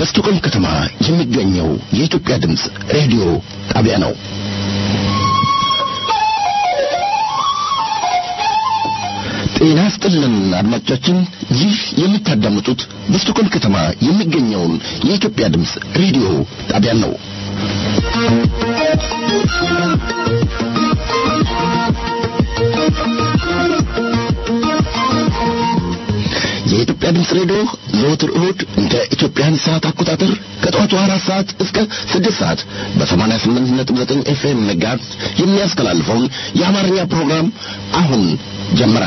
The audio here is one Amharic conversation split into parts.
በስቶኮልም ከተማ የሚገኘው የኢትዮጵያ ድምጽ ሬዲዮ ጣቢያ ነው። ጤና ይስጥልን አድማጮቻችን፣ ይህ የምታዳምጡት በስቶኮልም ከተማ የሚገኘውን የኢትዮጵያ ድምጽ ሬዲዮ ጣቢያ ነው። የኢትዮጵያ ድምጽ ሬዲዮ ዘወትር እሁድ እንደ ኢትዮጵያን ሰዓት አቆጣጠር ከጠዋቱ 4 ሰዓት እስከ 6 ሰዓት በ88.9 ኤፍኤም ሜጋሄርዝ የሚያስተላልፈውን የአማርኛ ፕሮግራም አሁን ጀመረ።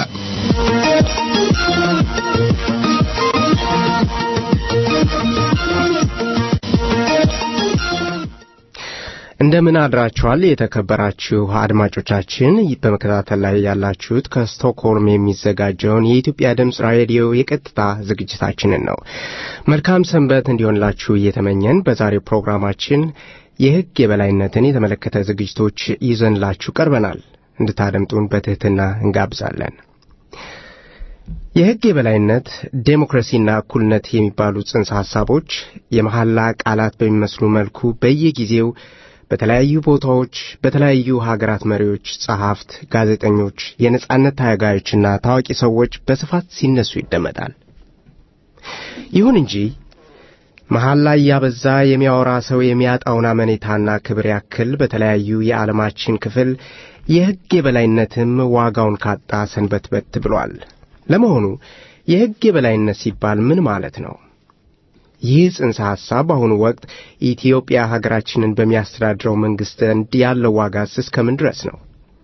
እንደምን አድራችኋል የተከበራችሁ አድማጮቻችን። በመከታተል ላይ ያላችሁት ከስቶክሆልም የሚዘጋጀውን የኢትዮጵያ ድምጽ ራዲዮ የቀጥታ ዝግጅታችንን ነው። መልካም ሰንበት እንዲሆንላችሁ እየተመኘን በዛሬው ፕሮግራማችን የሕግ የበላይነትን የተመለከተ ዝግጅቶች ይዘንላችሁ ቀርበናል። እንድታደምጡን በትህትና እንጋብዛለን። የሕግ የበላይነት፣ ዴሞክራሲና እኩልነት የሚባሉ ጽንሰ ሐሳቦች የመሐላ ቃላት በሚመስሉ መልኩ በየጊዜው በተለያዩ ቦታዎች በተለያዩ ሀገራት መሪዎች፣ ጸሐፍት፣ ጋዜጠኞች፣ የነጻነት ታጋዮችና ታዋቂ ሰዎች በስፋት ሲነሱ ይደመጣል። ይሁን እንጂ መሐላ ያበዛ የሚያወራ ሰው የሚያጣውን አመኔታና ክብር ያክል በተለያዩ የዓለማችን ክፍል የሕግ የበላይነትም ዋጋውን ካጣ ሰንበትበት ብሏል። ለመሆኑ የሕግ የበላይነት ሲባል ምን ማለት ነው? ይህ ጽንሰ ሐሳብ በአሁኑ ወቅት ኢትዮጵያ ሀገራችንን በሚያስተዳድረው መንግስት ያለው ዋጋስ እስከምን ድረስ ነው?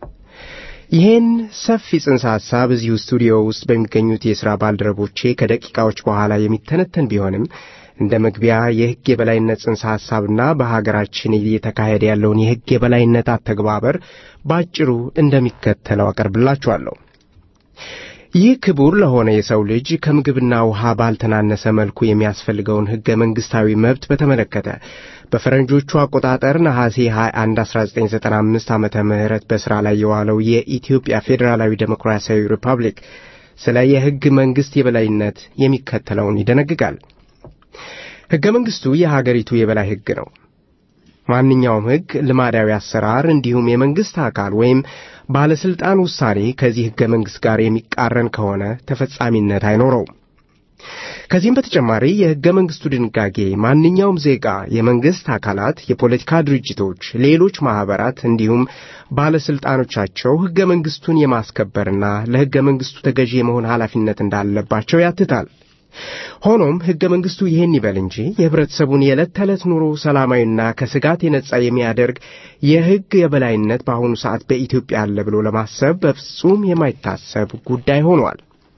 ይህን ሰፊ ጽንሰ ሐሳብ እዚሁ ስቱዲዮ ውስጥ በሚገኙት የሥራ ባልደረቦቼ ከደቂቃዎች በኋላ የሚተነተን ቢሆንም እንደ መግቢያ የሕግ የበላይነት ጽንሰ ሐሳብና በሀገራችን እየተካሄደ ያለውን የሕግ የበላይነት አተግባበር ባጭሩ እንደሚከተለው አቀርብላችኋለሁ። ይህ ክቡር ለሆነ የሰው ልጅ ከምግብና ውሃ ባልተናነሰ መልኩ የሚያስፈልገውን ሕገ መንግሥታዊ መብት በተመለከተ በፈረንጆቹ አቆጣጠር ነሐሴ 21 1995 ዓመተ ምህረት በሥራ ላይ የዋለው የኢትዮጵያ ፌዴራላዊ ዴሞክራሲያዊ ሪፐብሊክ ስለ የሕግ መንግሥት የበላይነት የሚከተለውን ይደነግጋል። ሕገ መንግሥቱ የሀገሪቱ የበላይ ሕግ ነው። ማንኛውም ሕግ፣ ልማዳዊ አሰራር እንዲሁም የመንግሥት አካል ወይም ባለሥልጣን ውሳኔ ከዚህ ሕገ መንግሥት ጋር የሚቃረን ከሆነ ተፈጻሚነት አይኖረውም። ከዚህም በተጨማሪ የሕገ መንግሥቱ ድንጋጌ ማንኛውም ዜጋ፣ የመንግሥት አካላት፣ የፖለቲካ ድርጅቶች፣ ሌሎች ማኅበራት እንዲሁም ባለሥልጣኖቻቸው ሕገ መንግሥቱን የማስከበርና ለሕገ መንግሥቱ ተገዢ የመሆን ኃላፊነት እንዳለባቸው ያትታል። ሆኖም ሕገ መንግሥቱ ይህን ይበል እንጂ የህብረተሰቡን የዕለት ተዕለት ኑሮ ሰላማዊና ከስጋት የነጻ የሚያደርግ የሕግ የበላይነት በአሁኑ ሰዓት በኢትዮጵያ አለ ብሎ ለማሰብ በፍጹም የማይታሰብ ጉዳይ ሆኗል።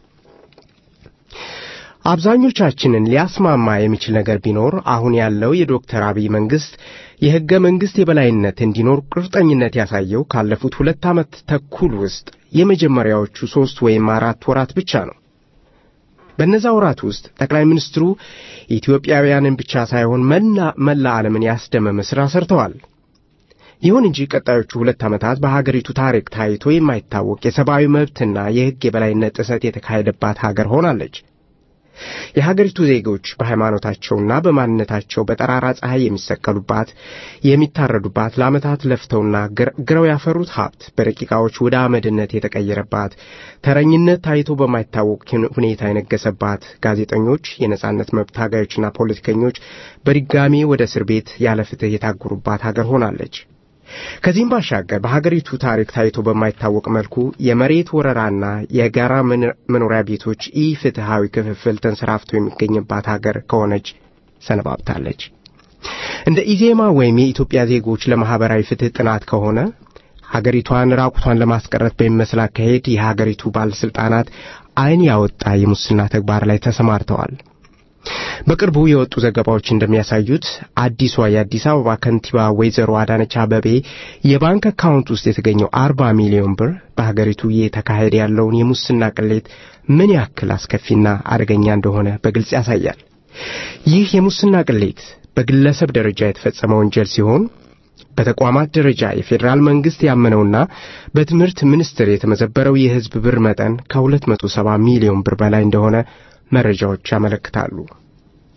አብዛኞቻችንን ሊያስማማ የሚችል ነገር ቢኖር አሁን ያለው የዶክተር አብይ መንግሥት የሕገ መንግሥት የበላይነት እንዲኖር ቁርጠኝነት ያሳየው ካለፉት 2 ዓመት ተኩል ውስጥ የመጀመሪያዎቹ 3 ወይም 4 ወራት ብቻ ነው። በእነዛ ወራት ውስጥ ጠቅላይ ሚኒስትሩ ኢትዮጵያውያንን ብቻ ሳይሆን መላ ዓለምን ያስደመመ ሥራ ሰርተዋል። ይሁን እንጂ ቀጣዮቹ 2 ዓመታት በሀገሪቱ ታሪክ ታይቶ የማይታወቅ የሰብአዊ መብትና የሕግ የበላይነት ጥሰት የተካሄደባት ሀገር ሆናለች። የሀገሪቱ ዜጎች በሃይማኖታቸውና በማንነታቸው በጠራራ ፀሐይ የሚሰቀሉባት፣ የሚታረዱባት፣ ለዓመታት ለፍተውና ግረው ያፈሩት ሀብት በደቂቃዎች ወደ አመድነት የተቀየረባት፣ ተረኝነት ታይቶ በማይታወቅ ሁኔታ የነገሰባት፣ ጋዜጠኞች፣ የነጻነት መብት ታጋዮችና ፖለቲከኞች በድጋሚ ወደ እስር ቤት ያለ ፍትህ የታጎሩባት ሀገር ሆናለች። ከዚህም ባሻገር በሀገሪቱ ታሪክ ታይቶ በማይታወቅ መልኩ የመሬት ወረራና የጋራ መኖሪያ ቤቶች ኢፍትሃዊ ክፍፍል ተንሰራፍቶ የሚገኝባት ሀገር ከሆነች ሰነባብታለች። እንደ ኢዜማ ወይም የኢትዮጵያ ዜጎች ለማህበራዊ ፍትህ ጥናት ከሆነ ሀገሪቷን ራቁቷን ለማስቀረት በሚመስል አካሄድ የሀገሪቱ ባለስልጣናት ዓይን ያወጣ የሙስና ተግባር ላይ ተሰማርተዋል። በቅርቡ የወጡ ዘገባዎች እንደሚያሳዩት አዲሷ የአዲስ አበባ ከንቲባ ወይዘሮ አዳነች አቤቤ የባንክ አካውንት ውስጥ የተገኘው 40 ሚሊዮን ብር በሀገሪቱ እየተካሄደ ያለውን የሙስና ቅሌት ምን ያክል አስከፊና አደገኛ እንደሆነ በግልጽ ያሳያል። ይህ የሙስና ቅሌት በግለሰብ ደረጃ የተፈጸመ ወንጀል ሲሆን በተቋማት ደረጃ የፌዴራል መንግስት ያመነውና በትምህርት ሚኒስቴር የተመዘበረው የህዝብ ብር መጠን ከ270 ሚሊዮን ብር በላይ እንደሆነ መረጃዎች ያመለክታሉ።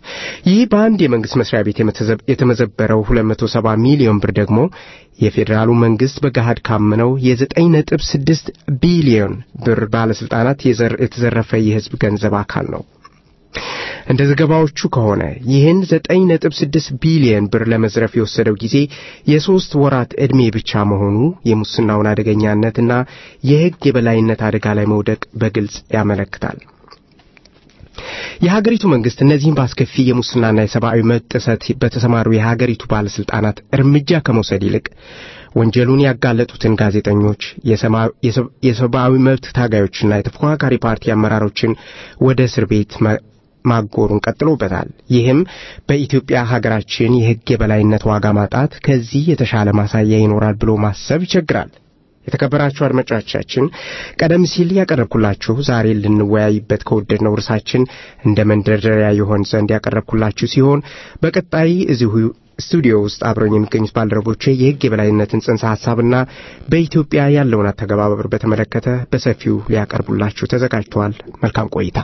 ይህ በአንድ የመንግስት መስሪያ ቤት የተመዘበረው 270 ሚሊዮን ብር ደግሞ የፌዴራሉ መንግስት በገሃድ ካመነው የ9.6 ቢሊዮን ብር ባለስልጣናት የተዘረፈ የህዝብ ገንዘብ አካል ነው። እንደ ዘገባዎቹ ከሆነ ይህን 9.6 ቢሊዮን ብር ለመዝረፍ የወሰደው ጊዜ የ3 ወራት ዕድሜ ብቻ መሆኑ የሙስናውን አደገኛነትና የህግ የበላይነት አደጋ ላይ መውደቅ በግልጽ ያመለክታል። የሀገሪቱ መንግስት እነዚህን በአስከፊ የሙስናና የሰብአዊ መብት ጥሰት በተሰማሩ የሀገሪቱ ባለስልጣናት እርምጃ ከመውሰድ ይልቅ ወንጀሉን ያጋለጡትን ጋዜጠኞች፣ የሰብአዊ መብት ታጋዮችና የተፎካካሪ ፓርቲ አመራሮችን ወደ እስር ቤት ማጎሩን ቀጥሎበታል። ይህም በኢትዮጵያ ሀገራችን የህግ የበላይነት ዋጋ ማጣት ከዚህ የተሻለ ማሳያ ይኖራል ብሎ ማሰብ ይቸግራል። የተከበራችሁ አድማጮቻችን ቀደም ሲል ያቀረብኩላችሁ ዛሬ ልንወያይበት ከወደድነው ርዕሳችን እንደ መንደርደሪያ ይሆን ዘንድ ያቀረብኩላችሁ ሲሆን በቀጣይ እዚሁ ስቱዲዮ ውስጥ አብረኝ የሚገኙት ባልደረቦቼ የህግ የበላይነትን ጽንሰ ሐሳብና በኢትዮጵያ ያለውን አተገባበር በተመለከተ በሰፊው ሊያቀርቡላችሁ ተዘጋጅተዋል። መልካም ቆይታ።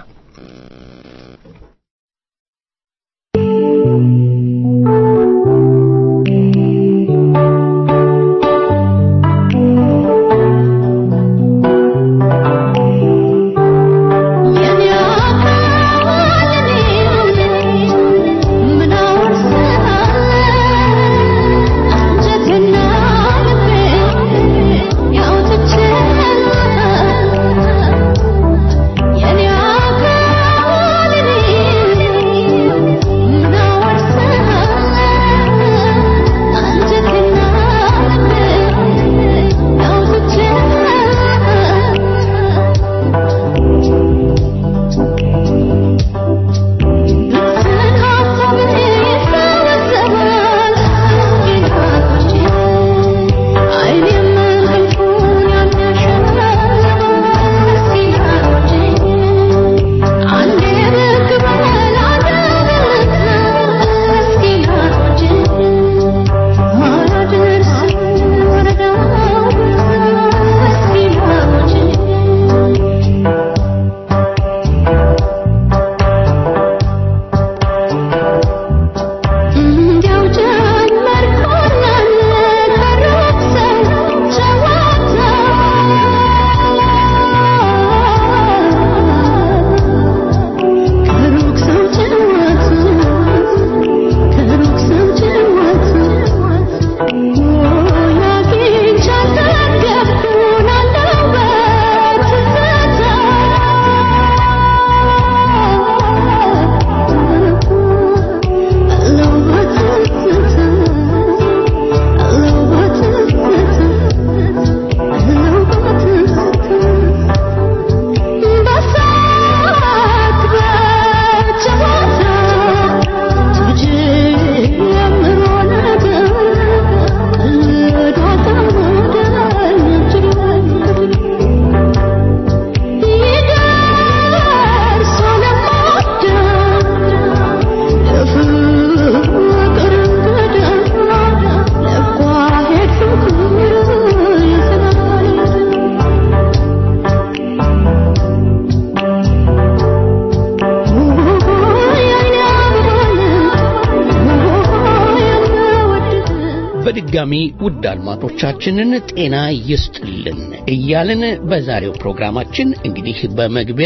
በድጋሚ ውድ አድማጮቻችንን ጤና ይስጥልን እያልን በዛሬው ፕሮግራማችን እንግዲህ በመግቢያ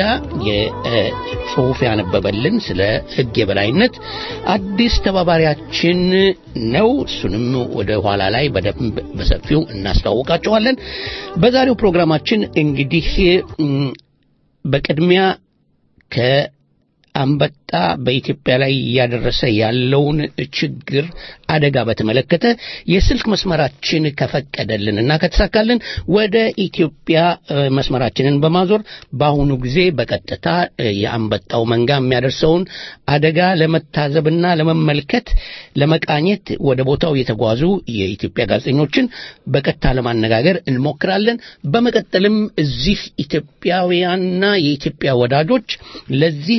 የጽሑፍ ያነበበልን ስለ ሕግ የበላይነት አዲስ ተባባሪያችን ነው። እሱንም ወደ ኋላ ላይ በደንብ በሰፊው እናስተዋውቃቸዋለን። በዛሬው ፕሮግራማችን እንግዲህ በቅድሚያ አንበጣ በኢትዮጵያ ላይ ያደረሰ ያለውን ችግር አደጋ በተመለከተ የስልክ መስመራችን ከፈቀደልንና ከተሳካልን ወደ ኢትዮጵያ መስመራችንን በማዞር በአሁኑ ጊዜ በቀጥታ የአንበጣው መንጋ የሚያደርሰውን አደጋ ለመታዘብና ለመመልከት ለመቃኘት ወደ ቦታው የተጓዙ የኢትዮጵያ ጋዜጠኞችን በቀጥታ ለማነጋገር እንሞክራለን። በመቀጠልም እዚህ ኢትዮጵያውያንና የኢትዮጵያ ወዳጆች ለዚህ ችግር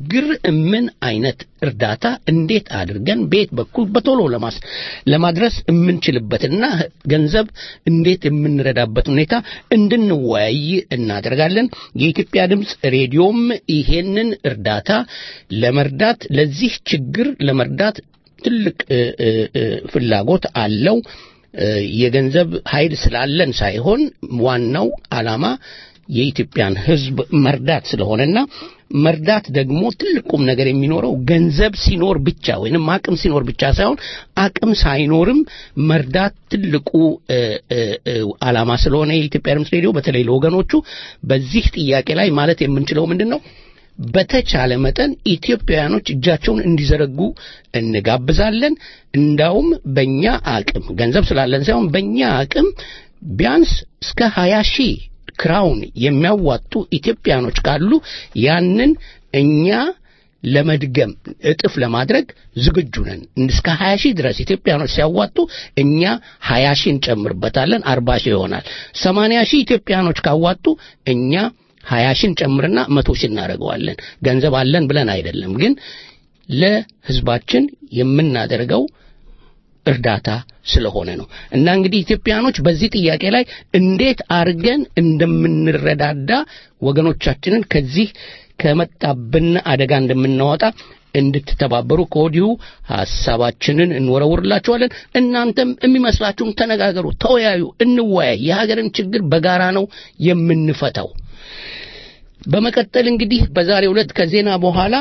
ችግር ምን አይነት እርዳታ እንዴት አድርገን ቤት በኩል በቶሎ ለማድረስ የምንችልበትና ገንዘብ እንዴት የምንረዳበት ሁኔታ እንድንወያይ እናደርጋለን። የኢትዮጵያ ድምጽ ሬዲዮም ይሄንን እርዳታ ለመርዳት ለዚህ ችግር ለመርዳት ትልቅ ፍላጎት አለው። የገንዘብ ኃይል ስላለን ሳይሆን ዋናው ዓላማ የኢትዮጵያን ሕዝብ መርዳት ስለሆነና መርዳት ደግሞ ትልቁም ነገር የሚኖረው ገንዘብ ሲኖር ብቻ ወይንም አቅም ሲኖር ብቻ ሳይሆን አቅም ሳይኖርም መርዳት ትልቁ ዓላማ ስለሆነ የኢትዮጵያ ድምጽ ሬዲዮ በተለይ ለወገኖቹ በዚህ ጥያቄ ላይ ማለት የምንችለው ምንድነው በተቻለ መጠን ኢትዮጵያውያኖች እጃቸውን እንዲዘረጉ እንጋብዛለን። እንዳውም በእኛ አቅም ገንዘብ ስላለን ሳይሆን በእኛ አቅም ቢያንስ እስከ 20,000 ክራውን የሚያዋጡ ኢትዮጵያኖች ካሉ ያንን እኛ ለመድገም እጥፍ ለማድረግ ዝግጁ ነን። እስከ 20,000 ድረስ ኢትዮጵያኖች ሲያዋጡ እኛ 20,000 እንጨምርበታለን፣ 40,000 ይሆናል። 80,000 ኢትዮጵያኖች ካዋጡ እኛ 20,000 ጨምርና 100,000 እናደርገዋለን። ገንዘብ አለን ብለን አይደለም፣ ግን ለህዝባችን የምናደርገው እርዳታ ስለሆነ ነው። እና እንግዲህ ኢትዮጵያኖች በዚህ ጥያቄ ላይ እንዴት አርገን እንደምንረዳዳ ወገኖቻችንን ከዚህ ከመጣብን አደጋ እንደምናወጣ እንድትተባበሩ ከወዲሁ ሐሳባችንን እንወረውርላችኋለን። እናንተም የሚመስላችሁን ተነጋገሩ፣ ተወያዩ፣ እንወያይ። የሀገርን ችግር በጋራ ነው የምንፈታው። በመቀጠል እንግዲህ በዛሬው ዕለት ከዜና በኋላ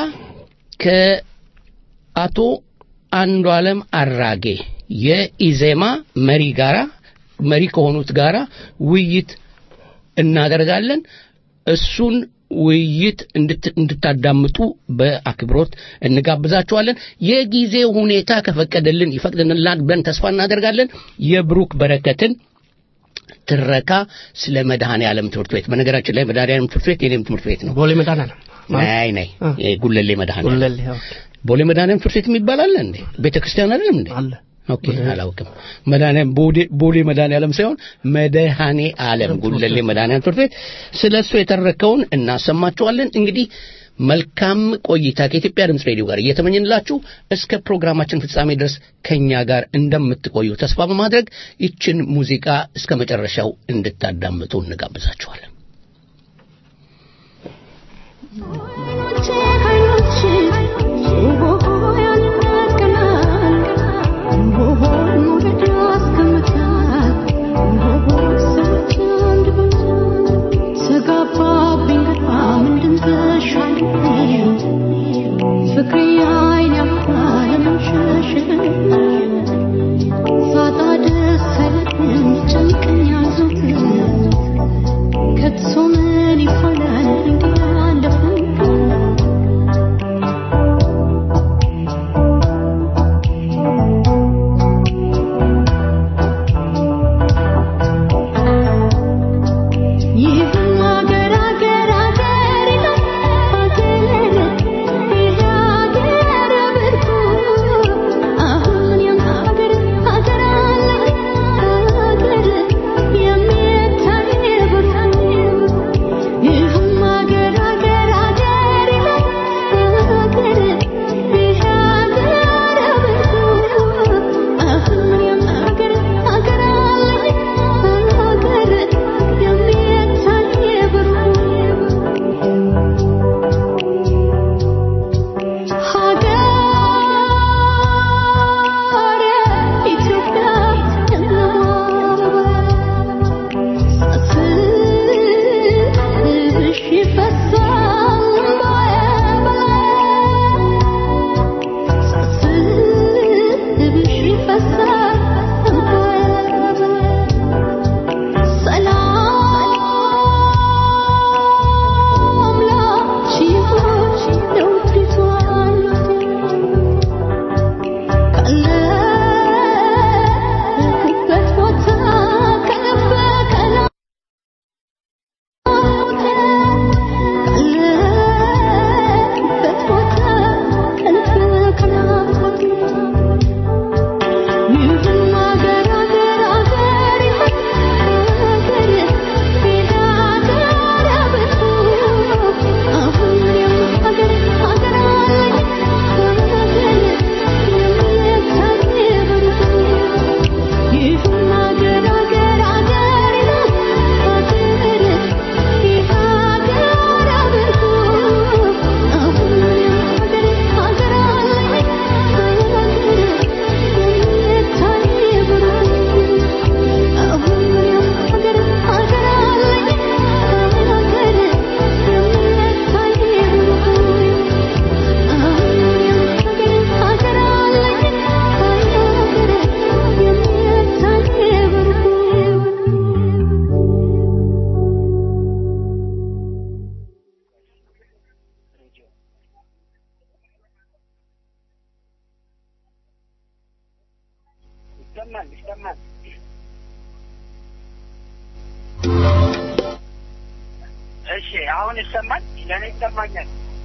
ከአቶ አንዱዓለም አራጌ የኢዜማ መሪ ከሆኑት ጋራ ውይይት እናደርጋለን። እሱን ውይይት እንድታዳምጡ በአክብሮት እንጋብዛችኋለን። የጊዜው ሁኔታ ከፈቀደልን ይፈቅድልናል ብለን ተስፋ እናደርጋለን። የብሩክ በረከትን ትረካ ስለ መድኃኔ ዓለም ትምህርት ቤት በነገራችን ላይ መድኃኔ ዓለም ትምህርት ቤት የኔም ትምህርት ቤት ነው። ቦሌ መድኃኔ ዓለም ናይ ጉለሌ መድኃኔ ቦሌ መድኃኔ ዓለም ትምህርት ቤት የሚባል አለ እንዴ? ቤተክርስቲያን አይደለም እንዴ? አለ። ኦኬ አላውቅም። መድኃኔ ቦሌ መድኃኔ ዓለም ሳይሆን መድኃኔ ዓለም ጉለሌ መድኃኔ ዓለም ትምህርት ቤት ስለሱ የተረከውን እናሰማችኋለን። እንግዲህ መልካም ቆይታ ከኢትዮጵያ ድምጽ ሬዲዮ ጋር እየተመኘንላችሁ እስከ ፕሮግራማችን ፍጻሜ ድረስ ከኛ ጋር እንደምትቆዩ ተስፋ በማድረግ ይችን ሙዚቃ እስከ መጨረሻው እንድታዳምጡ እንጋብዛችኋለን። So many fun and ይሰማል እሺ አሁን ይሰማል ለኔ ይሰማኛል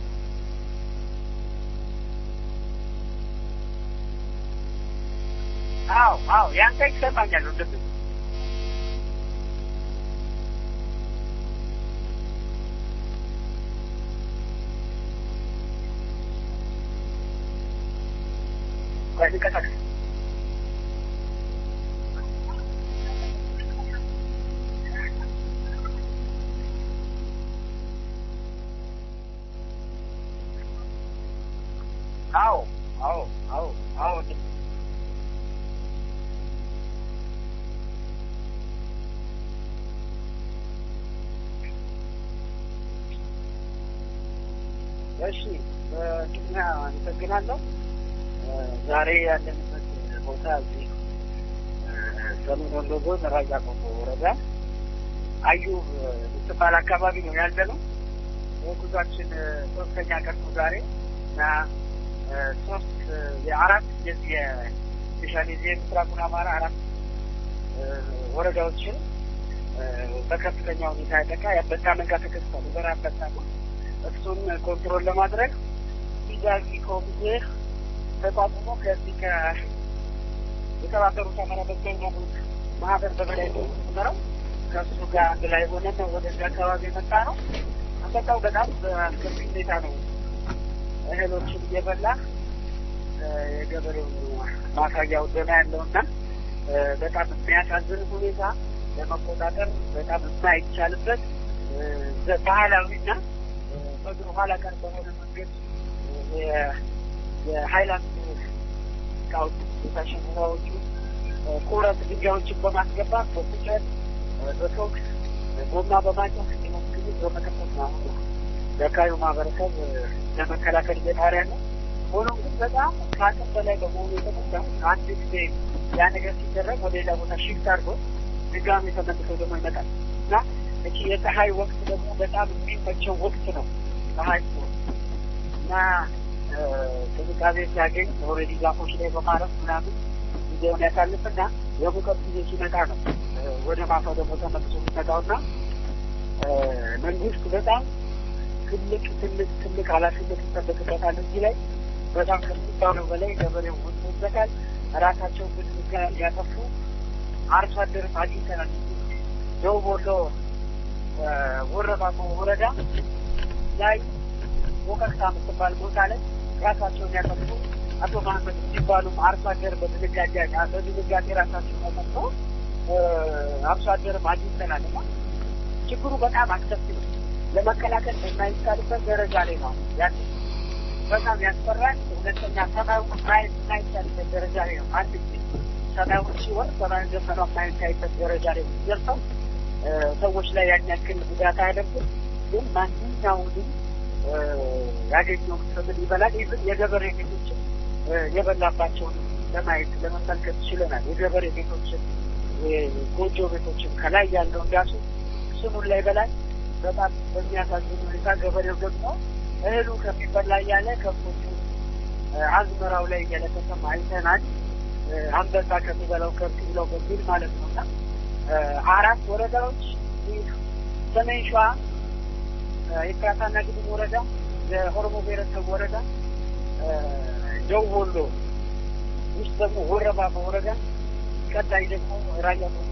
አዎ ያንተ ይሰማኛል እንደዚህ ከዚህ አዎ እሺ በቅድሚያ አመሰግናለሁ ዛሬ ያለንበት ቦታ እዚህ ሰሜን ወሎ ዞን ራያ ቆቦ ወረዳ አዩብ ምትባል አካባቢ ነው ያለነው ጉዟችን ሶስተኛ ቀን ዛሬ እና የአራት የስፔሻሊቲ ምስራቁን አማራ አራት ወረዳዎችን በከፍተኛ ሁኔታ ያጠቃ ያበጣ መንጋ ተከስቷል በራበታ እሱን ኮንትሮል ለማድረግ ዲዛይን ኮሚቴ ተቋቁሞ ከዚህ የተባበሩት አማራ በገኛ ማህበር በበላይ ነው ከሱ ጋር አንድ ላይ ሆነን ወደዚህ አካባቢ መጣ ነው አጠቃው በጣም በከፍተኛ ሁኔታ ነው እህሎችን እየበላ የገበሬው ማሳያው ደና ያለውና በጣም የሚያሳዝን ሁኔታ ለመቆጣጠር በጣም የማይቻልበት ባህላዊና በድሮ ኋላ ቀር በሆነ መንገድ የሃይላንድ ቃውት ተሽሞዎች ኩረት ድንጋዮችን በማስገባት በቁጨት በቶክስ ጎማ በማጨስ ሲሞክሩ በመከፈት ነው ለካዩ ማህበረሰብ ለመከላከል እየጣሪያ ነው ሆኖም ግን በጣም ከአቅም በላይ በመሆኑ የተነሳ አንድ ጊዜ ያ ነገር ሲደረግ ወደ ሌላ ቦታ ሽፍት አድርጎ ድጋሚ ተመልሶ ደግሞ ይመጣል እና እቺ የፀሐይ ወቅት ደግሞ በጣም የሚመቸው ወቅት ነው ፀሐይ እና ጥንቃቄ ሲያገኝ ኦልሬዲ ዛፎች ላይ በማረፍ ምናምን ጊዜውን ያሳልፍና የሙቀት ጊዜ ሲመጣ ነው ወደ ማታው ደግሞ ተመልሶ የሚመጣውና መንግስት በጣም ትልቅ ኃላፊነት ይጠበቅበታል እዚህ ላይ በጣም ከሚባለው በላይ ገበሬው ወጥቶበታል ራሳቸው ብድጋ ያጠፉ አርሶ አደር አግኝተናል ደቡብ ወሎ ወረባቦ ወረዳ ላይ ወቀርታ ምትባል ቦታ ላይ ራሳቸውን ያጠፉ አቶ መሐመድ ሲባሉ አርሶ አደር በድጋጃ ራሳቸውን ያጠፉ አርሶ አደር አግኝተናልና ችግሩ በጣም አስከፊ ነው ለመከላከል የማይቻልበት ደረጃ ላይ ነው ያለው በጣም ያስፈራል ሁለተኛ ሰማዩ የማይቻልበት ደረጃ ላይ ነው አንድ ጊዜ ሰማዩ ሲወር ሰማዩ ዘፈኑ የማይቻልበት ደረጃ ላይ ደርሰው ሰዎች ላይ ያኛክል ጉዳት አያደርስም ግን ማንኛውንም ያገኘው ሰብል ይበላል ይብን የገበሬ ቤቶችን የበላባቸውን ለመመልከት ችለናል የገበሬ ቤቶችን ጎጆ ቤቶችን ከላይ ያለው እንዳሱ ስሙን ላይ በላይ በጣም በሚያሳዝን ሁኔታ ገበሬው ደግሞ እህሉ ከሚበላ ያለ ከብቶቹ አዝመራው ላይ እየለቀቀ አይተናል አንበሳ ከሚበላው ከብት ብለው በሚል ማለት ነውና አራት ወረዳዎች ሰሜን ሸዋ የካታና ግድም ወረዳ የኦሮሞ ብሔረሰብ ወረዳ ደቡብ ወሎ ውስጥ ደግሞ ወረባቦ ወረዳ ቀጣይ ደግሞ ራያ ቆቦ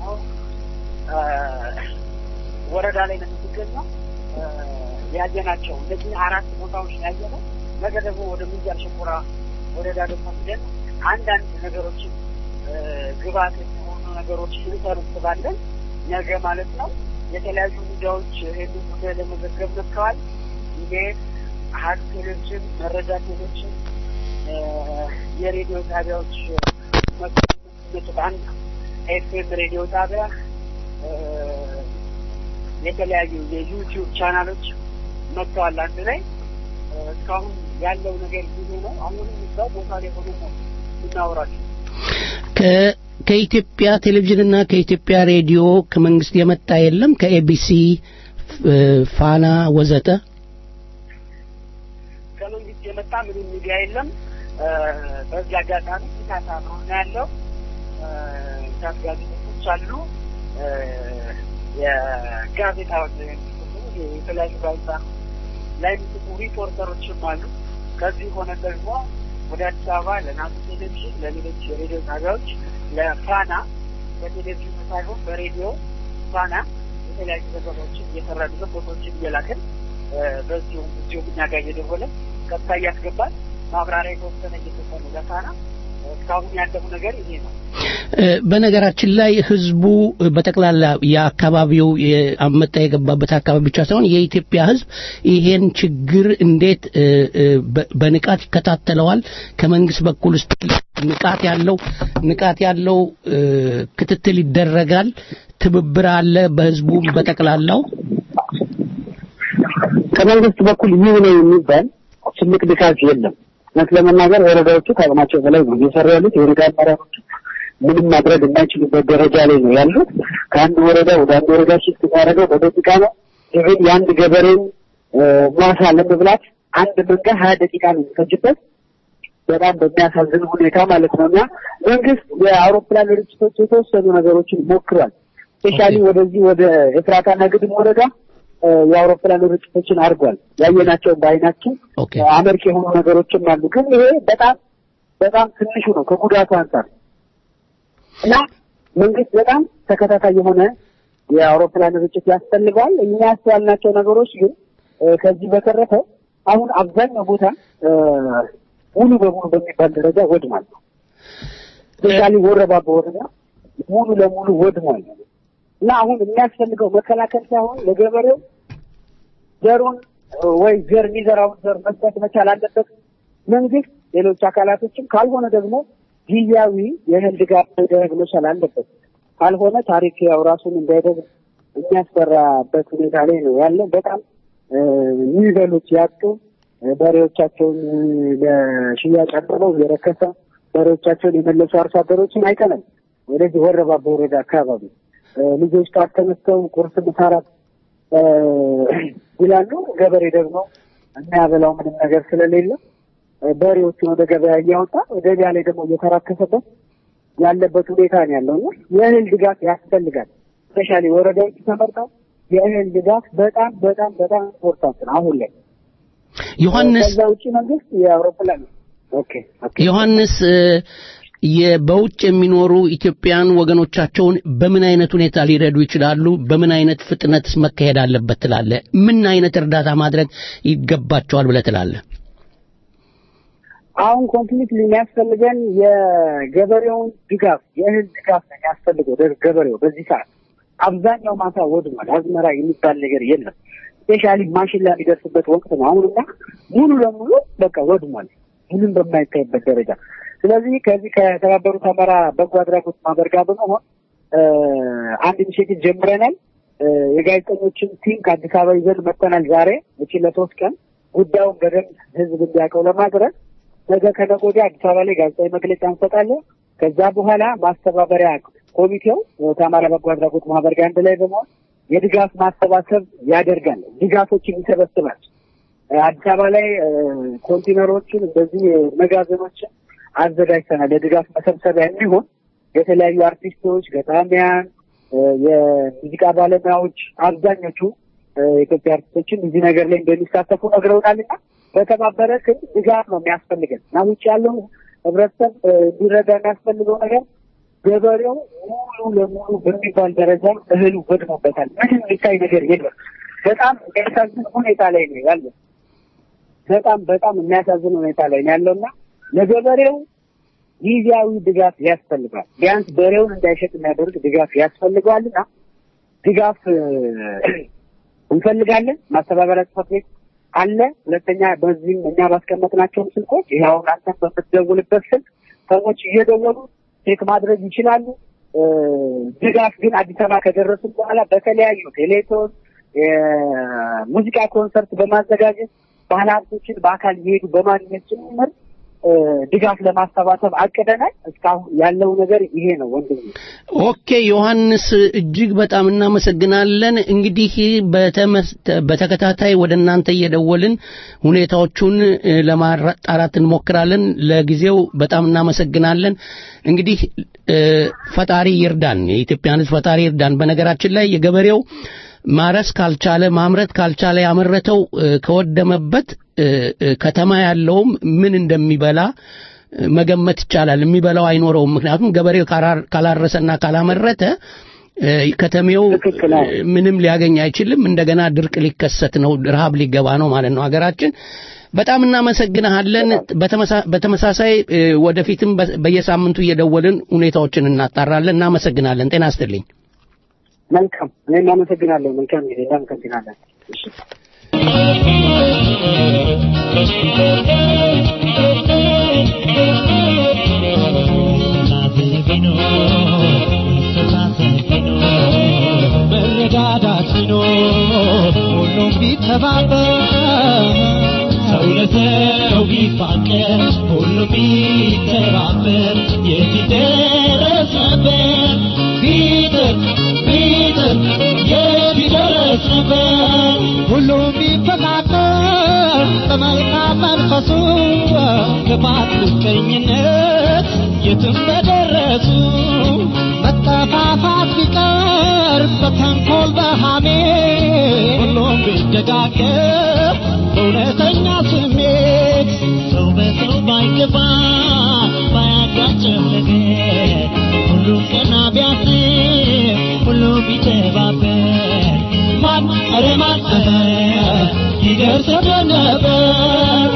ወረዳ ላይ ነው የሚገኘው ያየናቸው እነዚህ አራት ቦታዎች ያየነው ነገ ደግሞ ወደ ምንጃር ሸንኮራ ወረዳ ደግሞ ሄደን አንዳንድ ነገሮችን ግብአት የሆኑ ነገሮችን እንሰራለን ነገ ማለት ነው የተለያዩ ሚዲያዎች ይሄንን ጉዳይ ለመዘገብ መጥተዋል ኢቢኤስ ሀቅ ቴሌቪዥን መረጃ ቴሌቪዥን የሬዲዮ ጣቢያዎች መጥተዋል ኤፍኤም ሬዲዮ ጣቢያ የተለያዩ የዩቲዩብ ቻናሎች መጥተዋል አንድ ላይ እስካሁን ያለው ነገር ይሄ ነው አሁንም እዛው ቦታ ላይ ሆኖ ነው እናወራለን ከኢትዮጵያ ቴሌቪዥንና ከኢትዮጵያ ሬዲዮ ከመንግስት የመጣ የለም ከኤቢሲ ፋና ወዘተ ከመንግስት የመጣ ምንም ሚዲያ የለም በዚህ አጋጣሚ ታታ ነው ያለው ጋዜጠኞች አሉ የጋዜጣዎች የተለያዩ ጋዜጣ ላይ የሚጽፉ ሪፖርተሮችም አሉ። ከዚህ ሆነ ደግሞ ወደ አዲስ አበባ ለናሱ ቴሌቪዥን፣ ለሌሎች የሬዲዮ ጣቢያዎች፣ ለፋና በቴሌቪዥን ሳይሆን በሬዲዮ ፋና የተለያዩ ዘገባዎችን እየሰራን ፎቶዎችን እየላክን በዚሁ እኛ ጋር እየደወለ ቀጥታ እያስገባል ማብራሪያ የተወሰነ እየተሰጠ ነው ለፋና። እስካሁን ያለው ነገር ይሄ ነው። በነገራችን ላይ ህዝቡ በተክላላ የአካባቢው አመጣ የገባበት አካባቢ ብቻ ሳይሆን የኢትዮጵያ ህዝብ ይሄን ችግር እንዴት በንቃት ይከታተለዋል? ከመንግስት በኩል ንቃት ያለው ክትትል ይደረጋል? ትብብር አለ በህዝቡ በተክላላው? ከመንግስት በኩል ይህ ነው የሚባል ትልቅ ድጋፍ የለም። ለመናገር ወረዳዎቹ ከአቅማቸው በላይ ነው እየሰሩ ያሉት። የወረዳ አመራሮች ምንም ማድረግ የማይችሉበት ደረጃ ላይ ነው ያሉት። ከአንድ ወረዳ ወደ አንድ ወረዳ ሽፍት ማድረግ በደቂቃ ነው። ይሄን የአንድ ገበሬው ማሳ ለመብላት አንድ መንጋ 20 ደቂቃ ነው የሚፈጅበት። በጣም በሚያሳዝን ሁኔታ ማለት ነውና መንግስት የአውሮፕላን ርጭቶች የተወሰኑ ነገሮችን ሞክሯል። ስፔሻሊ ወደዚህ ወደ ኤፍራታና ግድም ወረዳ የአውሮፕላን ርጭቶችን አድርጓል። ያየናቸው በአይናችን አመርቂ የሆኑ ነገሮችም አሉ። ግን ይሄ በጣም ትንሹ ነው ከጉዳቱ አንፃር እና መንግስት በጣም ተከታታይ የሆነ የአውሮፕላን ርጭት ያስፈልጋል። እኛ ያስተዋልናቸው ነገሮች ግን ከዚህ በተረፈ አሁን አብዛኛው ቦታ ሙሉ በሙሉ በሚባል ደረጃ ወድሟል። ስፔሻሊ ወረባቦ ወረዳ ሙሉ ለሙሉ ወድሟል እና አሁን የሚያስፈልገው መከላከል ሳይሆን ለገበሬው ዘሩን ወይ ዘር የሚዘራውን ዘር መስጠት መቻል አለበት መንግስት፣ ሌሎች አካላቶችም። ካልሆነ ደግሞ ጊዜያዊ የእህል ድጋፍ መደረግ መቻል አለበት። ካልሆነ ታሪክ ያው ራሱን እንዳይደግም የሚያስፈራበት ሁኔታ ላይ ነው ያለው። በጣም የሚበሉት ያጡ በሬዎቻቸውን ለሽያጭ አቅርበው የረከሰ በሬዎቻቸውን የመለሱ አርሶ አደሮችን አይተናል። ወደዚህ ወረባቦ ወረዳ አካባቢ ልጆች ጠዋት ተነስተው ቁርስ ምሳራት ይላሉ። ገበሬ ደግሞ የሚያበላው ምንም ነገር ስለሌለ በሬዎቹን ወደ ገበያ እያወጣ ገበያ ላይ ደግሞ እየተራከሰበት ያለበት ሁኔታ ነው ያለውና የእህል ድጋፍ ያስፈልጋል። ስፔሻሊ ወረዳዎች ተመርጠው የእህል ድጋፍ በጣም ኢምፖርታንት ነው አሁን ላይ። ዮሐንስ ከዛ ውጪ መንግስት የአውሮፕላን ዮሐንስ በውጭ የሚኖሩ ኢትዮጵያን ወገኖቻቸውን በምን አይነት ሁኔታ ሊረዱ ይችላሉ? በምን አይነት ፍጥነት መካሄድ አለበት ትላለህ? ምን አይነት እርዳታ ማድረግ ይገባቸዋል ብለህ ትላለህ? አሁን ኮምፕሊትሊ የሚያስፈልገን የገበሬውን ድጋፍ የእህል ድጋፍ ነው የሚያስፈልገው። ገበሬው በዚህ ሰዓት አብዛኛው ማሳ ወድሟል። አዝመራ የሚባል ነገር የለም። ስፔሻሊ ማሽላ የሚደርስበት ወቅት ነው አሁንና ሙሉ ለሙሉ በቃ ወድሟል ምንም በማይታይበት ደረጃ። ስለዚህ ከዚህ ከተባበሩት አማራ በጎ አድራጎት ማህበር ጋር በመሆን አንድ ኢኒሼቲቭ ጀምረናል። የጋዜጠኞችን ቲም ከአዲስ አበባ ይዘን መጥተናል። ዛሬ እቺ ለ3 ቀን ጉዳዩን በደንብ ህዝብ እንዲያውቀው ለማድረግ ነገ ከነገ ወዲያ አዲስ አበባ ላይ ጋዜጣዊ መግለጫ እንሰጣለን። ከዛ በኋላ ማስተባበሪያ ኮሚቴው ከአማራ በጎ አድራጎት ማህበር ጋር አንድ ላይ በመሆን የድጋፍ ማሰባሰብ ያደርጋል። ድጋፎችን ይሰበስባል። አዲስ አበባ ላይ ኮንቴነሮችን እንደዚህ መጋዘኖችን አዘጋጅተናል። የድጋፍ መሰብሰቢያ እንዲሆን የተለያዩ አርቲስቶች፣ ገጣሚያን፣ የሙዚቃ ባለሙያዎች አብዛኞቹ የኢትዮጵያ አርቲስቶችን እዚህ ነገር ላይ እንደሚሳተፉ ነግረውናልና በተባበረ ግን ድጋፍ ነው የሚያስፈልገን እና ውጭ ያለው ህብረተሰብ እንዲረዳ የሚያስፈልገው ነገር ገበሬው ሙሉ ለሙሉ በሚባል ደረጃ እህሉ ወድሞበታል። ምንም የሚታይ ነገር የለም። በጣም የሚያሳዝን ሁኔታ ላይ ነው ያለው። በጣም የሚያሳዝን ሁኔታ ላይ ነው ያለውና ለገበሬው ጊዜያዊ ድጋፍ ያስፈልጋል። ቢያንስ በሬውን እንዳይሸጥ የሚያደርግ ድጋፍ ያስፈልጋልና ድጋፍ እንፈልጋለን። ማስተባበሪያ ጽሕፈት ቤት አለ። ሁለተኛ በዚህም እኛ ባስቀመጥናቸው ስልኮች ይሄው አንተ በምትደውልበት ስልክ ሰዎች እየደወሉ ቼክ ማድረግ ይችላሉ። ድጋፍ ግን አዲስ አበባ ከደረሱ በኋላ በተለያዩ ቴሌቶን ሙዚቃ ኮንሰርት በማዘጋጀት ባለሀብቶችን በአካል እየሄዱ በማግኘት ጭምር ድጋፍ ለማስተባበብ አቀደናል። እስካሁን ያለው ነገር ይሄ ነው ወንድም። ኦኬ ዮሐንስ እጅግ በጣም እናመሰግናለን። እንግዲህ በተከታታይ ወደ እናንተ እየደወልን ሁኔታዎቹን ለማጣራት እንሞክራለን። ለጊዜው በጣም እናመሰግናለን። እንግዲህ ፈጣሪ ይርዳን፣ የኢትዮጵያን ሕዝብ ፈጣሪ ይርዳን። በነገራችን ላይ የገበሬው ማረስ ካልቻለ ማምረት ካልቻለ ያመረተው ከወደመበት ከተማ ያለውም ምን እንደሚበላ መገመት ይቻላል። የሚበላው አይኖረውም። ምክንያቱም ገበሬው ካላረሰና ካላመረተ ከተሜው ምንም ሊያገኝ አይችልም። እንደገና ድርቅ ሊከሰት ነው፣ ረሃብ ሊገባ ነው ማለት ነው ሀገራችን። በጣም እናመሰግናለን። በተመሳሳይ ወደፊትም በየሳምንቱ እየደወልን ሁኔታዎችን እናጣራለን። እናመሰግናለን። ጤና ይስጥልኝ። መልካም እኔም አመሰግናለሁ። መልካም ጊዜ። እናመሰግናለን። እሺ መረዳዳት ቢኖር ሁሉም ቢተባበር ሰው ለሰው ቢፋቀር ሁሉም ቢተባበር የት ይደረስ ነበር ቢጥር የት ይደረስ ነበር ሁሉም ቢፈቃቀር በመልካም መንፈሱ ክፋት ምቀኝነት የትም በደረሱ መጠፋፋት ቢቀር በተንኮል በሃሜ ሁሉም ቢደጋገፍ በእውነተኛ ስሜት ሰው በሰው ባይገባ ባያጋጭም ነገር ሁሉም ቀና ቢያስብ ሁሉም ቢተባበር ማን ኧረ ማን ይደርስ ነበር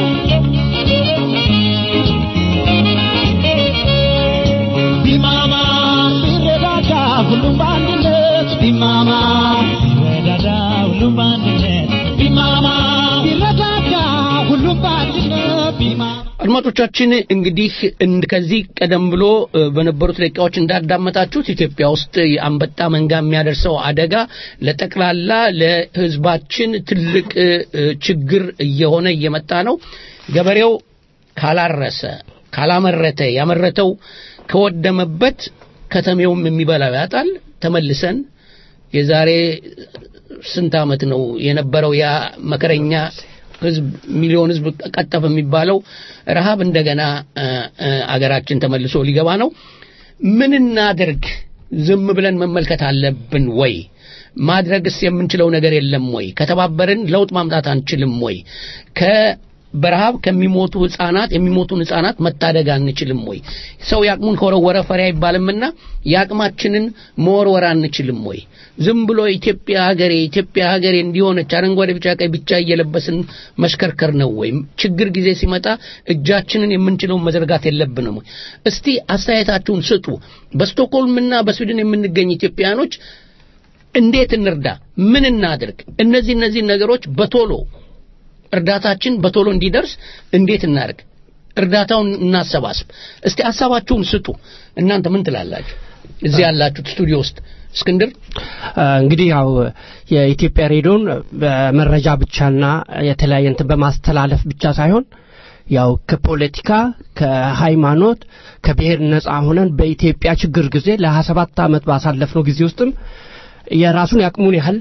ቢማማ ቢረዳዳ ሁሉም በአንድነት ቢማማ ቢረዳዳ ሁሉም በአንድነት ቢማማ ቢረዳዳ ሁሉም በአንድነት ቢማማ። አድማጮቻችን እንግዲህ ከዚህ ቀደም ብሎ በነበሩት ደቂቃዎች እንዳዳመጣችሁት ኢትዮጵያ ውስጥ የአንበጣ መንጋ የሚያደርሰው አደጋ ለጠቅላላ ለሕዝባችን ትልቅ ችግር እየሆነ እየመጣ ነው። ገበሬው ካላረሰ ካላመረተ ያመረተው ከወደመበት ከተሜውም የሚበላው ያጣል። ተመልሰን የዛሬ ስንት ዓመት ነው የነበረው ያ መከረኛ ህዝብ ሚሊዮን ህዝብ ቀጠፈ የሚባለው ረሃብ እንደገና አገራችን ተመልሶ ሊገባ ነው። ምን እናድርግ? ዝም ብለን መመልከት አለብን ወይ? ማድረግስ የምንችለው ነገር የለም ወይ? ከተባበርን ለውጥ ማምጣት አንችልም ወይ? በረሃብ ከሚሞቱ ህፃናት መታደግ አንችልም ወይ? ሰው ያቅሙን ከወረወረ ፈሪያ ይባልምና ያቅማችንን መወርወር አንችልም ወይ? ዝም ብሎ ኢትዮጵያ ሀገሬ እንዲሆነች አረንጓዴ ቢጫ ቀይ ብቻ እየለበስን መሽከርከር ነው ወይ? ችግር ጊዜ ሲመጣ እጃችንን የምንችለው መዘርጋት የለብንም ወይ? እስቲ አስተያየታችሁን ስጡ። በስቶክሆልምና በስዊድን የምንገኝ ኢትዮጵያኖች እንዴት እንርዳ? ምን እናድርግ? እነዚህ ነገሮች በቶሎ እርዳታችን በቶሎ እንዲደርስ እንዴት እናርግ? እርዳታውን እናሰባስብ። እስቲ ሐሳባችሁን ስጡ። እናንተ ምን ትላላችሁ? እዚህ ያላችሁት ስቱዲዮ ውስጥ እስክንድር እንግዲህ ያው የኢትዮጵያ ሬዲዮን በመረጃ ብቻና የተለያየ እንትን በማስተላለፍ ብቻ ሳይሆን ያው ከፖለቲካ ከሃይማኖት ከብሔር ነፃ ሆነን በኢትዮጵያ ችግር ጊዜ ለ27 ዓመት ባሳለፍነው ጊዜ ውስጥም የራሱን ያቅሙን ያህል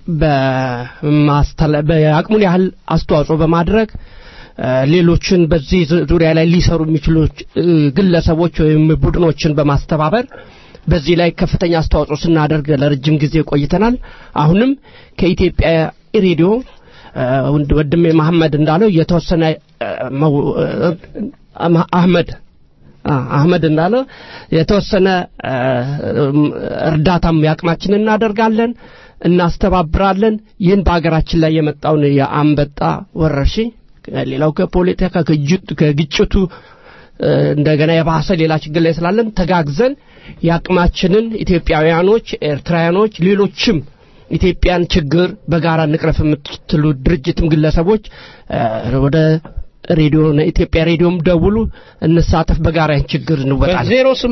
በአቅሙን ያህል አስተዋጽኦ በማድረግ ሌሎችን በዚህ ዙሪያ ላይ ሊሰሩ የሚችሉ ግለሰቦች ወይም ቡድኖችን በማስተባበር በዚህ ላይ ከፍተኛ አስተዋጽኦ ስናደርግ ለረጅም ጊዜ ቆይተናል። አሁንም ከኢትዮጵያ ሬዲዮ ወንድሜ መሐመድ እንዳለው የተወሰነ አህመድ እንዳለው የተወሰነ እርዳታም ያቅማችንን እናደርጋለን፣ እናስተባብራለን። ይህን በአገራችን ላይ የመጣውን የአንበጣ ወረርሽኝ ሌላው ከፖለቲካ ከግጭቱ እንደገና የባሰ ሌላ ችግር ላይ ስላለን ተጋግዘን ያቅማችንን ኢትዮጵያውያኖች፣ ኤርትራውያኖች፣ ሌሎችም ኢትዮጵያን ችግር በጋራ እንቅረፍ የምትሉ ድርጅትም ግለሰቦች ወደ ሬዲዮ ኢትዮጵያ ሬዲዮም ደውሉ፣ እንሳተፍ፣ በጋራ ችግር እንወጣለን።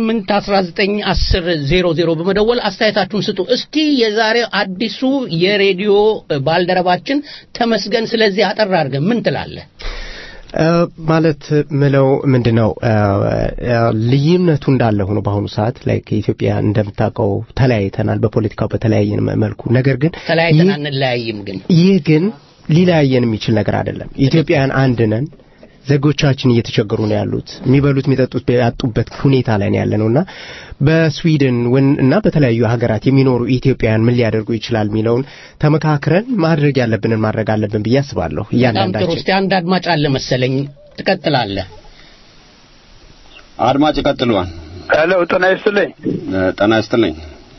08191000 በመደወል አስተያየታችሁን ስጡ። እስቲ የዛሬው አዲሱ የሬዲዮ ባልደረባችን ተመስገን ስለዚህ አጠር አድርገን ምን ትላለህ? ማለት ምለው ምንድነው ልዩነቱ እንዳለ ሆኖ በአሁኑ ሰዓት ላይ ከኢትዮጵያ እንደምታውቀው ተለያይተናል በፖለቲካው በተለያየን መልኩ ነገር ግን ተለያይተናል እንለያይም ግን ይህ ግን ሊለያየን የሚችል ነገር አይደለም ኢትዮጵያን አንድ ነን ዜጎቻችን እየተቸገሩ ነው ያሉት የሚበሉት የሚጠጡት ያጡበት ሁኔታ ላይ ነው ያለነውና በስዊድን እና በተለያዩ ሀገራት የሚኖሩ ኢትዮጵያውያን ምን ሊያደርጉ ይችላል ሚለውን ተመካክረን ማድረግ ያለብንን ማድረግ አለብን ብዬ አስባለሁ ያንዳንዳችን እስቲ አንድ አድማጭ አለ መሰለኝ ትቀጥላለህ አድማጭ ቀጥሏል ሄሎ ጤና ይስጥልኝ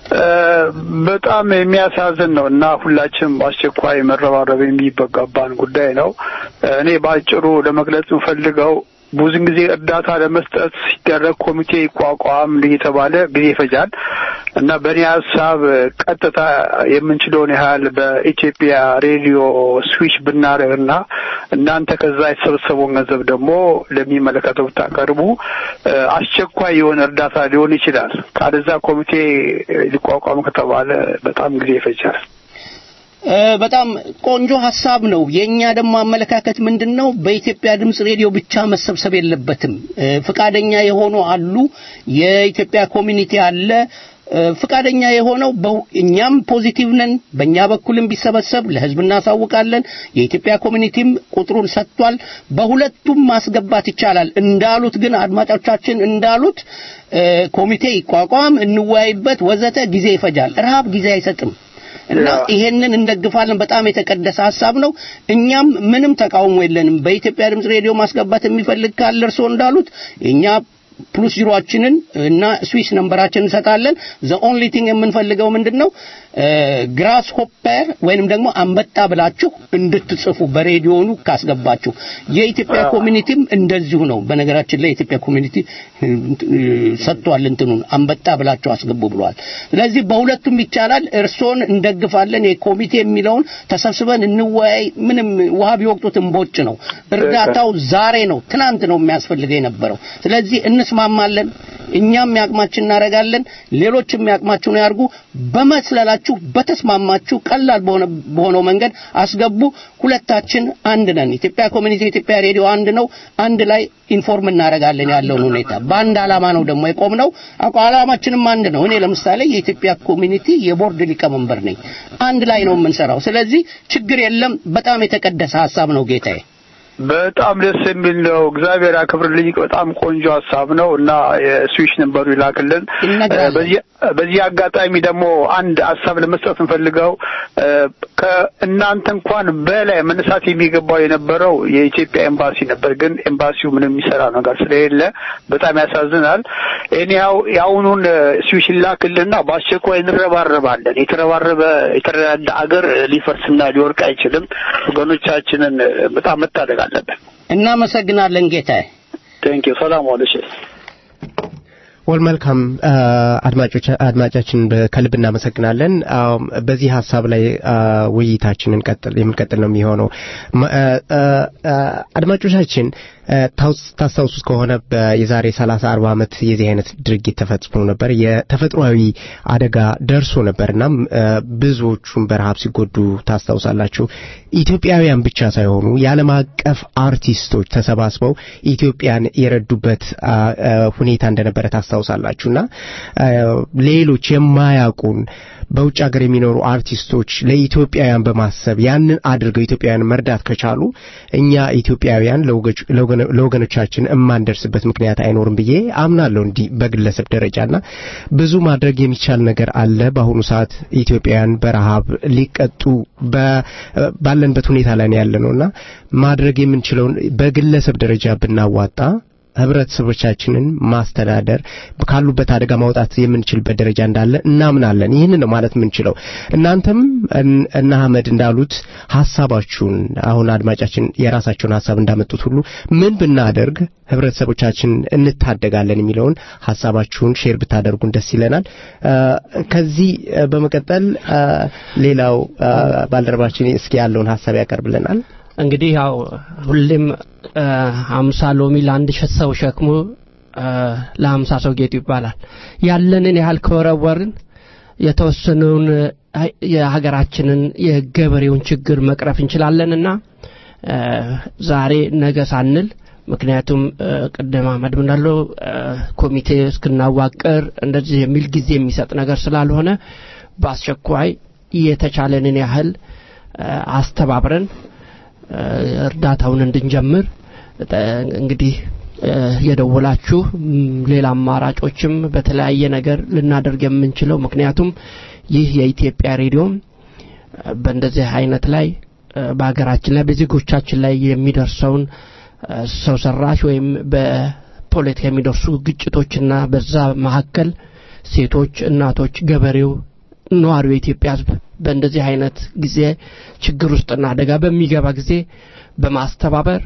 በጣም የሚያሳዝን ነው እና ሁላችንም በአስቸኳይ መረባረብ የሚገባን ጉዳይ ነው እኔ ባጭሩ ለመግለጽ ፈልገው ብዙ ጊዜ እርዳታ ለመስጠት ሲደረግ ኮሚቴ ይቋቋም እየተባለ ጊዜ ይፈጃል እና በእኔ ሐሳብ ቀጥታ የምንችለውን ያህል በኢትዮጵያ ሬዲዮ ስዊች ብናረግና እናንተ ከዛ የተሰበሰበውን ገንዘብ ደግሞ ለሚመለከተው ታቀርቡ አስቸኳይ የሆነ እርዳታ ሊሆን ይችላል ካለዛ ኮሚቴ ሊቋቋም ከተባለ በጣም ጊዜ ይፈጃል በጣም ቆንጆ ሐሳብ ነው የኛ ደግሞ አመለካከት ምንድነው በኢትዮጵያ ድምጽ ሬዲዮ ብቻ መሰብሰብ የለበትም ፍቃደኛ የሆኑ አሉ የኢትዮጵያ ኮሚኒቲ አለ ፍቃደኛ የሆነው እኛም ፖዚቲቭ ነን በእኛ በኩልም ቢሰበሰብ ለህዝብ እናሳውቃለን የኢትዮጵያ ኮሚኒቲም ቁጥሩን ሰጥቷል በሁለቱም ማስገባት ይቻላል እንዳሉት ግን አድማጮቻችን እንዳሉት ኮሚቴ ይቋቋም እንወያይበት ወዘተ ጊዜ ይፈጃል ረሃብ ጊዜ አይሰጥም እና ይሄንን እንደግፋለን በጣም የተቀደሰ ሐሳብ ነው እኛም ምንም ተቃውሞ የለንም በኢትዮጵያ ድምጽ ሬዲዮ ማስገባት የሚፈልግ ካለ እርሶ እንዳሉት እኛ ፕሉስ ዚሮአችንን እና ስዊስ ነምበራችንን እንሰጣለን the only thing የምንፈልገው ምንድነው ግራስ ሆፐር ወይንም ደግሞ አንበጣ ብላችሁ እንድትጽፉ በሬዲዮኑ ካስገባችሁ የኢትዮጵያ ኮሚኒቲም እንደዚሁ ነው በነገራችን ላይ የኢትዮጵያ ኮሚኒቲ ሰጥቷል እንትኑን አንበጣ ብላችሁ አስገቡ ብሏል ስለዚህ በሁለቱም ይቻላል እርሶን እንደግፋለን የኮሚቴ የሚለውን ተሰብስበን እንወያይ ምንም ውሃ ቢወቅቱት እንቦጭ ነው እርዳታው ዛሬ ነው ትናንት ነው የሚያስፈልገው የነበረው ስለዚህ እንስማማለን እኛም ያቅማችን እናረጋለን ሌሎችም ያቅማቸውን ያርጉ በመስላላችሁ በተስማማችሁ ቀላል በሆነው መንገድ አስገቡ ሁለታችን አንድ ነን ኢትዮጵያ ኮሚኒቲ ኢትዮጵያ ሬዲዮ አንድ ነው አንድ ላይ ኢንፎርም እናረጋለን ያለውን ሁኔታ በአንድ አላማ ነው ደግሞ የቆምነው አቋላማችንም አንድ ነው እኔ ለምሳሌ የኢትዮጵያ ኮሚኒቲ የቦርድ ሊቀመንበር ነኝ አንድ ላይ ነው የምንሰራው ስለዚህ ችግር የለም በጣም የተቀደሰ ሐሳብ ነው ጌታዬ በጣም ደስ የሚል ነው እግዚአብሔር ያክብርልኝ በጣም ቆንጆ ሐሳብ ነው እና ስዊች ነምበሩ ይላክልን በዚህ አጋጣሚ ደግሞ አንድ ሐሳብ ለመስጠት እንፈልገው ከእናንተ እንኳን በላይ መነሳት የሚገባው የነበረው የኢትዮጵያ ኤምባሲ ነበር ግን ኤምባሲው ምንም የሚሰራ ነገር ስለሌለ በጣም ያሳዝናል እኔው ያውኑን ስዊች ይላክልና በአስቸኳይ እንረባረባለን የተረዳ አገር ሊፈርስና ሊወርቅ አይችልም ወገኖቻችንን በጣም መታደግ አለብን እናመሰግናለን ጌታዬ ቴንክ ዩ ሰላም ዋለሽ ወልመልካም አድማጫችን ከልብ እናመሰግናለን በዚህ ሐሳብ ላይ ውይይታችንን የምንቀጥል ነው የሚሆነው አድማጮቻችን ታስታውሱ ከሆነ የዛሬ 30 40 ዓመት የዚህ አይነት ድርጊት ተፈጽሞ ነበር የተፈጥሯዊ አደጋ ደርሶ ነበርና ብዙዎቹም በረሃብ ሲጎዱ ታስታውሳላችሁ ኢትዮጵያውያን ብቻ ሳይሆኑ የዓለም አቀፍ አርቲስቶች ተሰባስበው ኢትዮጵያን የረዱበት ሁኔታ እንደነበረ ታስታውሳላችሁና ሌሎች የማያውቁን በውጭ ሀገር የሚኖሩ አርቲስቶች ለኢትዮጵያውያን በማሰብ ያንን አድርገው ኢትዮጵያውያን መርዳት ከቻሉ እኛ ኢትዮጵያውያን ለወገኖቻችን እማንደርስበት ምክንያት አይኖርም ብዬ አምናለሁ እንዲህ በግለሰብ ደረጃና ብዙ ማድረግ የሚቻል ነገር አለ በአሁኑ ሰዓት ኢትዮጵያውያን በረሃብ ሊቀጡ ባለንበት ሁኔታ ላይ ያለነውና ማድረግ የምንችለውን በግለሰብ ደረጃ ብናዋጣ ህብረተሰቦቻችንን ማስተዳደር ካሉበት አደጋ ማውጣት የምንችልበት ደረጃ እንዳለ እናምናለን ይሄን ነው ማለት የምንችለው እናንተም እና አህመድ እንዳሉት ሐሳባችሁን አሁን አድማጫችን የራሳቸውን ሐሳብ እንዳመጡት ሁሉ ምን ብናደርግ ህብረተሰቦቻችን እንታደጋለን የሚለውን ሐሳባችሁን ሼር ብታደርጉን ደስ ይለናል ከዚህ በመቀጠል ሌላው ባልደረባችን እስኪ ያለውን ሐሳብ ያቀርብልናል እንግዲህ ያው ሁሌም 50 ሎሚ ለአንድ ሰው ሸክሙ ለ50 ሰው ጌጡ ይባላል ያለንን ያህል ከወረወርን የተወሰነውን የሀገራችንን የገበሬውን ችግር መቅረፍ እንችላለንና ዛሬ ነገ ሳንል ምክንያቱም ቀደም አመድ ምናለው ኮሚቴ እስክናዋቀር እንደዚህ የሚል ጊዜ የሚሰጥ ነገር ስላልሆነ በአስቸኳይ የተቻለንን ያህል አስተባብረን እርዳታውን እንድንጀምር እንግዲህ የደወላችሁ ሌላ አማራጮችም በተለያየ ነገር ልናደርግ የምንችለው ምክንያቱም ይህ የኢትዮጵያ ሬዲዮ በእንደዚህ አይነት ላይ በአገራችን ላይ በዜጎቻችን ላይ የሚደርሰውን ሰው ሰራሽ ወይም በፖለቲካ የሚደርሱ ግጭቶችና በዛ መሐከል ሴቶች እናቶች ገበሬው ኗሪው የኢትዮጵያ ሕዝብ በእንደዚህ አይነት ጊዜ ችግር ውስጥና አደጋ በሚገባ ጊዜ በማስተባበር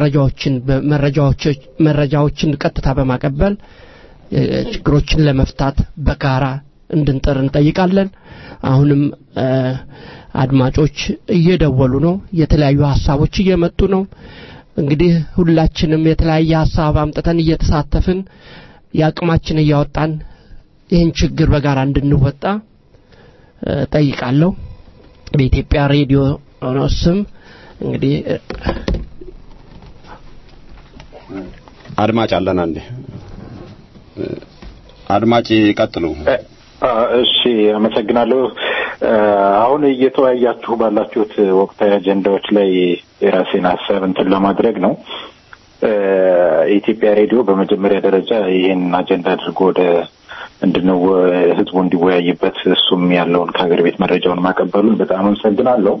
መረጃዎችን ቀጥታ በማቀበል ችግሮችን ለመፍታት በጋራ እንድንጥር እንጠይቃለን አሁንም አድማጮች እየደወሉ ነው የተለያዩ ሐሳቦች እየመጡ ነው እንግዲህ ሁላችንም የተለያየ ሐሳብ አምጥተን እየተሳተፍን ያቅማችን እያወጣን ይህን ችግር በጋራ እንድንወጣ ጠይቃለሁ በኢትዮጵያ ሬዲዮ ስም እንግዲህ አድማጭ አለን አንዴ አድማጭ ይቀጥሉ እሺ አመሰግናለሁ አሁን እየተወያያችሁ ባላችሁት ወቅታዊ አጀንዳዎች ላይ የራሴን ሐሳብ እንትን ለማድረግ ነው ኢትዮጵያ ሬዲዮ በመጀመሪያ ደረጃ ይሄን አጀንዳ አድርጎ ወደ እንድነው ህዝቡ እንዲወያይበት እሱም ያለውን ከሀገር ቤት መረጃውን ማቀበሉን በጣም አመሰግናለሁ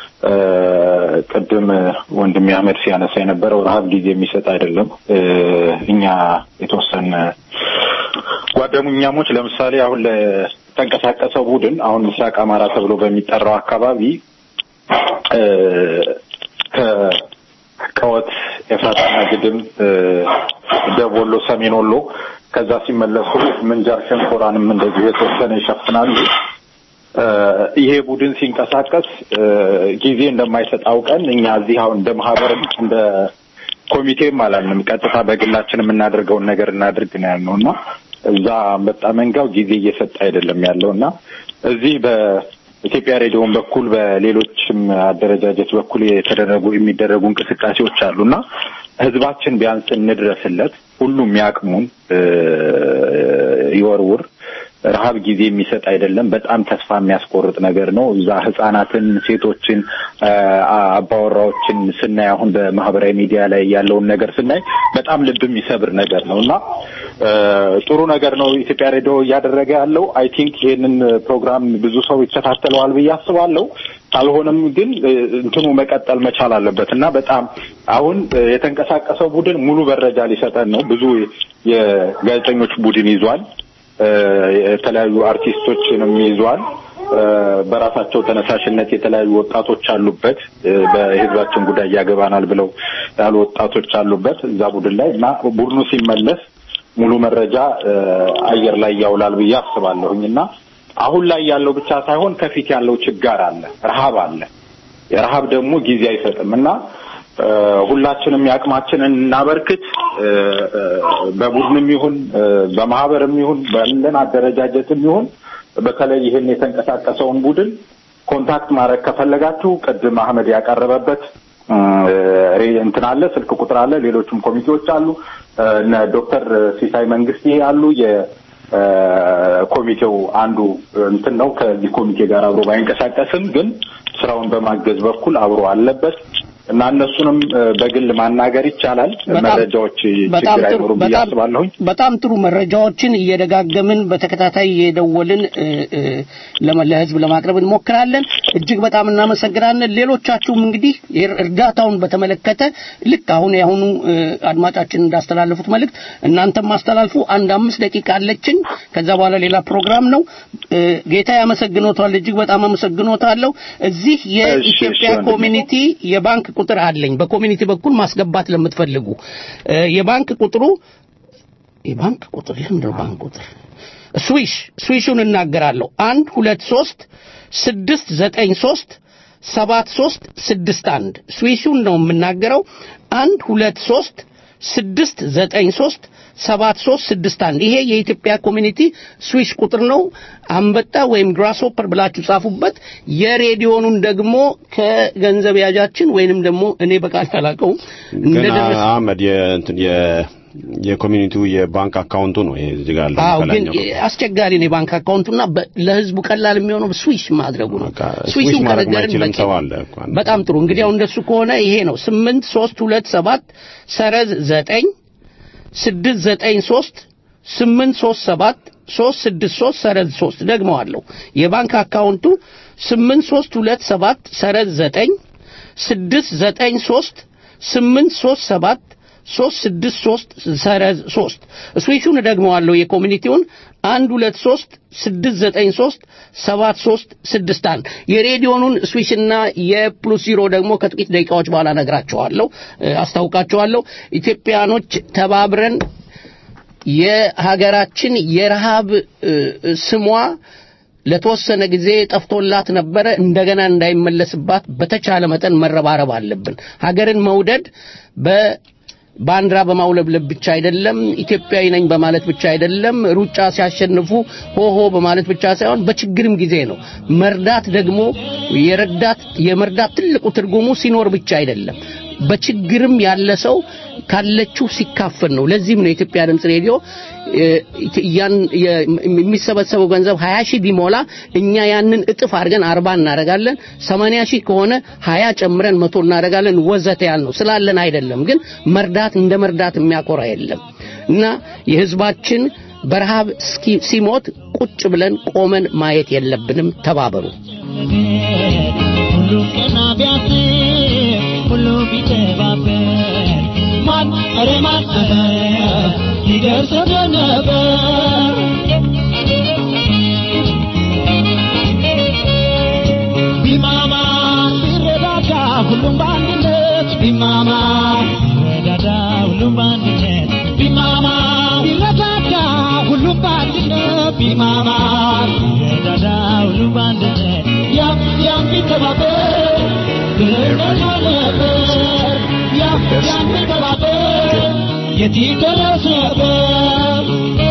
ቀደም ወንድም ያመድ ሲያነሳ የነበረው ረሃብ ጊዜ የሚሰጥ አይደለም እኛ የተወሰነ ጓደኛሞች ለምሳሌ አሁን ለተንቀሳቀሰው ቡድን አሁን ምስራቅ አማራ ተብሎ በሚጠራው አካባቢ ከቀወት ኤፍራታና ግድም ደወሎ ሰሜን ወሎ ከዛ ሲመለሱ ምንጃር ሸንኮራንም እንደዚህ የተወሰነ ይሸፍናሉ ይሄ ቡድን ሲንቀሳቀስ ጊዜ እንደማይሰጥ አውቀን እኛ እዚህ አሁን እንደ ማህበርም እንደ ኮሚቴም አላልንም ቀጥታ በግላችን የምናደርገውን ነገር እናድርግ ነው ያልነውና እዛ በጣመንጋው ጊዜ እየሰጠ አይደለም ያለውና እዚህ በኢትዮጵያ ሬዲዮን በኩል በሌሎችም አደረጃጀት በኩል የሚደረጉ እንቅስቃሴዎች አሉና ህዝባችን ቢያንስ እንድረስለት ሁሉም ያቅሙን ይወርውር ረሃብ ጊዜ የሚሰጥ አይደለም በጣም ተስፋ የሚያስቆርጥ ነገር ነው እዛ ህፃናትን ሴቶችን አባወራዎችን ስናይ አሁን በማህበራዊ ሚዲያ ላይ ያለውን ነገር ስናይ በጣም ልብ የሚሰብር ነገር ነውና ጥሩ ነገር ነው ኢትዮጵያ ሬዲዮ ያደረገ ያለው አይ ቲንክ ይሄንን ፕሮግራም ብዙ ሰው ይከታተለዋል ብዬ አስባለሁ ካልሆነም ግን እንትኑ መቀጠል መቻል አለበትና በጣም አሁን የተንቀሳቀሰው ቡድን ሙሉ መረጃ ሊሰጠን ነው ብዙ የጋዜጠኞች ቡድን ይዟል የተለያዩ አርቲስቶችንም ይዟል በራሳቸው ተነሳሽነት የተለያዩ ወጣቶች አሉበት በህዝባችን ጉዳይ ያገባናል ብለው ያሉ ወጣቶች አሉበት እዛ ቡድን ላይ እና ቡድኑ ሲመለስ ሙሉ መረጃ አየር ላይ ያውላል ብዬ አስባለሁኝና አሁን ላይ ያለው ብቻ ሳይሆን ከፊት ያለው ችግር አለ ረሃብ አለ የረሃብ ደግሞ ጊዜ አይሰጥምና ሁላችንም ያቅማችንን እናበርክት በቡድንም ይሁን በማህበርም ይሁን በእንደን አደረጃጀትም ይሁን በተለይ ይሄን የተንቀሳቀሰውን ቡድን ኮንታክት ማድረግ ከፈለጋችሁ ቀደም አህመድ ያቀረበበት እንትን አለ ስልክ ቁጥር አለ ሌሎችም ኮሚቴዎች አሉ እና ዶክተር ሲሳይ መንግስቴ ያሉ የኮሚቴው አንዱ እንትን ነው ከዚህ ኮሚቴ ጋር አብሮ ባይንቀሳቀስም ግን ስራውን በማገዝ በኩል አብሮ አለበት እና እነሱንም በግል ማናገር ይቻላል መረጃዎች ችግር አይኖርም ብያስባለሁ በጣም ጥሩ መረጃዎችን እየደጋገምን በተከታታይ እየደወልን ለህዝብ ለማቅረብ እንሞክራለን እጅግ በጣም እናመሰግናለን ሌሎቻችሁም እንግዲህ እርዳታውን በተመለከተ ልክ አሁን ያሁኑ አድማጫችን እንዳስተላለፉት መልእክት እናንተም ማስተላልፉ አንድ 5 ደቂቃ አለችን ከዛ በኋላ ሌላ ፕሮግራም ነው ጌታ ያመሰግኖታል እጅግ በጣም አመሰግኖታለሁ እዚህ የኢትዮጵያ ኮሚኒቲ የባንክ ቁጥር አለኝ በኮሚኒቲ በኩል ማስገባት ለምትፈልጉ የባንክ ቁጥሩ ለምንድነው ባንክ ቁጥር ስዊሹን እናገራለሁ 123 693 7361 ስዊሹን ነው የምናገረው 123 693 7361 ይሄ የኢትዮጵያ ኮሚኒቲ ስዊስ ቁጥር ነው። አንበጣ ወይም ግራስሆፐር ብላችሁ ጻፉበት። የሬዲዮኑን ደግሞ ከገንዘብ ያጃችን ወይንም ደግሞ እኔ በቃል አላቀው እንደደረሰ አህመድ የኮሚኒቲው የባንክ አካውንቱ ነው ይሄ እዚህ ጋር ግን አስቸጋሪ ነው የባንክ አካውንቱና ለህዝቡ ቀላል የሚሆነው ስዊሽ ማድረጉ ነው። ስዊሽን ከነገርን በጣም ጥሩ። እንግዲህ አሁን እንደሱ ከሆነ ይሄ ነው 8327 ሰረዝ 9 693 837 363 ሰረዝ 3 ደግመዋለሁ። የባንክ አካውንቱ 8327 ሰረዝ 9 693 837 363 ሰረዝ 3 ስዊቹን ደግመዋለሁ። የኮሚኒቲውን 123 693 7361 የሬዲዮኑን ስዊችና የፕሉስ 0 ደግሞ ከጥቂት ደቂቃዎች በኋላ ነግራቸዋለሁ አስታውቃቸዋለሁ። ኢትዮጵያኖች ተባብረን የሀገራችን የረሃብ ስሟ ለተወሰነ ጊዜ ጠፍቶላት ነበር እንደገና እንዳይመለስባት በተቻለ መጠን መረባረብ አለብን። ሀገርን መውደድ ባንዲራ በማውለብለብ ብቻ አይደለም፣ ኢትዮጵያዊ ነኝ በማለት ብቻ አይደለም፣ ሩጫ ሲያሸንፉ ሆሆ በማለት ብቻ ሳይሆን በችግርም ጊዜ ነው። መርዳት ደግሞ የመርዳት ትልቁ ትርጉሙ ሲኖር ብቻ አይደለም፣ በችግርም ያለ ሰው ካለችው ሲካፈል ነው። ለዚህም ነው የኢትዮጵያ ድምጽ ሬዲዮ የሚሰበሰበው ገንዘብ 20,000 ቢሞላ እኛ ያንን እጥፍ አድርገን 40 እናደርጋለን። 80,000 ከሆነ 20 ጨምረን 100 እናደርጋለን። ወዘተ ያል ነው ስላለን አይደለም። ግን መርዳት እንደ መርዳት የሚያኮራ የለም እና የህዝባችን በረሃብ ሲሞት ቁጭ ብለን ቆመን ማየት የለብንም። ተባበሩ። ሁሉ ከናቢያት ሁሉ ቢተባበር ማን አረማን ይደርስ ነበር ቢማማ ቢረዳዳ ሁሉም ባንድነት ቢማማ ቢረዳዳ ሁሉም ባንድነት ቢማማ ቢረዳዳ ሁሉም ባንድነት ቢማማ ቢረዳዳ ሁሉም ባንድነት ያም ቢተባበር ብለና ነበር ያም ቢተባበር የት ይደረስ ነበር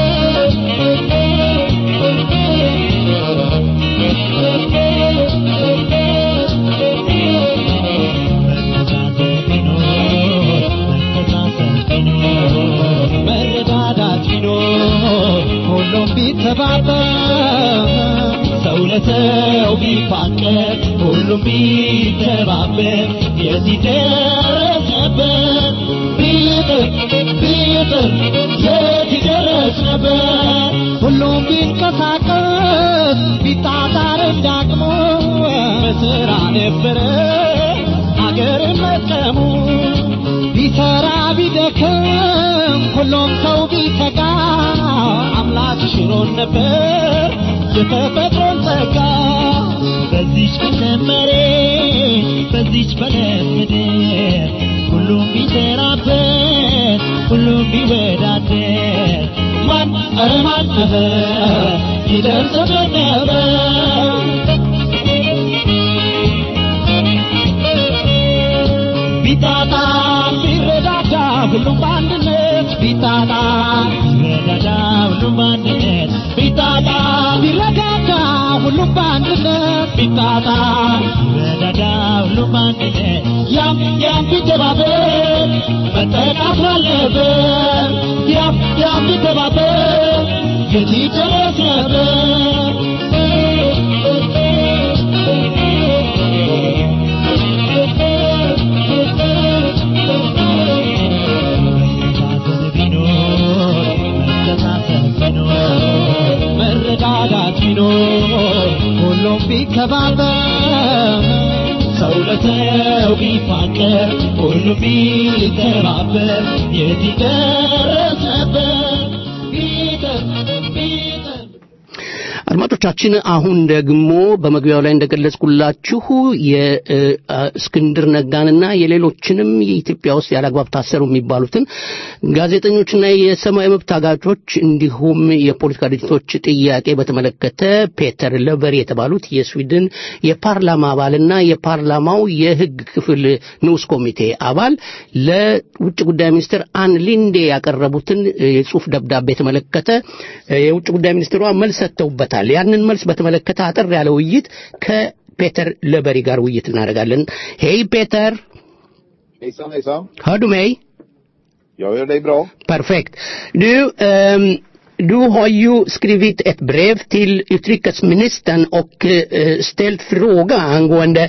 መረዳዳት ቢኖር ሁሉም ቢተባበር ሰው ለሰው ቢፋቀር ሁሉም ቢተባበር የት ይደረስ ነበር ቢጥር የት ይደረስ ነበር ሁሉም ቢንቀሳቀስ ቢጣጣር እንዳቅሙ በስራ ነበረ አገርን መጥቀሙ ቢሰራ ቢደክም ሁሉም ሰው ቢተጋ አምላክ ሽሮን ነበር የተፈጥሮን ጸጋ በዚች በሰመሬ በዚች በለምድር ሁሉም ቢሰራበት ሁሉም ቢወዳደር ማን አረማን ይደርስ ነበር ቢታታ ቢረዳዳ ሁሉም ባንድነት ቢታታ ቢረዳዳ ሁሉም ባንድነት ቢታታ ቢረዳዳ ሁሉም ባንድነት ቢታታ ቢረዳዳ ሁሉም ባንድነት ያም ቢተባበር መጠቃት አለበት ያም ቢተባበር የት ይደረስ ነበር መረዳዳት ቢኖር ሁሉም ቢከባበር ሰው ለሰው ቢፋቀር ሁሉም ቢተባበር የት ይደረስ ነበር አድማጮቻችን አሁን ደግሞ በመግቢያው ላይ እንደገለጽኩላችሁ የእስክንድር ነጋንና የሌሎችንም የኢትዮጵያ ውስጥ ያላግባብ ታሰሩ የሚባሉትን ጋዜጠኞችና የሰማይ መብት ታጋቾች እንዲሁም የፖለቲካ ድርጅቶች ጥያቄ በተመለከተ ፔተር ለቨሪ የተባሉት የስዊድን የፓርላማ አባልና የፓርላማው የሕግ ክፍል ንዑስ ኮሚቴ አባል ለውጭ ጉዳይ ሚኒስትር አን ሊንዴ ያቀረቡትን የጽሑፍ ደብዳቤ የተመለከተ የውጭ ጉዳይ ሚኒስትሯ መልስ ሰጥተውበታል። ያንን መልስ በተመለከተ አጠር ያለ ውይይት ከፔተር ለበሪ ጋር ውይይት እናደርጋለን። ሄይ ፔተር. Hejsan. Hör du mig? Jag hör dig bra. Perfekt. Du har ju skrivit ett brev till utrikesministern och ställt fråga angående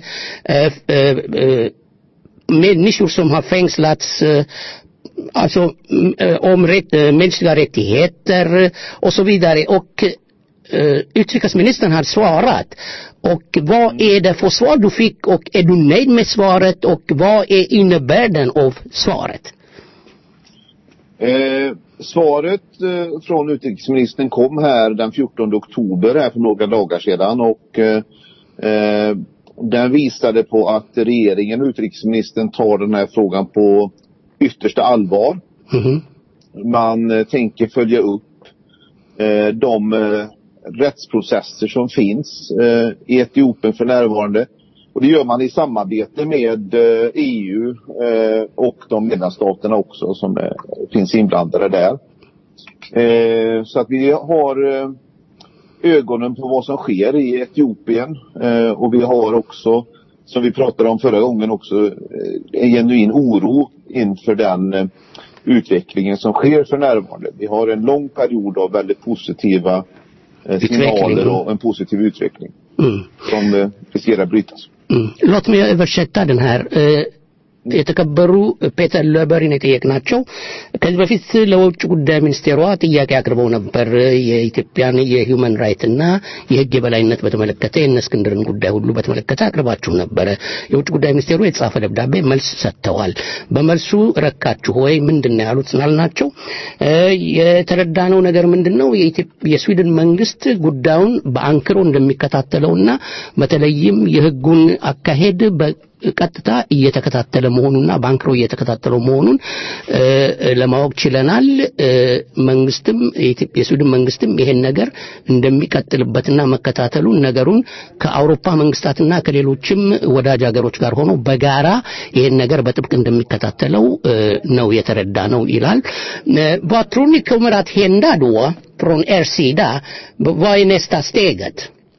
människor som har fängslats alltså om mänskliga rättigheter och så vidare, och utrikesministern har svarat. Och vad är det för svar du fick, och är du nöjd med svaret, och vad är innebörden av svaret? Svaret från utrikesministern kom här den 14 oktober här för några dagar sedan, och den visade på att regeringen och utrikesministern tar den här frågan på yttersta allvar. Man tänker följa upp de rättsprocesser som finns i Etiopien för närvarande, och det gör man i samarbete med EU och de medlemsstaterna också som finns inblandade där. Så att vi har ögonen på vad som sker i Etiopien, och vi har också, som vi pratade om förra gången, också en genuin oro inför den utvecklingen som sker för närvarande. Vi har en lång period av väldigt positiva signaler och en positiv utveckling som riskerar att brytas. Låt mig översätta den här. የተከበሩ ፔተር ለበሪን የጠየቅናቸው ከዚህ በፊት ለውጭ ጉዳይ ሚኒስቴሯ ጥያቄ አቅርበው ነበር። የኢትዮጵያን የሂውማን ራይት እና የሕግ የበላይነት በተመለከተ የእስክንድርን ጉዳይ ሁሉ በተመለከተ አቅርባችሁ ነበር። የውጭ ጉዳይ ሚኒስቴሩ የተጻፈ ደብዳቤ መልስ ሰጥተዋል። በመልሱ ረካችሁ ወይ ምንድነው ያሉት ስላልናቸው የተረዳነው ነገር ምንድነው የስዊድን መንግስት ጉዳዩን በአንክሮ እንደሚከታተለውና በተለይም የሕጉን አካሄድ ቀጥታ እየተከታተለ መሆኑና ባንክሮ እየተከታተለው መሆኑን ለማወቅ ችለናል። መንግስትም የኢትዮጵያ ስዊድን መንግስትም ይሄን ነገር እንደሚቀጥልበትና መከታተሉን ነገሩን ከአውሮፓ መንግስታትና ከሌሎችም ወዳጅ ሀገሮች ጋር ሆኖ በጋራ ይሄን ነገር በጥብቅ እንደሚከታተለው ነው የተረዳነው ይላል። Vad tror ni kommer att hända då från er sida? Vad är nästa steget?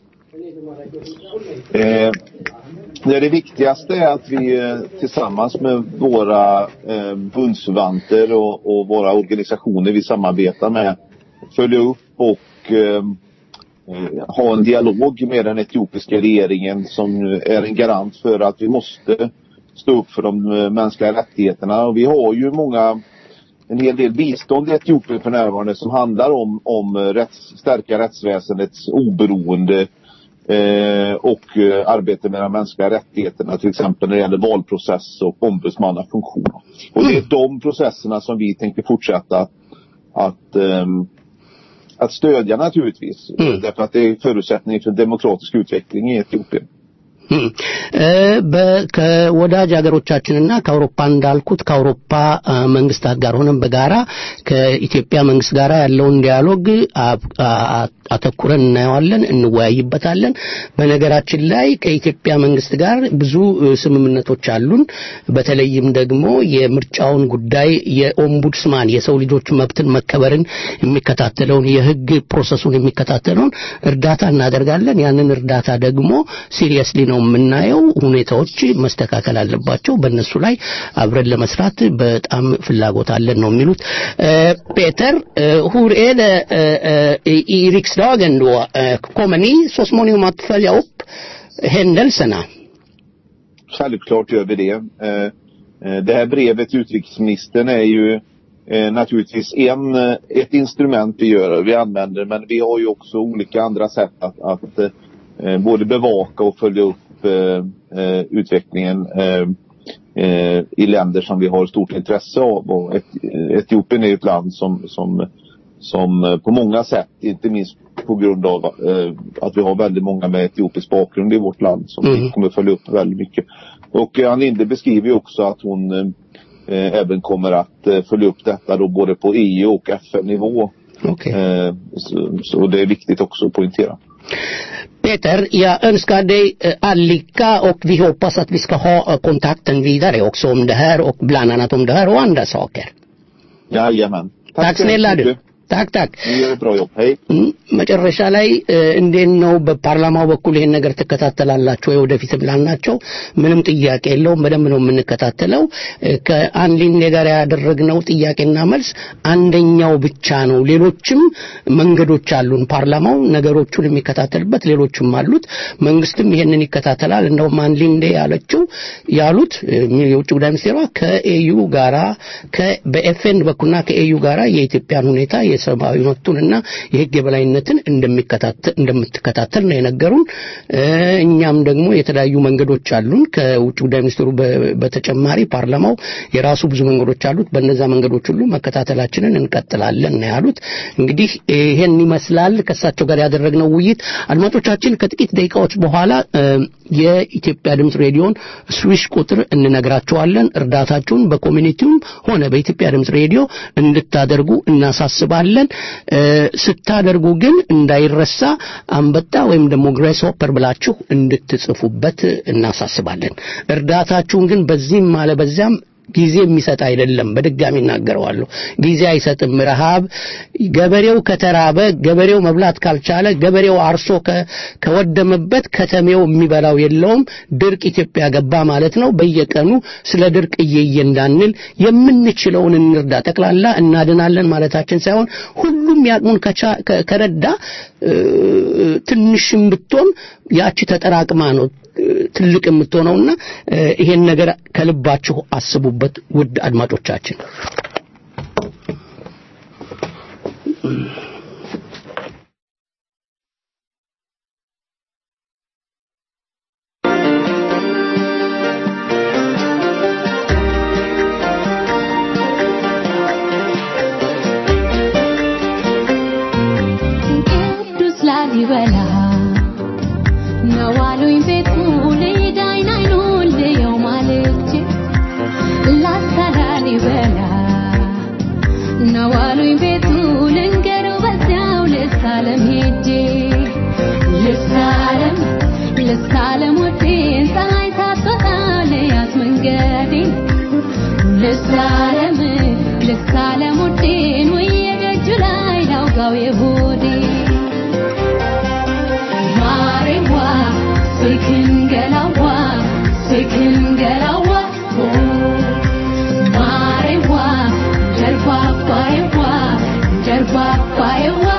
Det viktigaste är att vi tillsammans med våra bundsförvanter och våra organisationer vi samarbetar med följer upp och ha en dialog med den etiopiska regeringen som är en garant för att vi måste stå upp för de mänskliga rättigheterna. Och vi har ju en hel del bistånd i Etiopien för närvarande som handlar om stärka rättsväsendets oberoende och arbete med de mänskliga rättigheterna, till exempel när det gäller valprocess och ombudsmannafunktion. Och det är de processerna som vi tänker fortsätta att stödja naturligtvis, därför att det är förutsättning för demokratisk utveckling i Etiopien. ከወዳጅ ሀገሮቻችንና ከአውሮፓ እንዳልኩት ከአውሮፓ መንግስታት ጋር ሆነን በጋራ ከኢትዮጵያ መንግስት ጋር ያለውን ዲያሎግ አተኩረን እናየዋለን፣ እንወያይበታለን። በነገራችን ላይ ከኢትዮጵያ መንግስት ጋር ብዙ ስምምነቶች አሉን። በተለይም ደግሞ የምርጫውን ጉዳይ የኦምቡድስማን የሰው ልጆች መብትን መከበርን የሚከታተለውን የህግ ፕሮሰሱን የሚከታተለውን እርዳታ እናደርጋለን። ያንን እርዳታ ደግሞ ሲሪየስሊ ነው የምናየው። ሁኔታዎች መስተካከል አለባቸው። በእነሱ ላይ አብረን ለመስራት በጣም ፍላጎት አለን ነው የሚሉት። ፔተር hur är det i riksdagen då? Kommer ni så småningom att följa upp händelserna? Självklart gör vi det. Det här brevet till utrikesministern är ju naturligtvis ett instrument vi använder, men vi har ju också olika andra sätt att både bevaka och följa upp utvecklingen i länder som vi har stort intresse av. Och Etiopien är ett land som på många sätt, inte minst på grund av att vi har väldigt många med etiopisk bakgrund i vårt land som vi kommer följa upp väldigt mycket. Och Ann Linde beskriver ju också att hon även kommer att följa upp detta då både på EU och FN-nivå. Så det är viktigt också att poängtera. Peter, jag önskar dig all lycka och vi hoppas att vi ska ha kontakten vidare också om det här och bland annat om det här och andra saker. Jajamän. Tack snälla du. ታክ መጨረሻ ላይ እንዴት ነው በፓርላማው በኩል ይሄን ነገር ተከታተላላችሁ ወይ ወደፊትም ላልናቸው ምንም ጥያቄ የለውም በደንብ ነው የምንከታተለው ከአንሊን ጋር ያደረግነው ጥያቄና መልስ አንደኛው ብቻ ነው ሌሎችም መንገዶች አሉን ፓርላማው ነገሮቹን የሚከታተልበት ሌሎችም አሉት መንግስትም ይሄንን ይከታተላል እንደውም አንሊን ያሉት የውጭ ጉዳይ ሚኒስቴሯ ከኤዩ ጋራ በኤፍኤን በኩልና ከኤዩ ጋራ የኢትዮጵያን ሁኔታ የሰብአዊ መብቱንና የህግ የበላይነትን እንደምትከታተል ነው የነገሩን እኛም ደግሞ የተለያዩ መንገዶች አሉን ከውጭ ጉዳይ ሚኒስትሩ በተጨማሪ ፓርላማው የራሱ ብዙ መንገዶች አሉት በእነዛ መንገዶች ሁሉ መከታተላችንን እንቀጥላለን ነው ያሉት እንግዲህ ይሄን ይመስላል ከሳቸው ጋር ያደረግነው ውይይት አድማጮቻችን ከጥቂት ደቂቃዎች በኋላ የኢትዮጵያ ድምጽ ሬዲዮን ስዊሽ ቁጥር እንነግራቸዋለን እርዳታችሁን በኮሚኒቲውም ሆነ በኢትዮጵያ ድምጽ ሬዲዮ እንድታደርጉ እናሳስባለን ስታደርጉ ግን እንዳይረሳ አንበጣ ወይም ደግሞ ግሬስ ሆፐር ብላችሁ እንድትጽፉበት እናሳስባለን እርዳታችሁን ግን በዚህም ማለ በዚያም ጊዜ የሚሰጥ አይደለም በድጋሚ እናገረዋለሁ ጊዜ አይሰጥም ረሃብ ገበሬው ከተራበ ገበሬው መብላት ካልቻለ ገበሬው አርሶ ከወደመበት ከተሜው የሚበላው የለውም ድርቅ ኢትዮጵያ ገባ ማለት ነው በየቀኑ ስለ ድርቅ እየየንዳንል የምንችለውን እንርዳ ጠቅላላ እናድናለን ማለታችን ሳይሆን ሁሉም ያቅሙን ከረዳ ትንሽም ብትሆን ያቺ ተጠራቅማ ነው ትልቅ የምትሆነውና ይሄን ነገር ከልባችሁ አስቡበት ውድ አድማጮቻችን ቅዱስ ላሊበላ ነዋሉኝ ቤቱ ለዳይናይኑ ለየው ማለች ላሳላሊበላ ነዋሉኝ ቤቱ ልንገረው በዚያው ለሳለም ሄጄ ለሳለም ወዴን ፀሐይ ሳትወጣ ለያት መንገዴን ለሳለም ወዴን ወየደጁ ላይ ላውጋው የሆዴ Sikin galawa Marewa Jarba paewa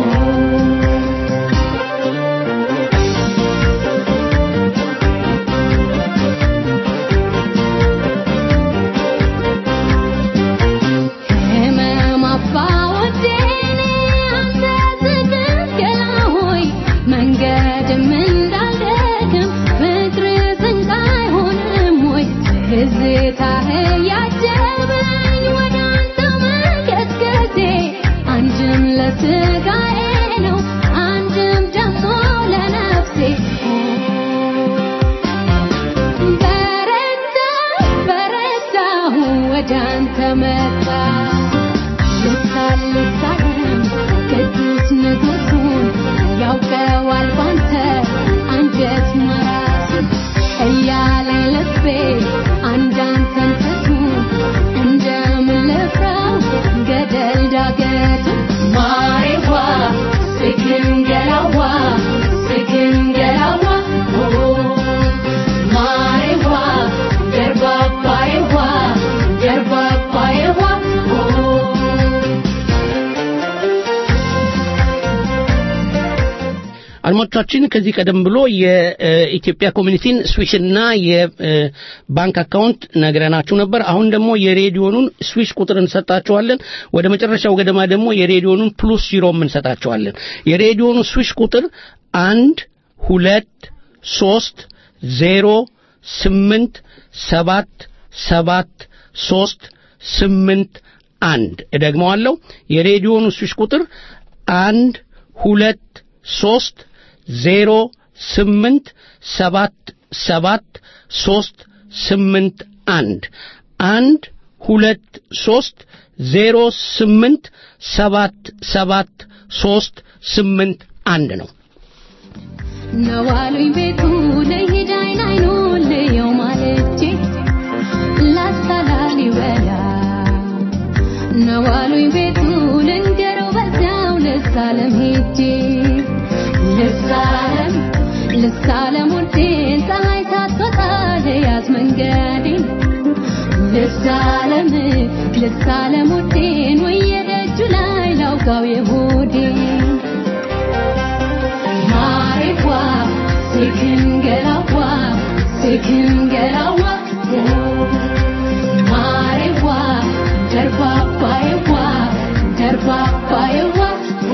አድማጮቻችን ከዚህ ቀደም ብሎ የኢትዮጵያ ኮሚኒቲን ስዊሽና የባንክ አካውንት ነግረናችሁ ነበር አሁን ደግሞ የሬዲዮኑን ስዊሽ ቁጥር እንሰጣቸዋለን ወደ መጨረሻው ገደማ ደግሞ የሬዲዮኑን ፕሉስ 0 እንሰጣቸዋለን የሬዲዮኑ ስዊሽ ቁጥር 1 2 3 0 8 7 7 3 8 1 እደግመዋለሁ የሬዲዮኑ ስዊሽ ቁጥር 1 123087738 ነው። ነዋሉኝ ቤቱ ለሂዳይን አይኑን ለየው ማለቼ ላስታላሊ ወላ ነዋሉኝ ቤቱ ልንገረው በዛው ለሳለም ሄጄ ለሳለም ወዴን ፀሐይ ሳትወጣ ለያዝ መንገዴን ለሳለም ወዴን ወየደጁ ላይ ላውጋው የሆዴን ማሪዋ Sekin gelawa Marewa Darba paewa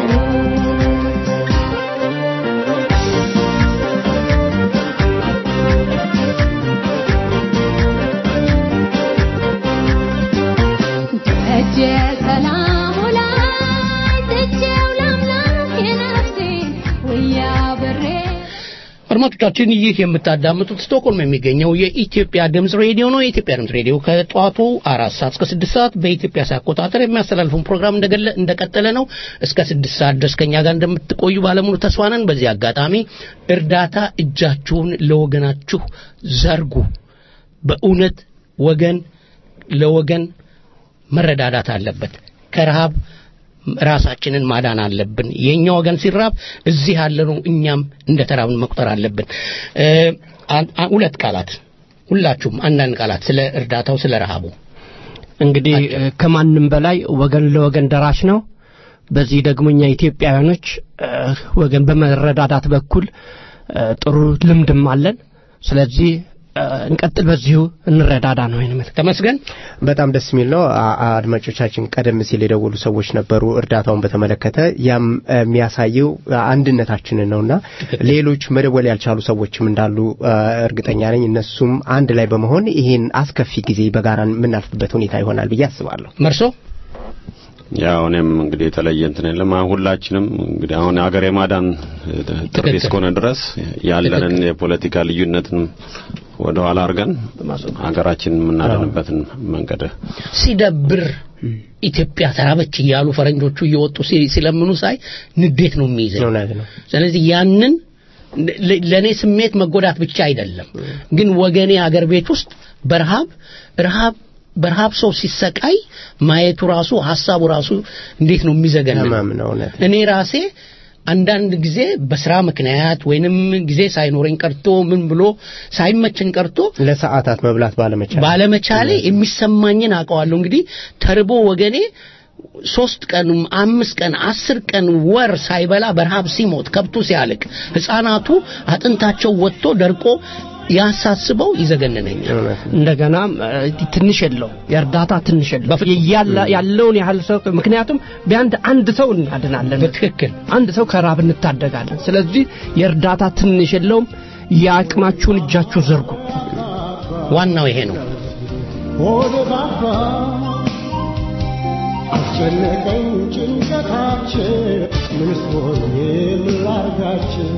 አድማጮቻችን ይህ የምታዳምጡት ስቶክሆልም የሚገኘው የኢትዮጵያ ድምጽ ሬዲዮ ነው። የኢትዮጵያ ድምጽ ሬዲዮ ከጧቱ 4 ሰዓት እስከ 6 ሰዓት በኢትዮጵያ አቆጣጠር የሚያስተላልፈውን ፕሮግራም እንደቀጠለ ነው። እስከ 6 ሰዓት ድረስ ከኛ ጋር እንደምትቆዩ ባለሙሉ ተስፋ ነን። በዚህ አጋጣሚ እርዳታ እጃችሁን ለወገናችሁ ዘርጉ። በእውነት ወገን ለወገን መረዳዳት አለበት። ከረሃብ ራሳችንን ማዳን አለብን። የኛ ወገን ሲራብ እዚህ ያለነው እኛም እንደተራብን መቁጠር አለብን። ሁለት ቃላት ሁላችሁም አንዳንድ ቃላት ስለ እርዳታው ስለ ረሃቡ። እንግዲህ ከማንም በላይ ወገን ለወገን ደራሽ ነው። በዚህ ደግሞ እኛ ኢትዮጵያውያኖች ወገን በመረዳዳት በኩል ጥሩ ልምድም አለን። ስለዚህ እንቀጥል በዚሁ እንረዳዳ ነው ማለት ተመስገን። በጣም ደስ የሚል ነው። አድማጮቻችን ቀደም ሲል የደወሉ ሰዎች ነበሩ እርዳታውን በተመለከተ ያም የሚያሳየው አንድነታችንን ነውና ሌሎች መደወል ያልቻሉ ሰዎችም እንዳሉ እርግጠኛ ነኝ። እነሱም አንድ ላይ በመሆን ይሄን አስከፊ ጊዜ በጋራ የምናልፍበት ሁኔታ ይሆናል ብዬ አስባለሁ። መርሶ ያው እኔም እንግዲህ የተለየ እንትን የለም። ሁላችንም እንግዲህ አሁን ሀገር የማዳን ጥሪ እስከሆነ ድረስ ያለንን የፖለቲካ ልዩነትን ወደ ኋላ አርገን ሀገራችንን የምናድንበትን መንገድ ሲደብር ኢትዮጵያ ተራበች እያሉ ፈረንጆቹ እየወጡ ሲለምኑ ሳይ ንዴት ነው የሚይዘው። ስለዚህ ያንን ለኔ ስሜት መጎዳት ብቻ አይደለም ግን ወገኔ ሀገር ቤት ውስጥ በረሃብ ሰው ሲሰቃይ ማየቱ ራሱ ሐሳቡ ራሱ እንዴት ነው የሚዘገነው። እኔ ራሴ አንዳንድ ጊዜ በስራ ምክንያት ወይንም ጊዜ ሳይኖረኝ ቀርቶ ምን ብሎ ሳይመቸኝ ቀርቶ ለሰዓታት መብላት ባለመቻሌ የሚሰማኝን አውቀዋለሁ። እንግዲህ ተርቦ ወገኔ 3 ቀን 5 ቀን 10 ቀን ወር ሳይበላ በረሃብ ሲሞት ከብቱ ሲያልቅ ህፃናቱ አጥንታቸው ወጥቶ ደርቆ ያሳስበው ይዘገነነኛል። እንደገና ትንሽ የለው የእርዳታ ትንሽ የለው ያለውን ያህል ሰው ምክንያቱም ቢያንድ አንድ ሰው እናድናለን። በትክክል አንድ ሰው ከራብ እንታደጋለን። ስለዚህ የእርዳታ ትንሽ የለውም። ያቅማችሁን እጃችሁ ዘርጉ። ዋናው ይሄ ነው። አስጨነቀኝ ጭንቀታችን ምንስ ሆኜ ላርጋችን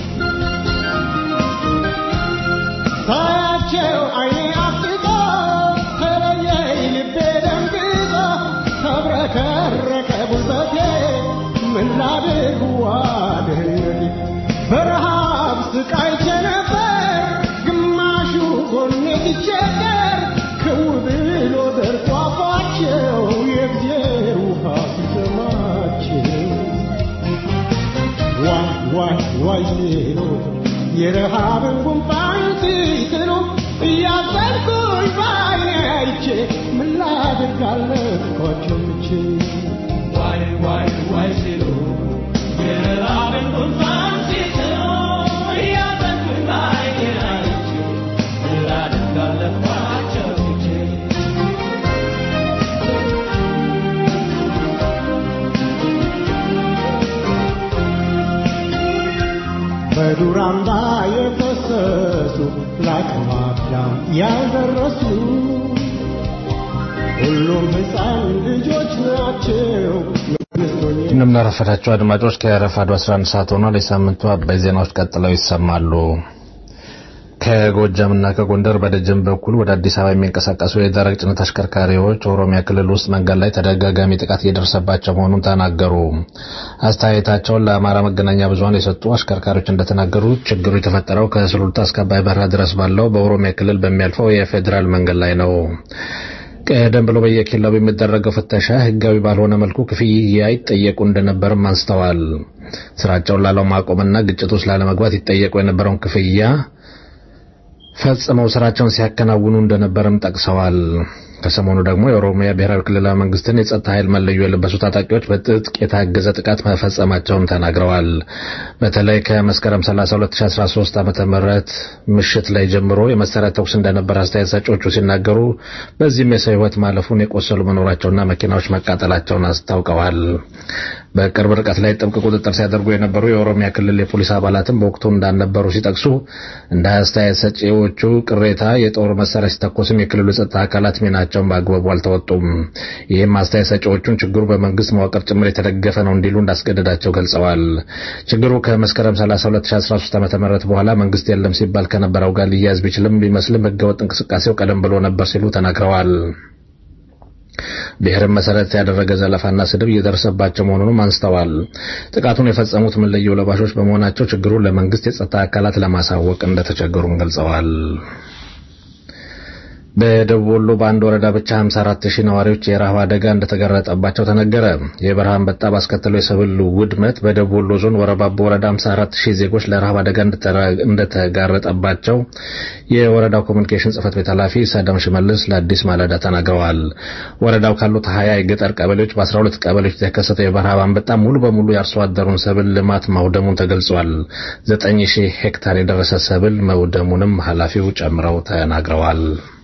ሳያቸው አይኔ አፍጥጦ ተለየኝ ልቤ ደንግጦ ተብረከረከ ጉልበቴ ምን ላድርግ ዋድህነቴ በረሃብ ስቃይቼ ነበር ግማሹ ጎኔ ሲቸገር ክው ብሎ ደርቆ አፏቸው የእግዜር ውሃ ሲሰማቸው ዋይ ሲሉ የረሃብን ጉንፋን ሲስሉ እያዘንኩኝ ባይኔ አይቼ ምን ላድርግ አለኳቸው ምቼ ዋይ ሲሉ የረሃብን ጉንፋን ሲስሉ እያዘንኩኝ ባይኔ አይቼ ምን ላድርግ አለኳቸው ምቼ በዱራምባ የፈሰሱ ለአቅመ አዳም ያልደረሱ ሁሉም ሕፃን ልጆች ናቸው። እንደምናረፈዳቸው አድማጮች ከረፋዱ 11 ሰዓት ሆኗል። የሳምንቱ አበይ ዜናዎች ቀጥለው ይሰማሉ። ከጎጃምና ከጎንደር በደጀን በኩል ወደ አዲስ አበባ የሚንቀሳቀሱ የደረቅ ጭነት አሽከርካሪዎች ኦሮሚያ ክልል ውስጥ መንገድ ላይ ተደጋጋሚ ጥቃት እየደረሰባቸው መሆኑን ተናገሩ። አስተያየታቸውን ለአማራ መገናኛ ብዙሃን የሰጡ አሽከርካሪዎች እንደተናገሩት ችግሩ የተፈጠረው ከሱሉልታ እስከ አባይ በረሃ ድረስ ባለው በኦሮሚያ ክልል በሚያልፈው የፌዴራል መንገድ ላይ ነው። ቀደም ብሎ በየኬላው የሚደረገው ፍተሻ ህጋዊ ባልሆነ መልኩ ክፍያ ይጠየቁ እንደነበርም አንስተዋል። ስራቸውን ላለማቆምና ግጭት ውስጥ ላለመግባት ይጠየቁ የነበረውን ክፍያ ፈጽመው ስራቸውን ሲያከናውኑ እንደነበርም ጠቅሰዋል። ከሰሞኑ ደግሞ የኦሮሚያ ብሔራዊ ክልላዊ መንግስትን የጸጥታ ኃይል መለዮ የለበሱ ታጣቂዎች በትጥቅ የታገዘ ጥቃት መፈጸማቸውን ተናግረዋል። በተለይ ከመስከረም 30 2013 ዓ.ም ምሽት ላይ ጀምሮ የመሳሪያ ተኩስ እንደነበር አስተያየት ሰጪዎቹ ሲናገሩ በዚህም የሰው ህይወት ማለፉን የቆሰሉ መኖራቸውና መኪናዎች መቃጠላቸውን አስታውቀዋል። በቅርብ ርቀት ላይ ጥብቅ ቁጥጥር ሲያደርጉ የነበሩ የኦሮሚያ ክልል የፖሊስ አባላትም በወቅቱ እንዳልነበሩ ሲጠቅሱ እንደ አስተያየት ሰጪዎቹ ቅሬታ የጦር መሳሪያ ሲተኮስም የክልሉ ጸጥታ አካላት ሚናቸውን በአግባቡ አልተወጡም። ይህም አስተያየት ሰጪዎቹን ችግሩ በመንግስት መዋቅር ጭምር የተደገፈ ነው እንዲሉ እንዳስገደዳቸው ገልጸዋል። ችግሩ ከመስከረም 30 2013 ዓ.ም በኋላ መንግስት የለም ሲባል ከነበረው ጋር ሊያዝ ቢመስልም ህገወጥ እንቅስቃሴው ቀደም ብሎ ነበር ሲሉ ተናግረዋል። ብሔርን መሰረት ያደረገ ዘለፋና ስድብ እየደረሰባቸው መሆኑንም አንስተዋል። ጥቃቱን የፈጸሙት መለዮ ለባሾች በመሆናቸው ችግሩን ለመንግስት የጸጥታ አካላት ለማሳወቅ እንደተቸገሩም ገልጸዋል። በደቡብ ወሎ በአንድ ወረዳ ብቻ 54000 ነዋሪዎች የረሃብ አደጋ እንደተጋረጠባቸው ተነገረ። የበረሃ አንበጣ ባስከተለው የሰብል ውድመት በደቡብ ወሎ ዞን ወረባቦ ወረዳ 54000 ዜጎች ለረሃብ አደጋ እንደተጋረጠባቸው የወረዳው ኮሚኒኬሽን ጽህፈት ቤት ኃላፊ ሳዳም ሽመልስ ለአዲስ ማለዳ ተናግረዋል። ወረዳው ካሉት 20 የገጠር ቀበሌዎች በ12 ቀበሌዎች የተከሰተው የበረሃ አንበጣ ሙሉ በሙሉ የአርሶ አደሩን ሰብል ልማት ማውደሙን ተገልጿል። 9000 ሄክታር የደረሰ ሰብል መውደሙንም ኃላፊው ጨምረው ተናግረዋል።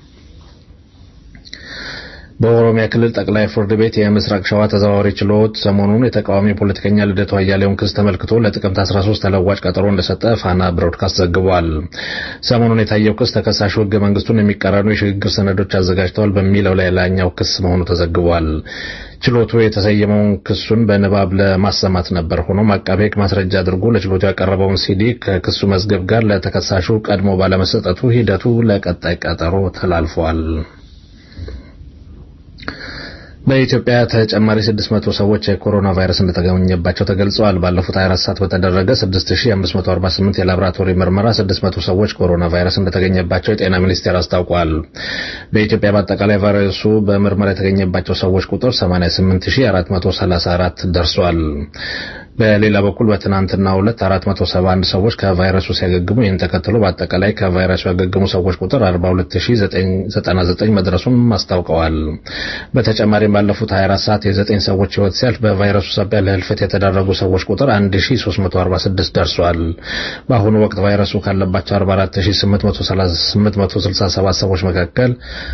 በኦሮሚያ ክልል ጠቅላይ ፍርድ ቤት የምስራቅ ሸዋ ተዘዋዋሪ ችሎት ሰሞኑን የተቃዋሚ ፖለቲከኛ ልደቱ አያሌውን ክስ ተመልክቶ ለጥቅምት 13 ተለዋጭ ቀጠሮ እንደሰጠ ፋና ብሮድካስት ዘግቧል። ሰሞኑን የታየው ክስ ተከሳሹ ህገ መንግስቱን የሚቃረኑ የሽግግር ሰነዶች አዘጋጅተዋል በሚለው ላይ ላኛው ክስ መሆኑ ተዘግቧል። ችሎቱ የተሰየመውን ክሱን በንባብ ለማሰማት ነበር። ሆኖም አቃቤ ህግ ማስረጃ አድርጎ ለችሎቱ ያቀረበውን ሲዲ ከክሱ መዝገብ ጋር ለተከሳሹ ቀድሞ ባለመሰጠቱ ሂደቱ ለቀጣይ ቀጠሮ ተላልፏል። በኢትዮጵያ ተጨማሪ 600 ሰዎች የኮሮና ቫይረስ እንደተገኘባቸው ተገልጿል። ባለፉት 24 ሰዓት በተደረገ 6548 የላቦራቶሪ ምርመራ 600 ሰዎች ኮሮና ቫይረስ እንደተገኘባቸው የጤና ሚኒስቴር አስታውቋል። በኢትዮጵያ በአጠቃላይ ቫይረሱ በምርመራ የተገኘባቸው ሰዎች ቁጥር 88434 ደርሷል። በሌላ በኩል በትናንትናው ዕለት 471 ሰዎች ከቫይረሱ ሲያገግሙ ይህን ተከትሎ በአጠቃላይ ከቫይረሱ ያገገሙ ሰዎች ቁጥር 42099 መድረሱን አስታውቀዋል። በተጨማሪም ባለፉት 24 ሰዓት የ9 ሰዎች ህይወት ሲያልፍ በቫይረሱ ሳቢያ ለህልፈት የተዳረጉ ሰዎች ቁጥር 1346 ደርሷል። በአሁኑ ወቅት ቫይረሱ ካለባቸው 44867 ሰዎች መካከል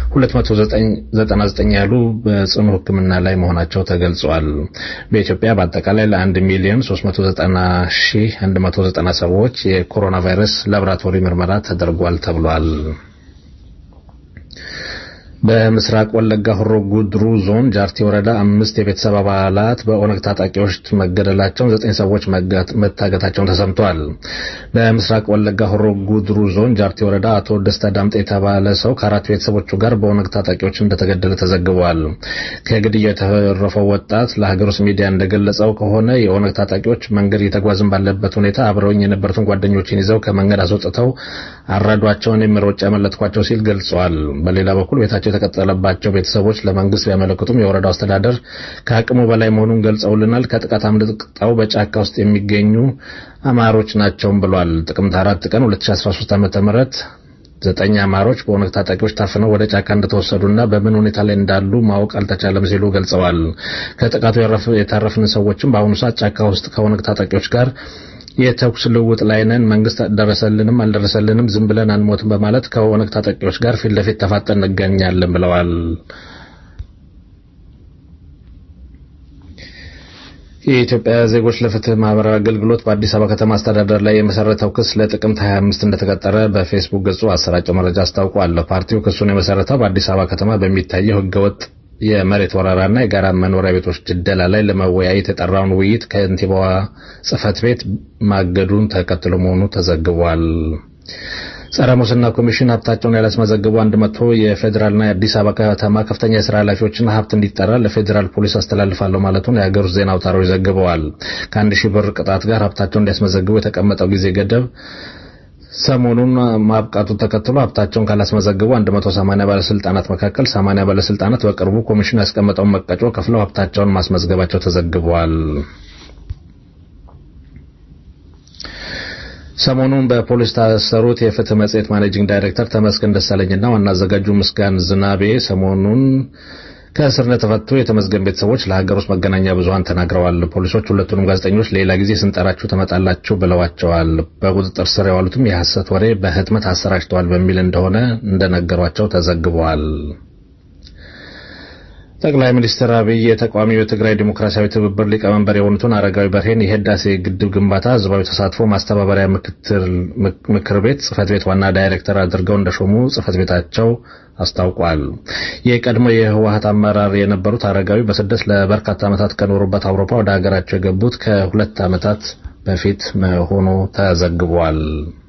299 ያሉ በጽኑ ሕክምና ላይ መሆናቸው ተገልጿል። በኢትዮጵያ በአጠቃላይ ለ1 ሚሊዮን 390,190 ሰዎች የኮሮና ቫይረስ ላቦራቶሪ ምርመራ ተደርጓል ተብሏል። በምስራቅ ወለጋ ሆሮ ጉድሩ ዞን ጃርቲ ወረዳ 5 የቤተሰብ አባላት በኦነግ ታጣቂዎች መገደላቸውን 9 ሰዎች መታገታቸውን ተሰምቷል። በምስራቅ ወለጋ ሆሮ ጉድሩ ዞን ጃርቲ ወረዳ አቶ ደስታ ዳምጤ የተባለ ሰው ከ4 ቤተሰቦቹ ጋር በኦነግ ታጣቂዎች እንደተገደለ ተዘግቧል። ከግድያው የተረፈው ወጣት ለሀገር ውስጥ ሚዲያ እንደገለጸው ከሆነ የኦነግ ታጣቂዎች መንገድ እየተጓዝን ባለበት ሁኔታ አብረውኝ የነበሩትን ጓደኞችን ይዘው ከመንገድ አስወጥተው አረዷቸውን የሚሮጭ ያመለጥኳቸው ሲል ገልጿል። በሌላ በኩል ቤታቸው የተቀጠለባቸው ቤተሰቦች ለመንግስት ቢያመለክቱም የወረዳው አስተዳደር ከአቅሙ በላይ መሆኑን ገልጸውልናል። ከጥቃት አምልጠው በጫካ ውስጥ የሚገኙ አማሮች ናቸው ብሏል። ጥቅምት 4 ቀን 2013 ዓ.ም 9 አማሮች በኦነግ ታጣቂዎች ታፍነው ወደ ጫካ እንደተወሰዱና በምን ሁኔታ ላይ እንዳሉ ማወቅ አልተቻለም ሲሉ ገልጸዋል። ከጥቃቱ የተረፍን ሰዎችም በአሁኑ ሰዓት ጫካ ውስጥ ከኦነግ ታጣቂዎች ጋር የተኩስ ልውውጥ ላይ ነን፣ መንግስት ደረሰልንም አልደረሰልንም ዝም ብለን አንሞትም በማለት ከኦነግ ታጣቂዎች ጋር ፊት ለፊት ተፋጠን እንገኛለን ብለዋል። የኢትዮጵያ ዜጎች ለፍትህ ማህበራዊ አገልግሎት በአዲስ አበባ ከተማ አስተዳደር ላይ የመሰረተው ክስ ለጥቅምት 25 እንደተቀጠረ በፌስቡክ ገጹ አሰራጨው መረጃ አስታውቋል። ፓርቲው ክሱን የመሰረተው በአዲስ አበባ ከተማ በሚታየው ህገወጥ የመሬት ወረራና የጋራ መኖሪያ ቤቶች ድለላ ላይ ለመወያየት የጠራውን ውይይት ከንቲባዋ ጽሕፈት ቤት ማገዱን ተከትሎ መሆኑ ተዘግቧል። ጸረ ሙስና ኮሚሽን ሀብታቸውን ያላስመዘገቡ 100 የፌዴራልና የአዲስ አበባ ከተማ ከፍተኛ የሥራ ኃላፊዎችና ሀብት እንዲጠራ ለፌዴራል ፖሊስ አስተላልፋለሁ ማለቱን የሀገር ውስጥ ዜና አውታሮች ዘግበዋል። ከ1000 ብር ቅጣት ጋር ሀብታቸውን እንዲያስመዘግቡ የተቀመጠው ጊዜ ገደብ ሰሞኑን ማብቃቱን ተከትሎ ሀብታቸውን ካላስመዘገቡ 180 ባለስልጣናት መካከል 80 ባለስልጣናት በቅርቡ ኮሚሽኑ ያስቀመጠውን መቀጮ ከፍለው ሀብታቸውን ማስመዝገባቸው ተዘግቧል። ሰሞኑን በፖሊስ ታሰሩት የፍትህ መጽሔት ማኔጂንግ ዳይሬክተር ተመስገን ደሳለኝና ዋና አዘጋጁ ምስጋን ዝናቤ ሰሞኑን ከእስር እንደተፈቱ የተመስገን ቤተሰቦች ለሀገር ውስጥ መገናኛ ብዙሃን ተናግረዋል። ፖሊሶች ሁለቱንም ጋዜጠኞች ሌላ ጊዜ ስንጠራችሁ ትመጣላችሁ ብለዋቸዋል። በቁጥጥር ስር የዋሉትም የሐሰት ወሬ በህትመት አሰራጭተዋል በሚል እንደሆነ እንደነገሯቸው ተዘግቧል። ጠቅላይ ሚኒስትር አብይ የተቋሚው የትግራይ ዲሞክራሲያዊ ትብብር ሊቀመንበር የሆኑትን አረጋዊ በርሄን የህዳሴ ግድብ ግንባታ ህዝባዊ ተሳትፎ ማስተባበሪያ ምክር ቤት ጽሕፈት ቤት ዋና ዳይሬክተር አድርገው እንደሾሙ ጽሕፈት ቤታቸው አስታውቋል። የቀድሞ የህወሓት አመራር የነበሩት አረጋዊ በስደት ለበርካታ ዓመታት ከኖሩበት አውሮፓ ወደ ሀገራቸው የገቡት ከ2 ዓመታት በፊት መሆኑ ተዘግቧል።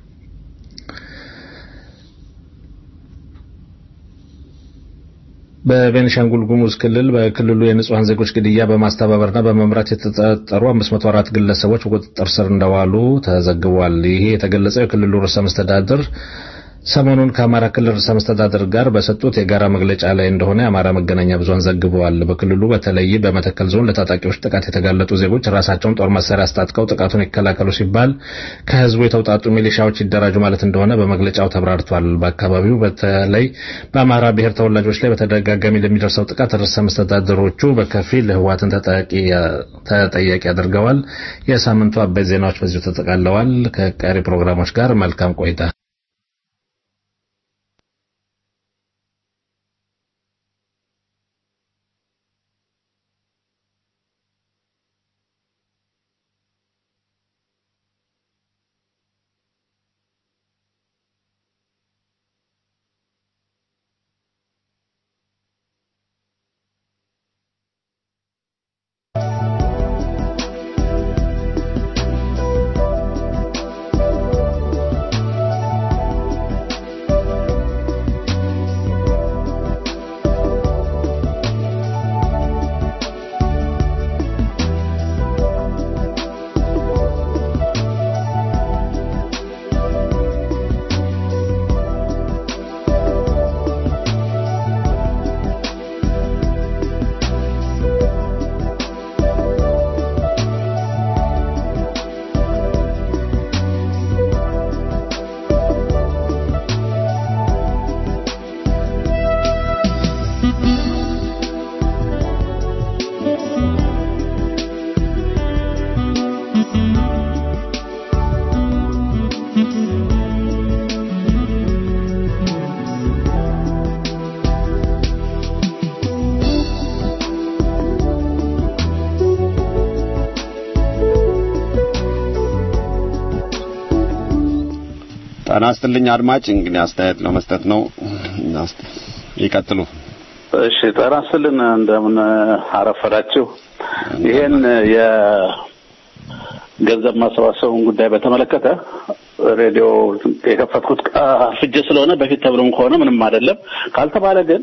በቤኒሻንጉል ጉሙዝ ክልል በክልሉ የንጹሃን ዜጎች ግድያ በማስተባበርና በመምራት የተጠረጠሩ 504 ግለሰቦች በቁጥጥር ስር እንደዋሉ ተዘግቧል። ይሄ የተገለጸው የክልሉ ርዕሰ መስተዳድር ሰሞኑን ከአማራ ክልል ርዕሰ መስተዳድር ጋር በሰጡት የጋራ መግለጫ ላይ እንደሆነ የአማራ መገናኛ ብዙሃን ዘግበዋል። በክልሉ በተለይ በመተከል ዞን ለታጣቂዎች ጥቃት የተጋለጡ ዜጎች ራሳቸውን ጦር መሳሪያ አስታጥቀው ጥቃቱን ይከላከሉ ሲባል ከህዝቡ የተውጣጡ ሚሊሻዎች ይደራጁ ማለት እንደሆነ በመግለጫው ተብራርቷል። በአካባቢው በተለይ በአማራ ብሔር ተወላጆች ላይ በተደጋጋሚ ለሚደርሰው ጥቃት ርዕሰ መስተዳድሮቹ በከፊል ህወሓትን ተጠያቂ አድርገዋል። የሳምንቱ አበይት ዜናዎች በዚሁ ተጠቃለዋል። ከቀሪ ፕሮግራሞች ጋር መልካም ቆይታ። ጤና ይስጥልኝ አድማጭ፣ እንግዲህ አስተያየት ለመስጠት ነው። ይቀጥሉ። እሺ፣ ጤና ይስጥልን፣ እንደምን አረፈዳችሁ። ይሄን የገንዘብ ማሰባሰቡን ጉዳይ በተመለከተ ሬዲዮ የከፈትኩት ፍጀ ስለሆነ በፊት ተብሎም ከሆነ ምንም አይደለም። ካልተባለ ግን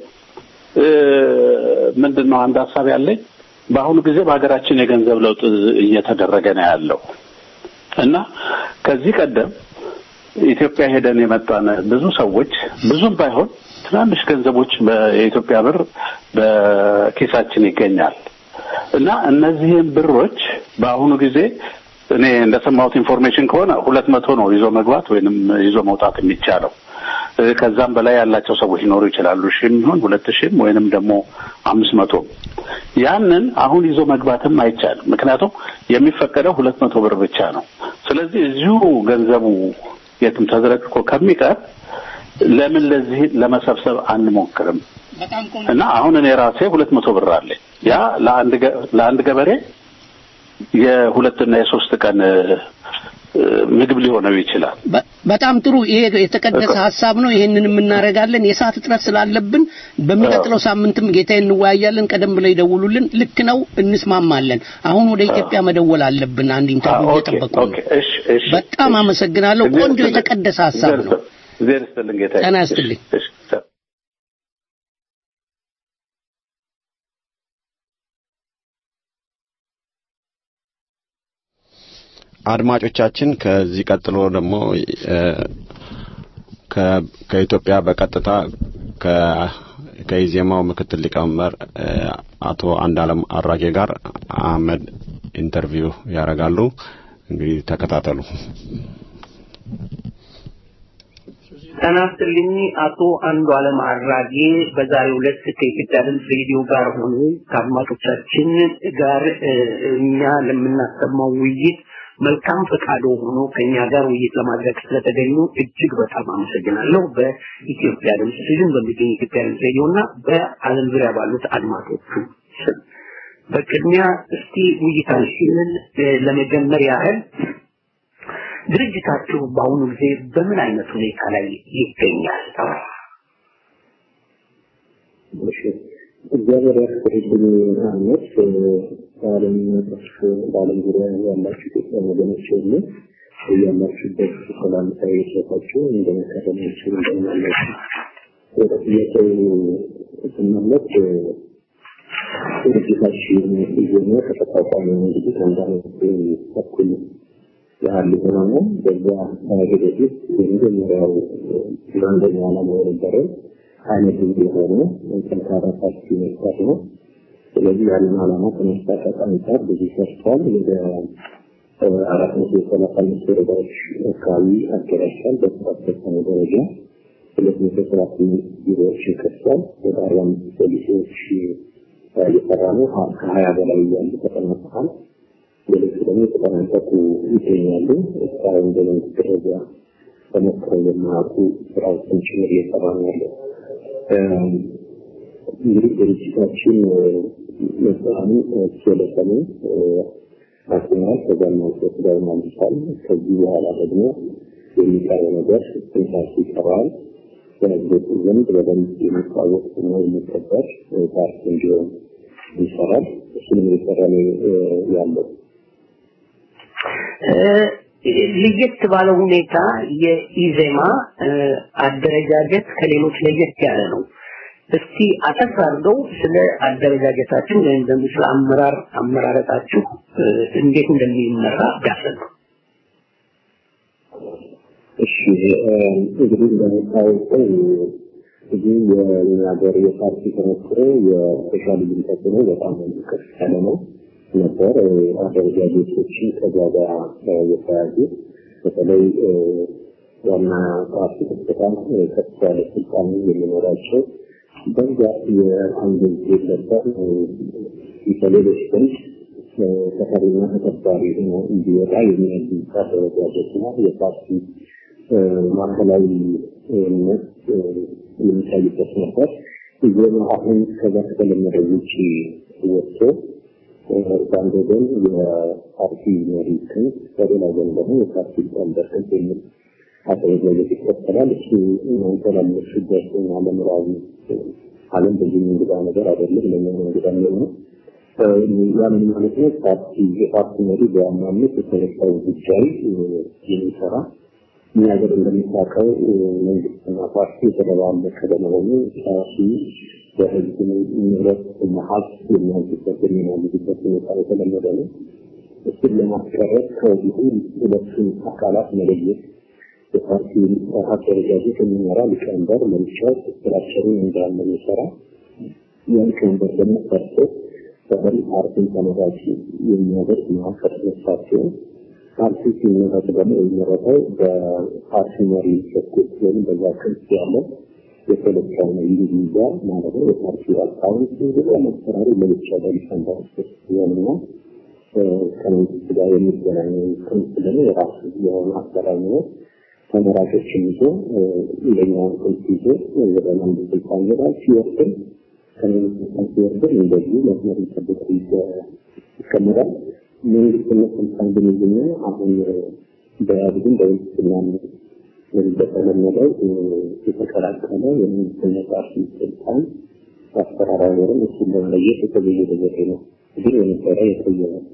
ምንድነው አንድ ሐሳብ ያለኝ፣ በአሁኑ ጊዜ በሀገራችን የገንዘብ ለውጥ እየተደረገ ነው ያለው እና ከዚህ ቀደም ኢትዮጵያ ሄደን የመጣን ብዙ ሰዎች ብዙም ባይሆን ትናንሽ ገንዘቦች በኢትዮጵያ ብር በኪሳችን ይገኛል እና እነዚህን ብሮች በአሁኑ ጊዜ እኔ እንደሰማሁት ኢንፎርሜሽን ከሆነ 200 ነው ይዞ መግባት ወይንም ይዞ መውጣት የሚቻለው። ከዛም በላይ ያላቸው ሰዎች ሊኖሩ ይችላሉ። 1000 ይሁን 2000 ወይንም ደግሞ 500 ያንን አሁን ይዞ መግባትም አይቻልም። ምክንያቱም የሚፈቀደው 200 ብር ብቻ ነው። ስለዚህ እዚሁ ገንዘቡ የትም ተዘረክኮ ከሚቀር ለምን ለዚህ ለመሰብሰብ አንሞክርም? እና አሁን እኔ ራሴ 200 ብር አለኝ። ያ ለአንድ ገበሬ የ2 እና የ3 ቀን ምግብ ሊሆነው ይችላል። በጣም ጥሩ። ይሄ የተቀደሰ ሐሳብ ነው። ይሄንንም እናረጋለን። የሰዓት እጥረት ስላለብን በሚቀጥለው ሳምንትም ጌታዬ እንወያያለን። ቀደም ብለው ይደውሉልን። ልክ ነው፣ እንስማማለን። አሁን ወደ ኢትዮጵያ መደወል አለብን። አንድ ኢንተርቪው እየጠበቁ ነው። በጣም አመሰግናለሁ። ቆንጆ የተቀደሰ ሐሳብ ነው። እግዚአብሔር ይስጥልኝ ጌታዬ። ጤና ይስጥልኝ። አድማጮቻችን ከዚህ ቀጥሎ ደግሞ ከኢትዮጵያ በቀጥታ ከኢዜማው ምክትል ሊቀመንበር አቶ አንዳለም አራጌ ጋር አህመድ ኢንተርቪው ያደርጋሉ። እንግዲህ ተከታተሉ። ጤና ይስጥልኝ አቶ አንዱዓለም አራጌ በዛሬው ዕለት ከኢትዮጵያ ድምፅ ሬዲዮ ጋር ሆኖ ከአድማጮቻችን ጋር እኛ ለምናሰማው ውይይት መልካም ፈቃዶ ሆኖ ከኛ ጋር ውይይት ለማድረግ ስለተገኙ እጅግ በጣም አመሰግናለሁ። በኢትዮጵያ ድምፅ ሲዝን በሚገኝ ኢትዮጵያ ድምፅ ሬዲዮና በዓለም ዙሪያ ባሉት አድማጮቹ በቅድሚያ እስቲ ውይይታችንን ለመጀመር ያህል ድርጅታችሁ በአሁኑ ጊዜ በምን አይነት ሁኔታ ላይ ይገኛል? እግዚአብሔር ያስፈልግልኝ አመት በዓለም ዙሪያ ያላችሁ ኢትዮጵያ ወገኖች ሁሉ ያላችሁበት ሰላምታዊ ሰጣችሁ እንደመከረማችሁ እንደምናላችሁ ወደ ጥያቄው ስንመለስ ድርጅታችን ኢዜማ ከተቋቋመ እንግዲህ ከአንድ ዓመት ተኩል ያህል ሆኖ በዛ ሂደት ውስጥ የመጀመሪያው አንደኛ ዓላማ የነበረው አይነት የሆነ ጠንካራ ፓርቲ መስራት ነው። ስለዚህ ያንን ዓላማ ከማሳካት አንጻር ብዙ ሰርቷል። ወደ 435 ወረዳዎች አካባቢ አደራጅቷል። በተሳተፈ ደረጃ 238 ቢሮዎችን ከፍቷል። ወደ 45 ፖሊሲዎች እየሰራ ነው። ከ20 በላይ ያሉ ተጠናቀዋል። ሌሎች ደግሞ የተጠናቀቁ ይገኛሉ። እስካሁን በመንግስት ደረጃ ተሞክረው የማያውቁ ስራዎችን ጭምር እየሰራ ነው ያለው። እንግዲህ ድርጅታችን መስራኑ ስለሰሙ አስመራል ከዛም ወስደው ማንሳል ከዚህ በኋላ ደግሞ የሚቀረው ነገር ትንሽ ይቀራል። በህዝብ ዘንድ በደንብ የሚታወቅ ነው የሚከበር ፓርቲ እንዲሆን ይሰራል። እሱን እየሰራ ነው ያለው። ለየት ባለ ሁኔታ የኢዜማ አደረጃጀት ከሌሎች ለየት ያለ ነው። እስቲ አጠቃርገው ስለ አደረጃጀታችሁ ወይም ደግሞ ስለ አመራረጣችሁ እንዴት እንደሚመራ ዳሰሉ። እሺ እንግዲህ እንደምታውቀው እዚህ የሀገር የፓርቲ ተሞክሮ የሶሻል ዲሞክራሲ ነው በጣም ከፍ ያለ ነው ነበር። አደረጃጀቶችን ከጋራ የተያዙ በተለይ ዋና ፓርቲ በጣም ከፍ ያለ ስልጣን የሚኖራቸው በዛ የአንድ ነበር የተለየ ስንት ተፈሪና ተከባሪ ሆኖ እንዲወጣ የሚያደርግ አደረጃጀት ነው። የፓርቲ ማዕከላዊነት የሚታይበት ነበር። ይህም አሁን ከዛ ከተለመደው ውጭ ወጥቶ በአንድ ወገን የፓርቲ መሪ ክንፍ በሌላ ወገን ደግሞ የፓርቲ ሊቀመንበር ክንፍ የሚል አደረጃጀት ይከተላል። እሱ እናንተ ላለሽበት ለምዕራቡ ዓለም ብዙ እንግዳ ነገር አይደለም። ለምን እንግዳ ነው? ያንን ማለት ነው የፓርቲ መሪ በዋናነት የተለቀው ጉዳይ የሚሰራ ነገር እንደሚታወቀው መንግስትና ፓርቲ የተደባለቀ በመሆኑ ፓርቲ በህዝብ ንብረት መሀል የሚያዝበት የሚያዝበት ሁኔታ የተለመደ ነው። እሱን ለማስቀረት ከወዲሁ ሁለቱን አካላት መለየት የፓርቲ አደረጃጀት የሚመራ ሊቀመንበር ለብቻው ስትራክቸሩን እንዳለ የሚሰራ ሊቀመንበር ደግሞ ሰርቶ በተለይ ፓርቲን ተመራጭ የሚያደርግ ማዕከል መስራቸው ፓርቲ ሲመረጥ ደግሞ የሚመረጠው በፓርቲ መሪ በኩል ወይም በዛ ክንፍ ያለው የፖለቲካ ኢንዲቪዛ ማለት ነው። የፓርቲ አካውንት እንግዲህ መሰራሩ ለብቻ ሊቀመንበር ሲሆንና ከመንግስት ጋር የሚገናኝ ክንፍ ደግሞ የራሱ የሆነ አሰራር ነው። ተመራጮችን ይዞ ለኛው ክንፍ ይዞ ወደ መንግስት ስልጣን ሲወስድ ከመንግስት ሲወስድ እንደዚህ መስመር ይጠብቅ ይከመራል። መንግስት ስልጣን በሚገኘው አሁን በአብዱን በውስጥናም በተለመደው የተቀላቀለ የመንግስት ፓርቲ ስልጣን አስተራራሪውን እሱን ለመለየት የተገኘ ነገር ነው። ግን የነበረ የተለየ ነው።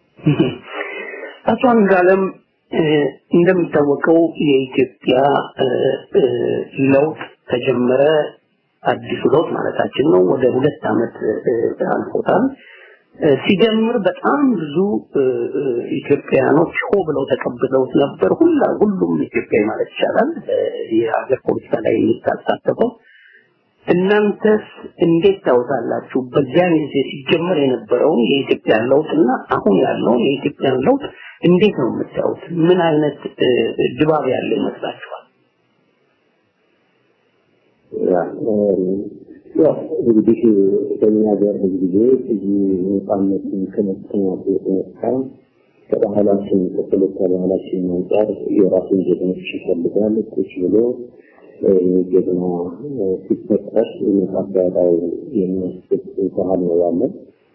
አቶ አንዱዓለም እንደሚታወቀው የኢትዮጵያ ለውጥ ተጀመረ። አዲሱ ለውጥ ማለታችን ነው። ወደ 2 ዓመት አልፎታል። ሲጀምር በጣም ብዙ ኢትዮጵያኖች ሆ ብለው ተቀብለውት ነበር። ሁሉም ኢትዮጵያዊ ማለት ይቻላል የሀገር ፖለቲካ ላይ የሚሳተፈው። እናንተስ እንዴት ታውታላችሁ? በዚያን ጊዜ ሲጀመር የነበረውን የኢትዮጵያ ለውጥና አሁን ያለውን የኢትዮጵያ ለውጥ እንዴት ነው የምታዩት? ምን አይነት ድባብ ያለው ይመስላችኋል? እንግዲህ በእኛ ሀገር ጊዜ እዚህ ነፃነትን ከመጠናት የተነሳ ከባህላችን ከፖለቲካ ባህላችን አንጻር የራሱን ጀግኖች ይፈልጋል። ቁጭ ብሎ ጀግና ሲፈጠር የመሳቢያው የሚያስብ ባህል ነው ያለን።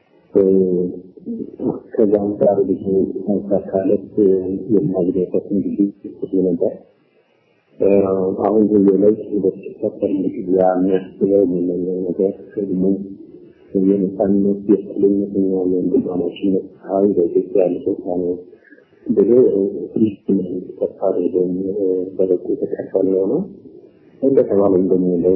ከዛም ጋር ብዙ ተንሳካለት የማግኘት እንግዲህ ነበር። አሁን ላይ በተፈጠረ ጊዜ የሚያስበው ነገር ደግሞ የነፃነት የሰላምና የእንድማማችነት ኃይል በኢትዮጵያ ለሰላም ብሎ ተፈጠረ ደግሞ በበቁ ተከፈለው ነው። እንደተባለው እንደሚለው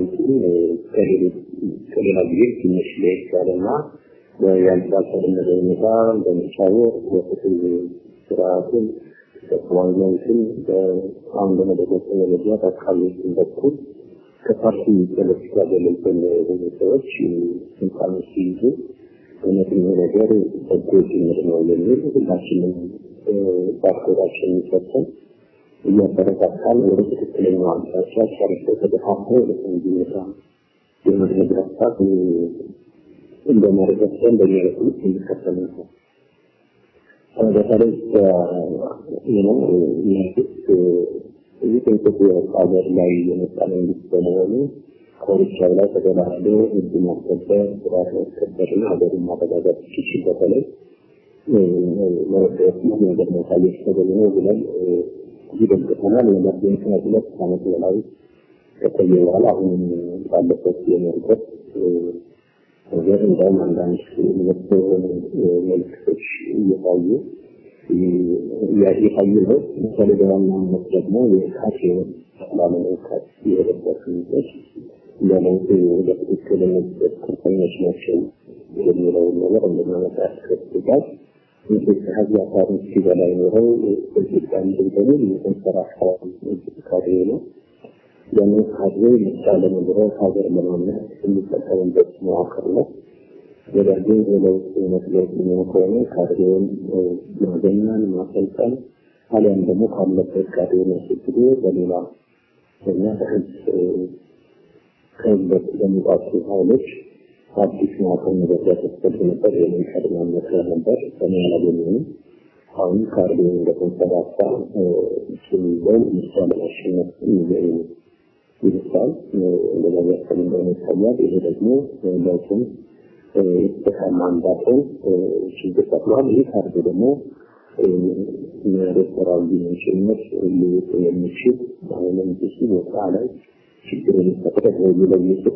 ከሌላ ጊዜ ትንሽ ለይቻለና ያልተባለ ሁኔታ በሚቻለው ወጥተው ስራቱን ተቋማትን በአሁን በመደረስ ለመድረስ አካባቢውን በኩል ከፓርቲ ፖለቲካ ገለልተኛ የሆኑ ሰዎች ስልጣን ሲይዙ እውነተኛ ነገር በጎ ጅምር ነው የሚል ሁላችንም ባኮራችን የሚሰጠን እያበረታታል ወደ ትክክለኛው አቅጣጫ ሰርቶ ተደፋፍሮ ለተንጂነታ የመድረግ ሀሳብ እንደማረጋገጥ በሚያደርጉ የሚከተል ነው። በተለይ ይህ ከኢትዮጵያ ሀገር ላይ የመጣ መንግስት በመሆኑ ኮሪቻው ላይ ተደራድሮ ህግ ማስከበር፣ ስርዓት ማስከበርና ሀገርን ማረጋጋት ሲችል በተለይ ነገር ማሳየት ተገቢ ነው ብለን ይደግፈናል። ነገር ግን ከሁለት ዓመት በላይ ከቆየ በኋላ አሁን ባለበት የመርገጥ ነገር እንደውም አንዳንድ ምልክቶች እየታዩ ነው። በተለይ በዋናነት ደግሞ የካቴው ባለመለካት የሄደበት ምንጮች ለለውጥ ወደ ትክክለኛነት ከፍተኞች ናቸው የሚለውን ነገር እንደማመጣ ያስከትላል። ኢትዮጵያ ህዝብ አካባቢ ሲበላይ ኖረው ኢትዮጵያ እንደሆነ የተንሰራፋው እንቅስቃሴ ነው። ያንን ካድሬ ይቻለ ነው ሀገር ለማምናት የሚጠቀምበት መዋቅር ነው። ነገር ግን ለውጥ መስሎት ከሆነ ካድሬውን ማገኛን ማሰልጠን አሊያም ደግሞ ካለበት ካድሬውን አስወግዶ በሌላ እና ከህዝብ በሚቋጡ ኃይሎች አዲስ መዋቅር መዘርጋት ያስፈልግ ነበር። ይህንን ቀድማ መክረ ነበር። ሰሚ ያላገኘንም አሁን ካድሬውን እንደተንሰራፋ ሲሚዘው ምሳሌ ማሽነት ይመስላል። እንደዛ እንደሆነ ይታያል። ይሄ ደግሞ ለውጡም የተሳማ እንዳይሆን ችግር ፈጥሯል። ይህ ካርድ ደግሞ ሬስቶራንት ጭምር ሊወጡ የሚችል አሁንም ብዙ ቦታ ላይ ችግር የሚፈጥር ለየት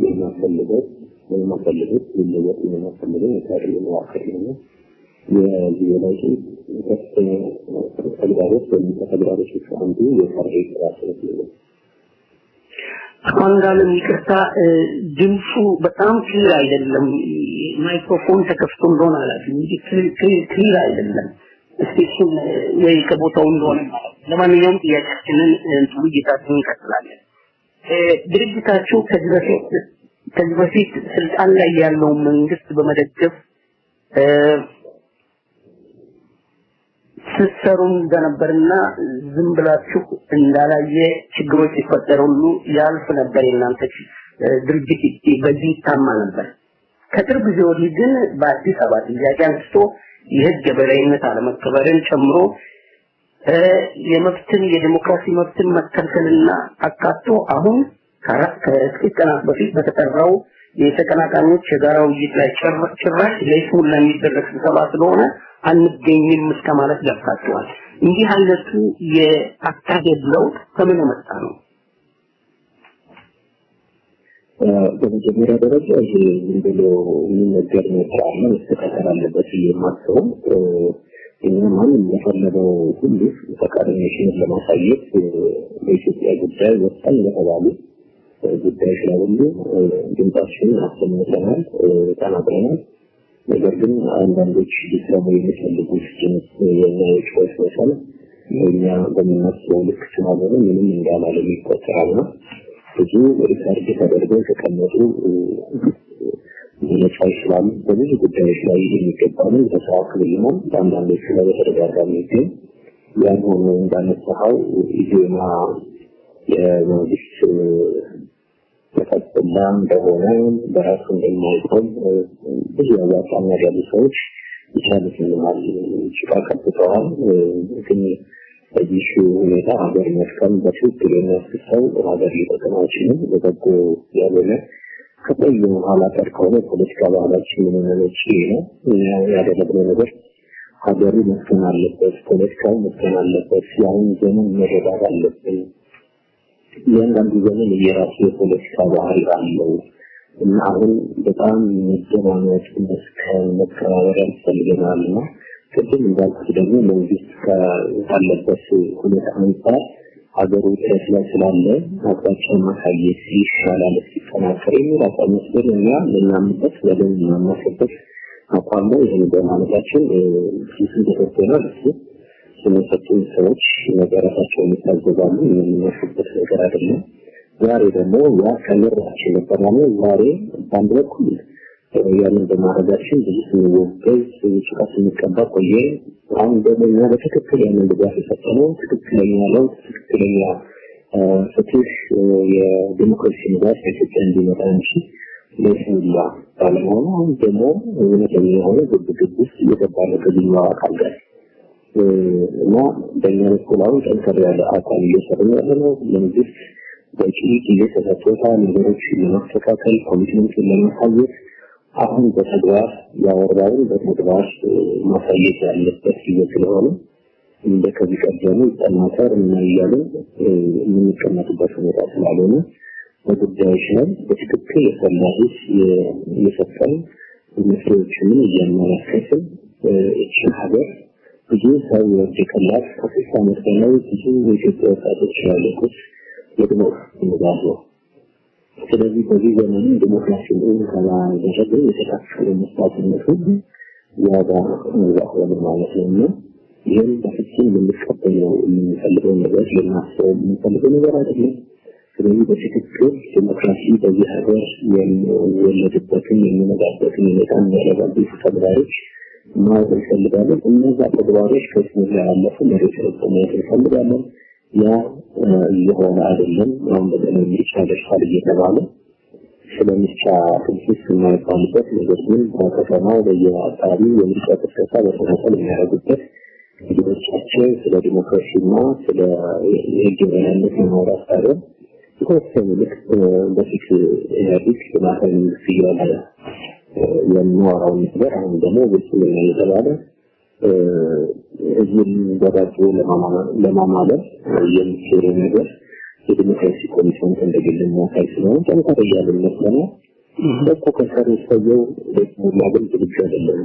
የማፈልገው ሊለወጥ የማፈልገው የካርድ መዋቅር ነው። የዚህ ላይ ከፍተኛ ተግዳሮት ተግዳሮቶች አንዱ የካርድ ስርዓት ነው። አንዳለም ይቅርታ ድምፁ በጣም ክሊር አይደለም። ማይክሮፎን ተከፍቶ እንደሆነ አላውቅም እንጂ ክሊር አይደለም። እስኪ ወይ ከቦታው እንደሆነ ማለት ለማንኛውም ጥያቄያችንን ውይይታችንን እንቀጥላለን። ድርጅታችሁ ከዚህ በፊት ስልጣን ላይ ያለው መንግስት በመደገፍ ስትሰሩም እንደነበርና ዝም ብላችሁ እንዳላየ ችግሮች ይፈጠራሉ ያልፍ ነበር። እናንተ ድርጅት በዚህ ታማ ነበር። ከቅርብ ጊዜ ወዲህ ግን በአዲስ አበባ ጥያቄ አንስቶ የህግ የበላይነት አለመከበርን ጨምሮ የመብትን የዲሞክራሲ መብትን መከልከልና አካቶ አሁን ከጥቂት ቀናት በፊት በተጠራው የተቀናቃኞች የጋራ ውይይት ላይ ጭራሽ ለይስሙላ የሚደረግ ስብሰባ ስለሆነ አንገኝም እስከ ማለት ገብታችኋል። እንዲህ አይነቱ የአካሄድ ለውጥ ከምን መጣ ነው? በመጀመሪያ ደረጃ ይሄ ዝም ብሎ የሚነገር ነገር አለ መስተካከል አለበት የማስበው እኛ ማንም የፈለገው ሁሉ ፈቃደኝነትን ለማሳየት በኢትዮጵያ ጉዳይ ወሳኝ የተባሉ ጉዳዮች ላይ ሁሉ ድምጻችንን አሰምተናል፣ ተናግረናል። ነገር ግን አንዳንዶች ሊሰሙ የሚፈልጉት ድምፅ የማይጮህ ይመስላል። እኛ በምናስበው ልክ ስናገሩ ምንም እንዳላለ ይቆጠራልና ብዙ ሪሰርች ተደርገው የተቀመጡ ነፃ ይስላም በብዙ ጉዳዮች ላይ የሚገባውን ተሳክልና በአንዳንዶቹ ላይ በተደጋጋሚ ግን ያን ሆኖ እንዳነሳኸው ኢዜማ የመንግስት ተፈጽላ እንደሆነ በራሱ እንደማይቆም ብዙ ያዋጣና ያሉ ሰዎች ይቻላል ጭቃ ቀጥተዋል። ግን በዚህ ሁኔታ ሀገር መስከም በትክክል የሚያስሰው ሀገር ሊጠቅማችንም በበጎ ያልሆነ ከቆየው ኋላ ቀር ከሆነ ፖለቲካ ባህላችን ምንነች ነው ያደረግነው ነገር ሀገሩ መስከም አለበት፣ ፖለቲካው መስከም አለበት። ያሁን ዘመን መረዳት አለብን። እያንዳንዱ ዘመን የራሱ የፖለቲካ ባህሪ አለው እና አሁን በጣም መደማመጥ መስከም መከባበር ያስፈልገናልና ቅድም እንዳልኩት ደግሞ መንግስት ካለበት ሁኔታ አንጻር ሀገሩ ጥረት ላይ ስላለ አቅጣጫውን ማሳየት ይሻላል ሲጠናከር የሚል አቋም ወስደን እኛ ልናምንበት በደንብ እናማከበት አቋም ነው። ይህን በማለታችን ሲስን ተከተናል። እሱ ስለሰጡን ሰዎች ነገራቸውን ይታዘባሉ። የምናሽበት ነገር አይደለም። ዛሬ ደግሞ ያ ከምራችን ነበርና ዛሬ በአንድ በኩል ያንን በማድረጋችን ብዙ ስንወገዝ ጭቃ ስንቀባ ቆየ። አሁን ደግሞ እኛ በትክክል ያንን ድጋፍ የሰጠነው ትክክለኛ ለውጥ ትክክለኛ ፍትህ የዲሞክራሲ ንጋት በኢትዮጵያ እንዲመጣ እንጂ ለስሙላ ባለመሆኑ አሁን ደግሞ እውነተኛ የሆነ ግብግብ ውስጥ እየገባለ ከዚህኛው አካል ጋር እና በእኛ በኩል አሁን ጠንከር ያለ አቋም እየሰሩ ያለ ነው። መንግስት በቂ ጊዜ ተሰጥቶታል ነገሮችን ለማስተካከል ኮሚትመንትን ለማሳየት አሁን በተግባር ያወራውን በተግባር ማሳየት ያለበት ጊዜ ስለሆነ እንደ ከዚህ ቀደሙ ጠናከር እና እያልን የምንቀመጥበት ሁኔታ ስላልሆነ በጉዳዮች ላይ በትክክል የፈላጊት የሰጠን ምክሮችን እያመለከትን እቺ ሀገር ብዙ ሰው የወደቀላት ከስልሳ ዓመት በላይ ብዙ የኢትዮጵያ ወጣቶች ያለቁት የዲሞክራሲ ንጋት ነው። ስለዚህ በዚህ ዘመን ዲሞክራሲን ካላደረገ የተካፈለ መስዋዕትነት ሁሉ ዋጋ መዛሆን ማለት ነው። ይህን በፍጹም ልንቀበለው የምንፈልገው ነገር ልናስበው የምንፈልገው ነገር አይደለም። ስለዚህ በትክክል ዲሞክራሲ በዚህ ሀገር የሚወለድበትን የሚመጣበትን ሁኔታ የሚያረጋግጡ ተግባሮች ማወቅ እንፈልጋለን። እነዛ ተግባሮች ከስሙ ያለፉ መሬት ማየት እንፈልጋለን። ያ የሆነ አይደለም። አሁን በተለይ ምርጫ ደርሷል እየተባለ ስለምርጫ ትንሽ የማይባልበት ነገር ግን በከተማው በየአካባቢው የምርጫ ቅስቀሳ በተናጠል የሚያደርጉበት ልጆቻቸው ስለ ዲሞክራሲና ስለ የህግ የበላይነት የማውራት ሳይሆን የተወሰኑ ልክ በፊት ኢህአዴግ የማዕከል መንግስት እያለ የሚያወራውን ነገር አሁን ደግሞ ብልጽግና እየተባለ ህዝብን በዳቦ ለማማለል የሚሰሩ ነገር የዲሞክራሲ ኮሚሽን እንደግል የሚያሳይ ስለሆነ ጠንካራ እያለ ይመስለናል። ደግሞ ከሰሩ ሰየው ደግሞ ላገኝ ዝግጁ አይደለም።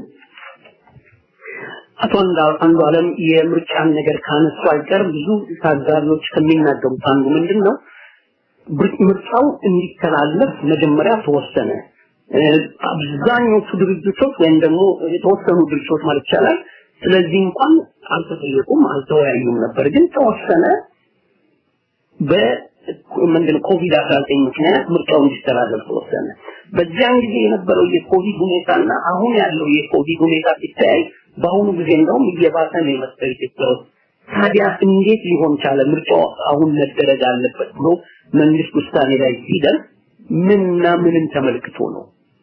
አቶ አንዱ ዓለም የምርጫን ነገር ካነሱ አይቀር ብዙ ታዛቢዎች ከሚናገሩት አንዱ ምንድነው ምርጫው እንዲተላለፍ መጀመሪያ ተወሰነ። አብዛኞቹ ድርጅቶች ወይም ደግሞ የተወሰኑ ድርጅቶች ማለት ይቻላል ስለዚህ እንኳን አልተጠየቁም አልተወያዩም ነበር። ግን ተወሰነ በመንገድ ኮቪድ-19 ምክንያት ምርጫው እንዲተላለፍ ተወሰነ። በዚያን ጊዜ የነበረው የኮቪድ ሁኔታና አሁን ያለው የኮቪድ ሁኔታ ሲታይ በአሁኑ ጊዜ እንደውም እየባሰ ነው የመጣው ኢትዮጵያ ውስጥ። ታዲያ እንዴት ሊሆን ቻለ? ምርጫው አሁን መደረግ አለበት ብሎ መንግስት ውሳኔ ላይ ሲደርስ ምንና ምንን ተመልክቶ ነው?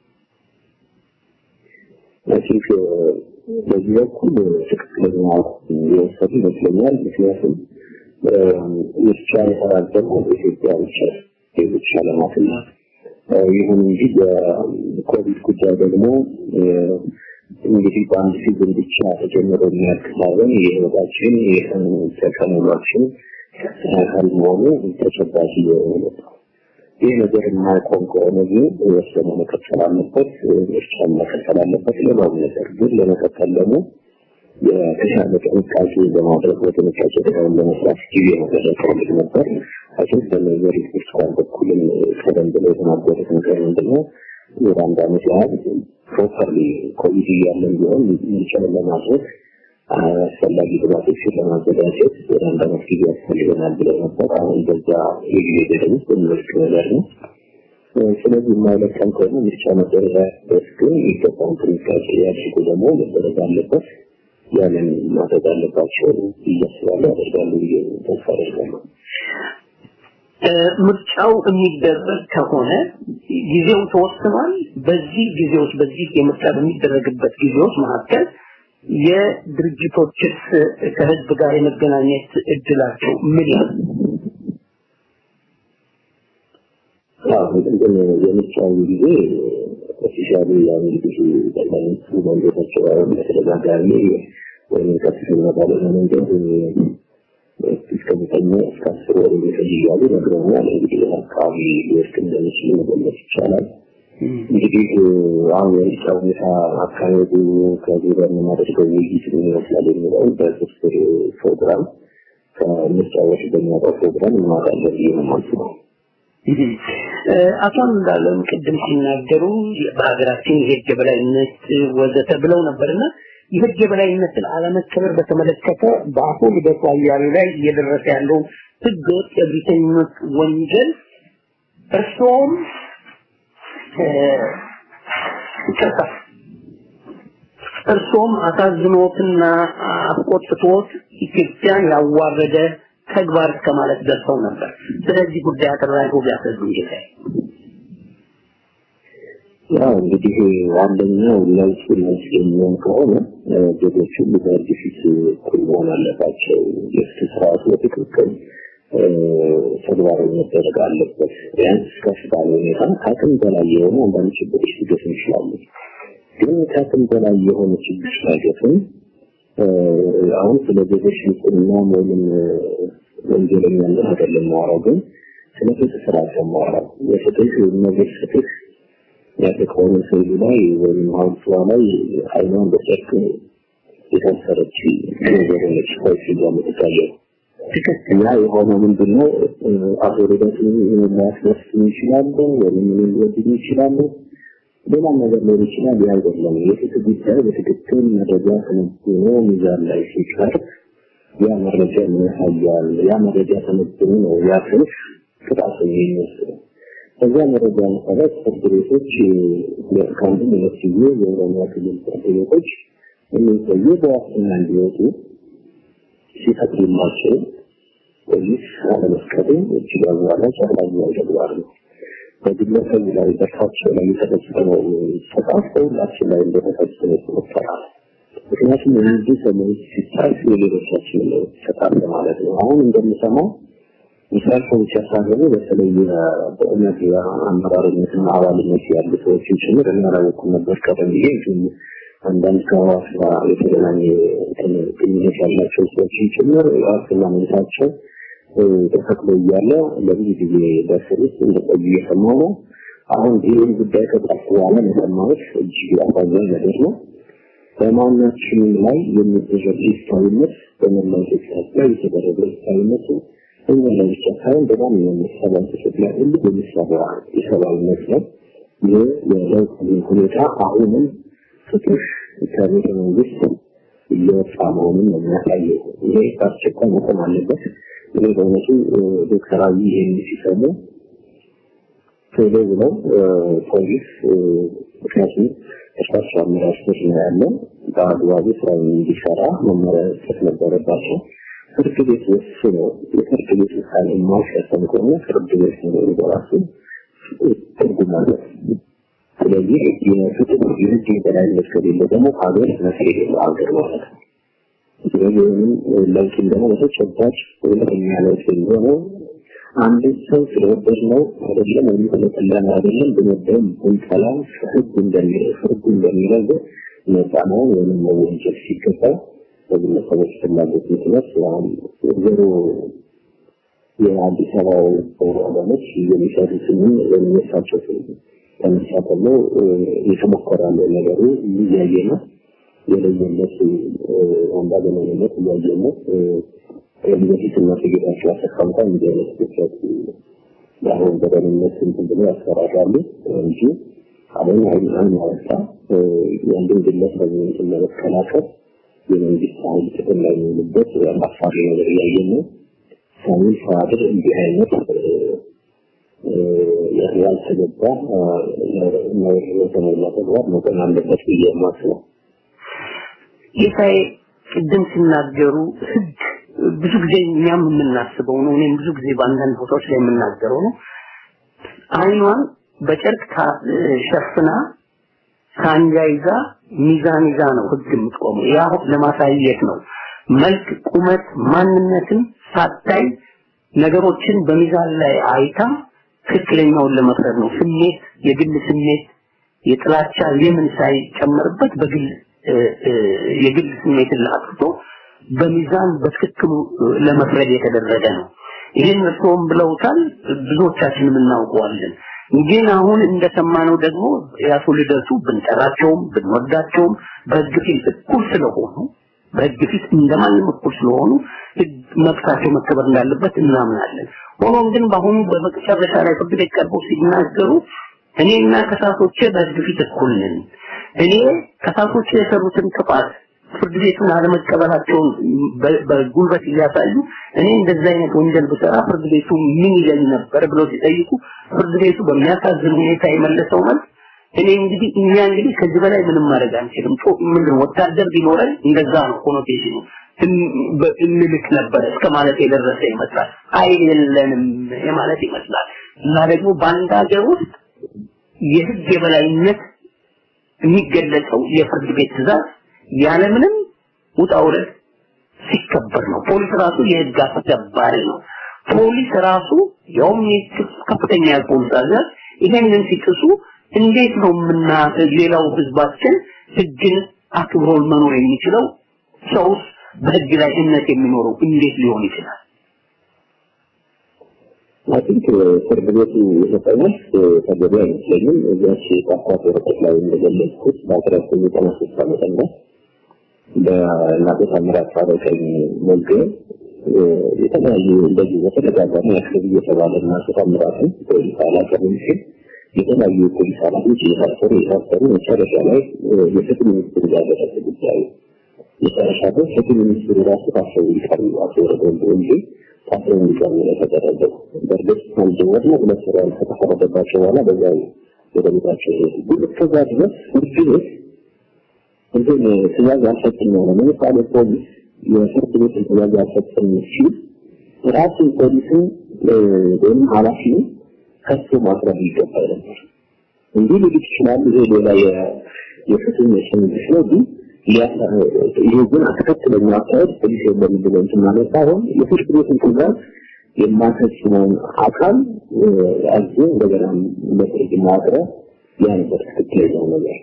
ለዚህ በዚህ በኩል ትክክለኛ የወሰዱ ይመስለኛል። ምክንያቱም ምርጫ የተራዘመው በኢትዮጵያ ብቻ ለማለት ነው። ይሁን እንጂ በኮቪድ ጉዳይ ደግሞ እንግዲህ በአንድ ሲዝን ብቻ ተጀምሮ የሚያልቅላለን የህይወታችን የተከመሏችን አካል መሆኑ ተጨባጭ የሆነ ይህ ነገር የማይቆም ከሆነ ግን ወሰነ መቀጠል አለበት ምርጫን መቀጠል አለበት ሌላው ነገር ግን ለመቀጠል ደግሞ የተሻለ ጥንቃቄ በማድረግ በጥንቃቄ ደግሞ ለመስራት ጊዜ መደረግ ነበር አሁን በነገር ይስካል በኩልም ቀደም ብሎ የተናገሩት ነገር ምንድነው ወደ አንድ ዓመት ያህል ፕሮፐርሊ ኮቪድ ያለን ቢሆን ምርጫን ለማድረግ አስፈላጊ ግብዓቶችን ለማዘጋጀት ወደ አንድ ዓመት ጊዜ ያስፈልገናል ብለው ነበር አሁን በዛ የጊዜ ገደብ ውስጥ ምርጫ ነገር ነው ስለዚህ የማይለቀም ከሆነ ምርጫ መደረግ አለበት ግን ይገባውን ጥንቃቄ ያድርጉ ደግሞ መደረግ አለበት ያንን ማድረግ አለባቸው እያስባሉ ያደርጋሉ ተስፋ አደርጋለሁ ምርጫው የሚደረግ ከሆነ ጊዜው ተወስኗል በዚህ ጊዜዎች በዚህ የምርጫ በሚደረግበት ጊዜዎች መካከል የድርጅቶችስ ከህዝብ ጋር የመገናኘት እድላቸው ምን ያህል የምርጫው ጊዜ ኦፊሻሊ ያንግዲህ በመንግስት መንገዳቸው በተደጋጋሚ ወይም ከፍተኛ ባለመንገድ እስከሚተኛ እስከ 10 ወር የሚፈጅያሉ ነግረውኛል እንግዲህ አካባቢ ሊወስድ እንደሚችል መገመት ይቻላል እንግዲህ አሁን የምርጫው ሁኔታ አካባቢ ከዚህ ጋር የምናደርገው ውይይት ይመስላል የሚለው በስብስብ ፕሮግራም ከምርጫው በፊት በሚወጣው ፕሮግራም እናወጣለን ማለት ነው አቷን እንዳለም ቅድም ሲናገሩ በሀገራችን የህግ የበላይነት ወዘተ ብለው ነበርና የህግ የበላይነትን አለመከበር በተመለከተ በአቶ ልደቱ አያሌው ላይ እየደረሰ ያለው ህገወጥ የብሪተኝነት ወንጀል እርሶም አሳዝኖትና አቆጥቶት ኢትዮጵያን ያዋረደ ተግባር ከማለት ደርሰው ነበር ስለዚህ ጉዳይ አቀራይቶ ቢያስረዱኝ ይላል ያው እንግዲህ አንደኛው ለውጥ የሚሆን ከሆነ ዜጎቹ በዲፊት ኩል አለባቸው የስርዓቱ በትክክል ተግባራዊ መደረግ አለበት ቢያንስ ከፍተኛ ሁኔታ ከአቅም በላይ የሆኑ አንዳንድ ችግሮች ሊገጥሙ ይችላሉ ግን ከአቅም በላይ የሆኑ ችግሮች ሳይገጥሙ አሁን ስለ ዜጎች ንጽህና ወይም ወንጀለኛነት አይደለም ማውራው ግን ስለ ፍትህ ስርዓት ማውራው የፍትህ ነገር ፍትህ ያተቆነ ሰው ላይ ወይም ሀውስ ላይ አይኖን በሰርክ የታሰረች ነገር ነች ኮይሲጋ መጥታለች እና የሆነ ምንድነው አውቶሪቲ የሚያስወስ ይችላል ወይም ምን ሊወድኝ ይችላል ሌላ ነገር ሊሆን ይችላል ያይደለም የፍትህ ጉዳይ በትክክል መረጃ ተነግሮ ሚዛን ላይ ሲቀርብ ያ መረጃ ያሳያል ያ መረጃ ተነግሮ ነው ያ ፍትህ ቅጣት የሚወስደው ከዛ መረጃ መሰረት ፍርድ ቤቶች ለካንዱ ለሲዩ የኦሮሚያ ክልል ፍርድ ቤቶች የሚሰዩ በዋስትና እንዲወጡ ሲፈቅዱላቸው ፖሊስ አለመስቀዱ እጅግ አዋራጅ አሳዛኝ ተግባር ነው በግለሰብ ላይ በርካቸው ላይ የተፈጸመው ጥቃት ሁላችን ላይ እንደተፈጸመ ይቆጠራል ምክንያቱም እነዚህ ሰዎች ሲታይ የሌሎቻችን ነው ተጣለ ማለት ነው አሁን እንደምሰማው ይሳል ሰዎች ያሳገሩ በተለይ በእውነት አመራርነትና አባልነት ያሉ ሰዎችን ጭምር እናራውቁ ነበር ቀደም ብዬ ግን አንዳንድ ከዋስ የተገናኘ ግንኙነት ያላቸው ሰዎችን ጭምር አስላምነታቸው ተፈቅዶ እያለ ለብዙ ጊዜ በእስር ውስጥ እንደቆዩ እየሰማሁ ነው አሁን ይህን ጉዳይ ከጣፍ በኋላ መሰማት እጅግ አሳዛኝ ነገር ነው በማናችንም ላይ የሚደረግ ኢስታዊነት በመላው ኢትዮጵያ ላይ የተደረገ ኢስታዊነት እኛ ብቻ ሳይሆን በማንኛውም ሰብአዊ ላይ ሁሉ የሚሰራ የሰብአዊነት ነው ይህ የለውጥ ሁኔታ አሁንም ፍትህ ከቤተ መንግስት እየወጣ መሆኑን የሚያሳየው ይሄ በአስቸኳይ መቆም አለበት ይሄ በእውነቱ ዶክተር አብይ ይህን ሲሰሙ ቶሎ ብለው ፖሊስ ምክንያቱም እርሳቸው አመራር ስር ነው ያለው በአግባቡ ስራውን እንዲሰራ መመሪያ መስጠት ነበረባቸው ፍርድ ቤት ወስኖ የፍርድ ቤት ውሳኔ ማውሰን ከሆነ ፍርድ ቤት ነው በራሱ ትርጉም አለው ስለዚህ የፍትህ የህግ የበላይነት ከሌለ ደግሞ ሀገር መፍትሄ ሀገር ማለት ነው ስለዚህ ለውጥን ደግሞ በተጨባጭ ሁለተኛ ለውጥ የሚሆነው አንድ ሰው ስለወደድ ነው አይደለም ወይም ስለጠላን አይደለም በመደም እንጠላም ህግ እንደሚለው ነፃ ነው ወይም ወንጀል ሲገባ በግለሰቦች ፍላጎት ምክንያት ዜሮ የአዲስ አበባው ፕሮግራሞች የሚሰሩትን የሚመሳቸው ተመሳተሎ የተሞከራለ ነገሩ እያየ ነው የለየለት አምባገነንነት እያየ ነው የለየትና ተገዳቸው አሰካምታ እንዲያለት ብቻት ያው በደረነት እንትን ያስፈራራሉ እንጂ አሁን አይናን ያወጣ የአንድን ግለሰብ ለመከላከል የመንግስት ኃይል ጥቅም ላይ የሚውልበት አፋሪ ነገር እያየ ነው ሳይሆን ፋድር እንዲህ አይነት ያልተገባ ነው የተሞላ ተግባር መቆም አለበት ብዬ የማስበው ጌታዬ ቅድም ሲናገሩ ህግ ብዙ ጊዜ እኛም የምናስበው ነው እኔም ብዙ ጊዜ በአንዳንድ ቦታዎች ላይ የምናገረው ነው አይኗን በጨርቅ ሸፍና ሳንጃ ይዛ ሚዛን ይዛ ነው ህግ የምትቆመው ያው ለማሳየት ነው መልክ ቁመት ማንነትን ሳታይ ነገሮችን በሚዛን ላይ አይታ ትክክለኛውን ለመፍረድ ነው ስሜት የግል ስሜት የጥላቻ የምን ሳይጨመርበት በግል የግል ስሜትን አጥቶ በሚዛን በትክክሉ ለመፍረድ የተደረገ ነው ይሄን እርሶም ብለውታል ብዙዎቻችንም እናውቀዋለን ግን አሁን እንደሰማነው ደግሞ ያቱ ልደቱ ብንጠራቸውም ብንወዳቸውም በህግ ፊት እኩል ስለሆኑ በህግ ፊት እንደማንም እኩል ስለሆኑ መብታቸው መከበር እንዳለበት እናምናለን ሆኖም ግን በአሁኑ በመጨረሻ ላይ ፍርድ ቤት ቀርበው ሲናገሩ እኔና ከሳሾቼ በህግ ፊት እኩል ነን እኔ ከሳሾቼ የሰሩትን ጥፋት ፍርድ ቤቱን አለመቀበላቸውን በጉልበት እያሳዩ እኔ እንደዛ አይነት ወንጀል ብሰራ ፍርድ ቤቱ ምን ይለኝ ነበር ብለው ሲጠይቁ ፍርድ ቤቱ በሚያሳዝን ሁኔታ የመለሰው መልስ እኔ እንግዲህ ከዚህ በላይ ምንም ማድረግ አንችልም ምንድነው ወታደር ቢኖረን እንደዛ ነው ኮኖቴሽኑ እንልክ ነበር እስከ ማለት የደረሰ ይመስላል አይደለንም የማለት ይመስላል እና ደግሞ በአንድ ሀገር ውስጥ የህግ የበላይነት የሚገለጸው የፍርድ ቤት ትዕዛዝ ያለምንም ውጣውረድ ሲከበር ነው ፖሊስ ራሱ የህግ አስከባሪ ነው ፖሊስ ራሱ ያውም ከፍተኛ ፖሊስ አዛዥ ይሄንን ሲጥሱ እንዴት ነው ሌላው ህዝባችን ህግን አክብሮ መኖር የሚችለው ሰውስ በህግ ላይ እምነት የሚኖረው እንዴት ሊሆን ይችላል አጥንት ፍርድ ቤቱ የተጠየቀው ተገቢ አይመስለኝም እዛች ቋንቋ ወረቀት ላይ እንደገለጽኩት በ1993 ዓመተ ምህረት በእናቶ ታምራት ታረቀኝ ሞልገ የተለያዩ እንደዚህ በተደጋጋሚ ያስገብ እየተባለና ታምራትን ፖሊስ አላቀርም ሲል የተለያዩ ፖሊስ አባሎች የታሰሩ መጨረሻ ላይ የፍትህ ሚኒስትር ጋር በተገናኘ የተሻለ ፍትህ ሚኒስትር ራሱ ታሰሩ ይቀርቡ አስወረደው እንጂ ታሰሩ ይቀርቡ ተደረገ በርግጥ አንድ ወር ነው ሁለት ወር ከተፈረደባቸው በኋላ በዛው ወደ ቤታቸው ሄዱ ከዛ ድረስ ፍርድ እንደም ትዕዛዝ አልፈጸመ ነው ለምሳሌ ፖሊስ የፍርድ ቤት ትዕዛዝ አልፈጸመ ሲል ራሱ ፖሊስ ወይም ኃላፊ ከሱ ማቅረብ ይገባል ነበር እንዲህ ልጅ ይችላል ይሄ ሌላ የፍትህ መስመር ነው ግን ይሄ ግን አከታተለኛ አካሄድ ፖሊስ የሚለው ማለት ሳይሆን የፍርድ ቤት ትዕዛዝ የማይፈጽመውን አካል አዞ እንደገና ለፍርድ ማቅረብ ያን በትክክል ነው ነገር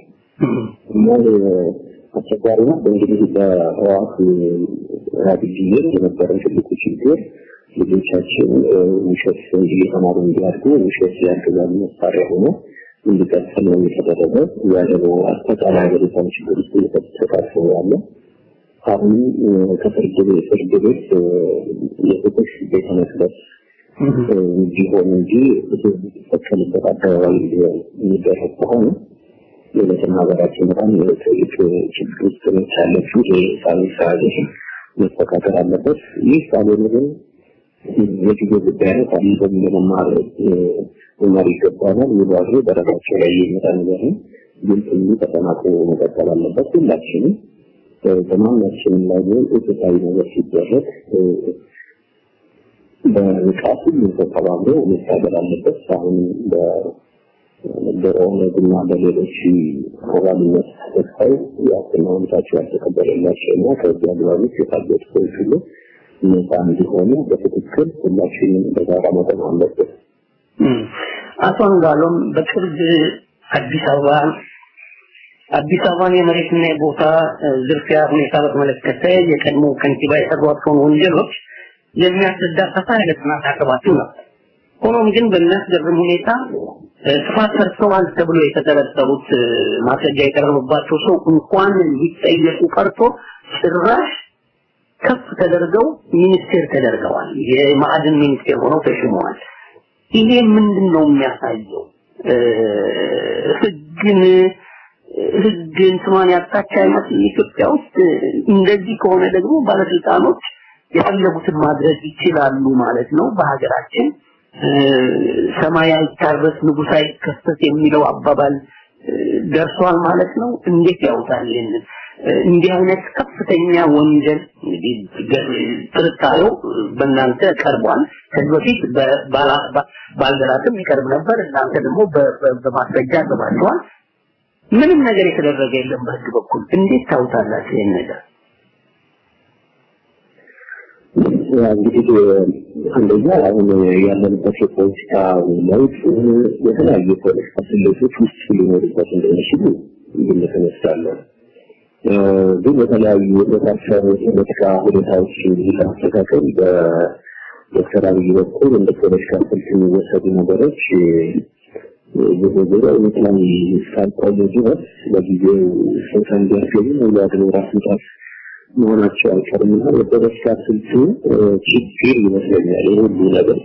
አስቸጋሪ ነው እንግዲህ በህዋት ራዲዮ የነበረው ትልቁ ችግር ልጆቻችን ውሸት እየተማሩ እንዲያድጉ ውሸት ያልተዛሉ መሳሪያ ሆኖ እንዲቀጥል ነው የተደረገው ያለው አጠቃላይ ሀገሪቷን ችግር ውስጥ የተካተተ ያለ አሁን ከፍርድ ቤት የፍትህ ቤተ መቅደስ እንዲሆን እንጂ የተፈቀደበት አካባቢ የሚደረግ ከሆነ የለተና ሀገራችን በጣም ትልቅ ችግር ውስጥ ያለችው ሳይንስ መስተካከል አለበት ይህ ካልሆነ ግን የጊዜ ጉዳይ ነው ታዲያ በመማር መማር ይገባናል ይባሉ ደረጃቸው ላይ የሚመጣ ነገር ነው ግን ሁሉ ተጠናክሮ መቀጠል አለበት ሁላችንም በማናችንም ላይ እውቀታዊ ነገር ሲደረግ በንቃቱ ተባብሮ መታገል አለበት አሁን በኦነግና በሌሎች ፕሮግራሞች ተከታይ ያስተማሩታቸው ያልተቀበለላቸውና ከዚያ አግባቦች የታገቱ ሁሉ ነፃ እንዲሆኑ በትክክል ሁላችንም በጋራ መቆም አለበት አቶ አንጋሎም በቅርብ አዲስ አበባ አዲስ አበባን የመሬትና የቦታ ዝርፊያ ሁኔታ በተመለከተ የቀድሞ ከንቲባ የሰሯቸውን ወንጀሎች የሚያስረዳ ሰፋ ያለ ጥናት አቅርባችሁ ነበር። ሆኖም ግን በሚያስገርም ሁኔታ ጥፋት ሰርተዋል ተብሎ የተጠረጠሩት ማስረጃ የቀረበባቸው ሰው እንኳን ሊጠየቁ ቀርቶ ጭራሽ ከፍ ተደርገው ሚኒስቴር ተደርገዋል። የማዕድን ሚኒስቴር ሆነው ተሾመዋል። ይሄ ምንድነው የሚያሳየው? ህግን ስማን ያጣች አይነት ኢትዮጵያ ውስጥ እንደዚህ ከሆነ ደግሞ ባለስልጣኖች የፈለጉትን ማድረግ ይችላሉ ማለት ነው። በሀገራችን ሰማይ አይታረስ ንጉሥ አይከሰስ የሚለው አባባል ደርሷል ማለት ነው። እንዴት ያውታል? እንዲህ አይነት ከፍተኛ ወንጀል እንግዲህ ጥርጣሬው በእናንተ ቀርቧል። ከዚህ በፊት ባልደራስም ይቀርብ ነበር። እናንተ ደግሞ በማስረጃ አቅርባችኋል። ምንም ነገር የተደረገ የለም በህግ በኩል። እንዴት ታውታላችሁ ይሄን ነገር? እንግዲህ አንደኛ አሁን ያለንበት የፖለቲካ ለውጥ የተለያዩ ፖለቲካ ስሌቶች ውስጥ ሊኖሩበት እንደሚችሉ ይገለጻል። ግን የተለያዩ የተሳሰሩ የፖለቲካ ሁኔታዎችን ለማስተካከል በዶክተር አብይ በኩል እንደ ፖለቲካ ስልት የሚወሰዱ ነገሮች በዘዘረ ሁኔታዊ እስካልቆዩ ድረስ ለጊዜው ስልጣን እንዲያገኙ ያለው ራስ ምታት መሆናቸው አይቀርምና የፖለቲካ ስልቱ ችግር ይመስለኛል። ይሁሉ ነገር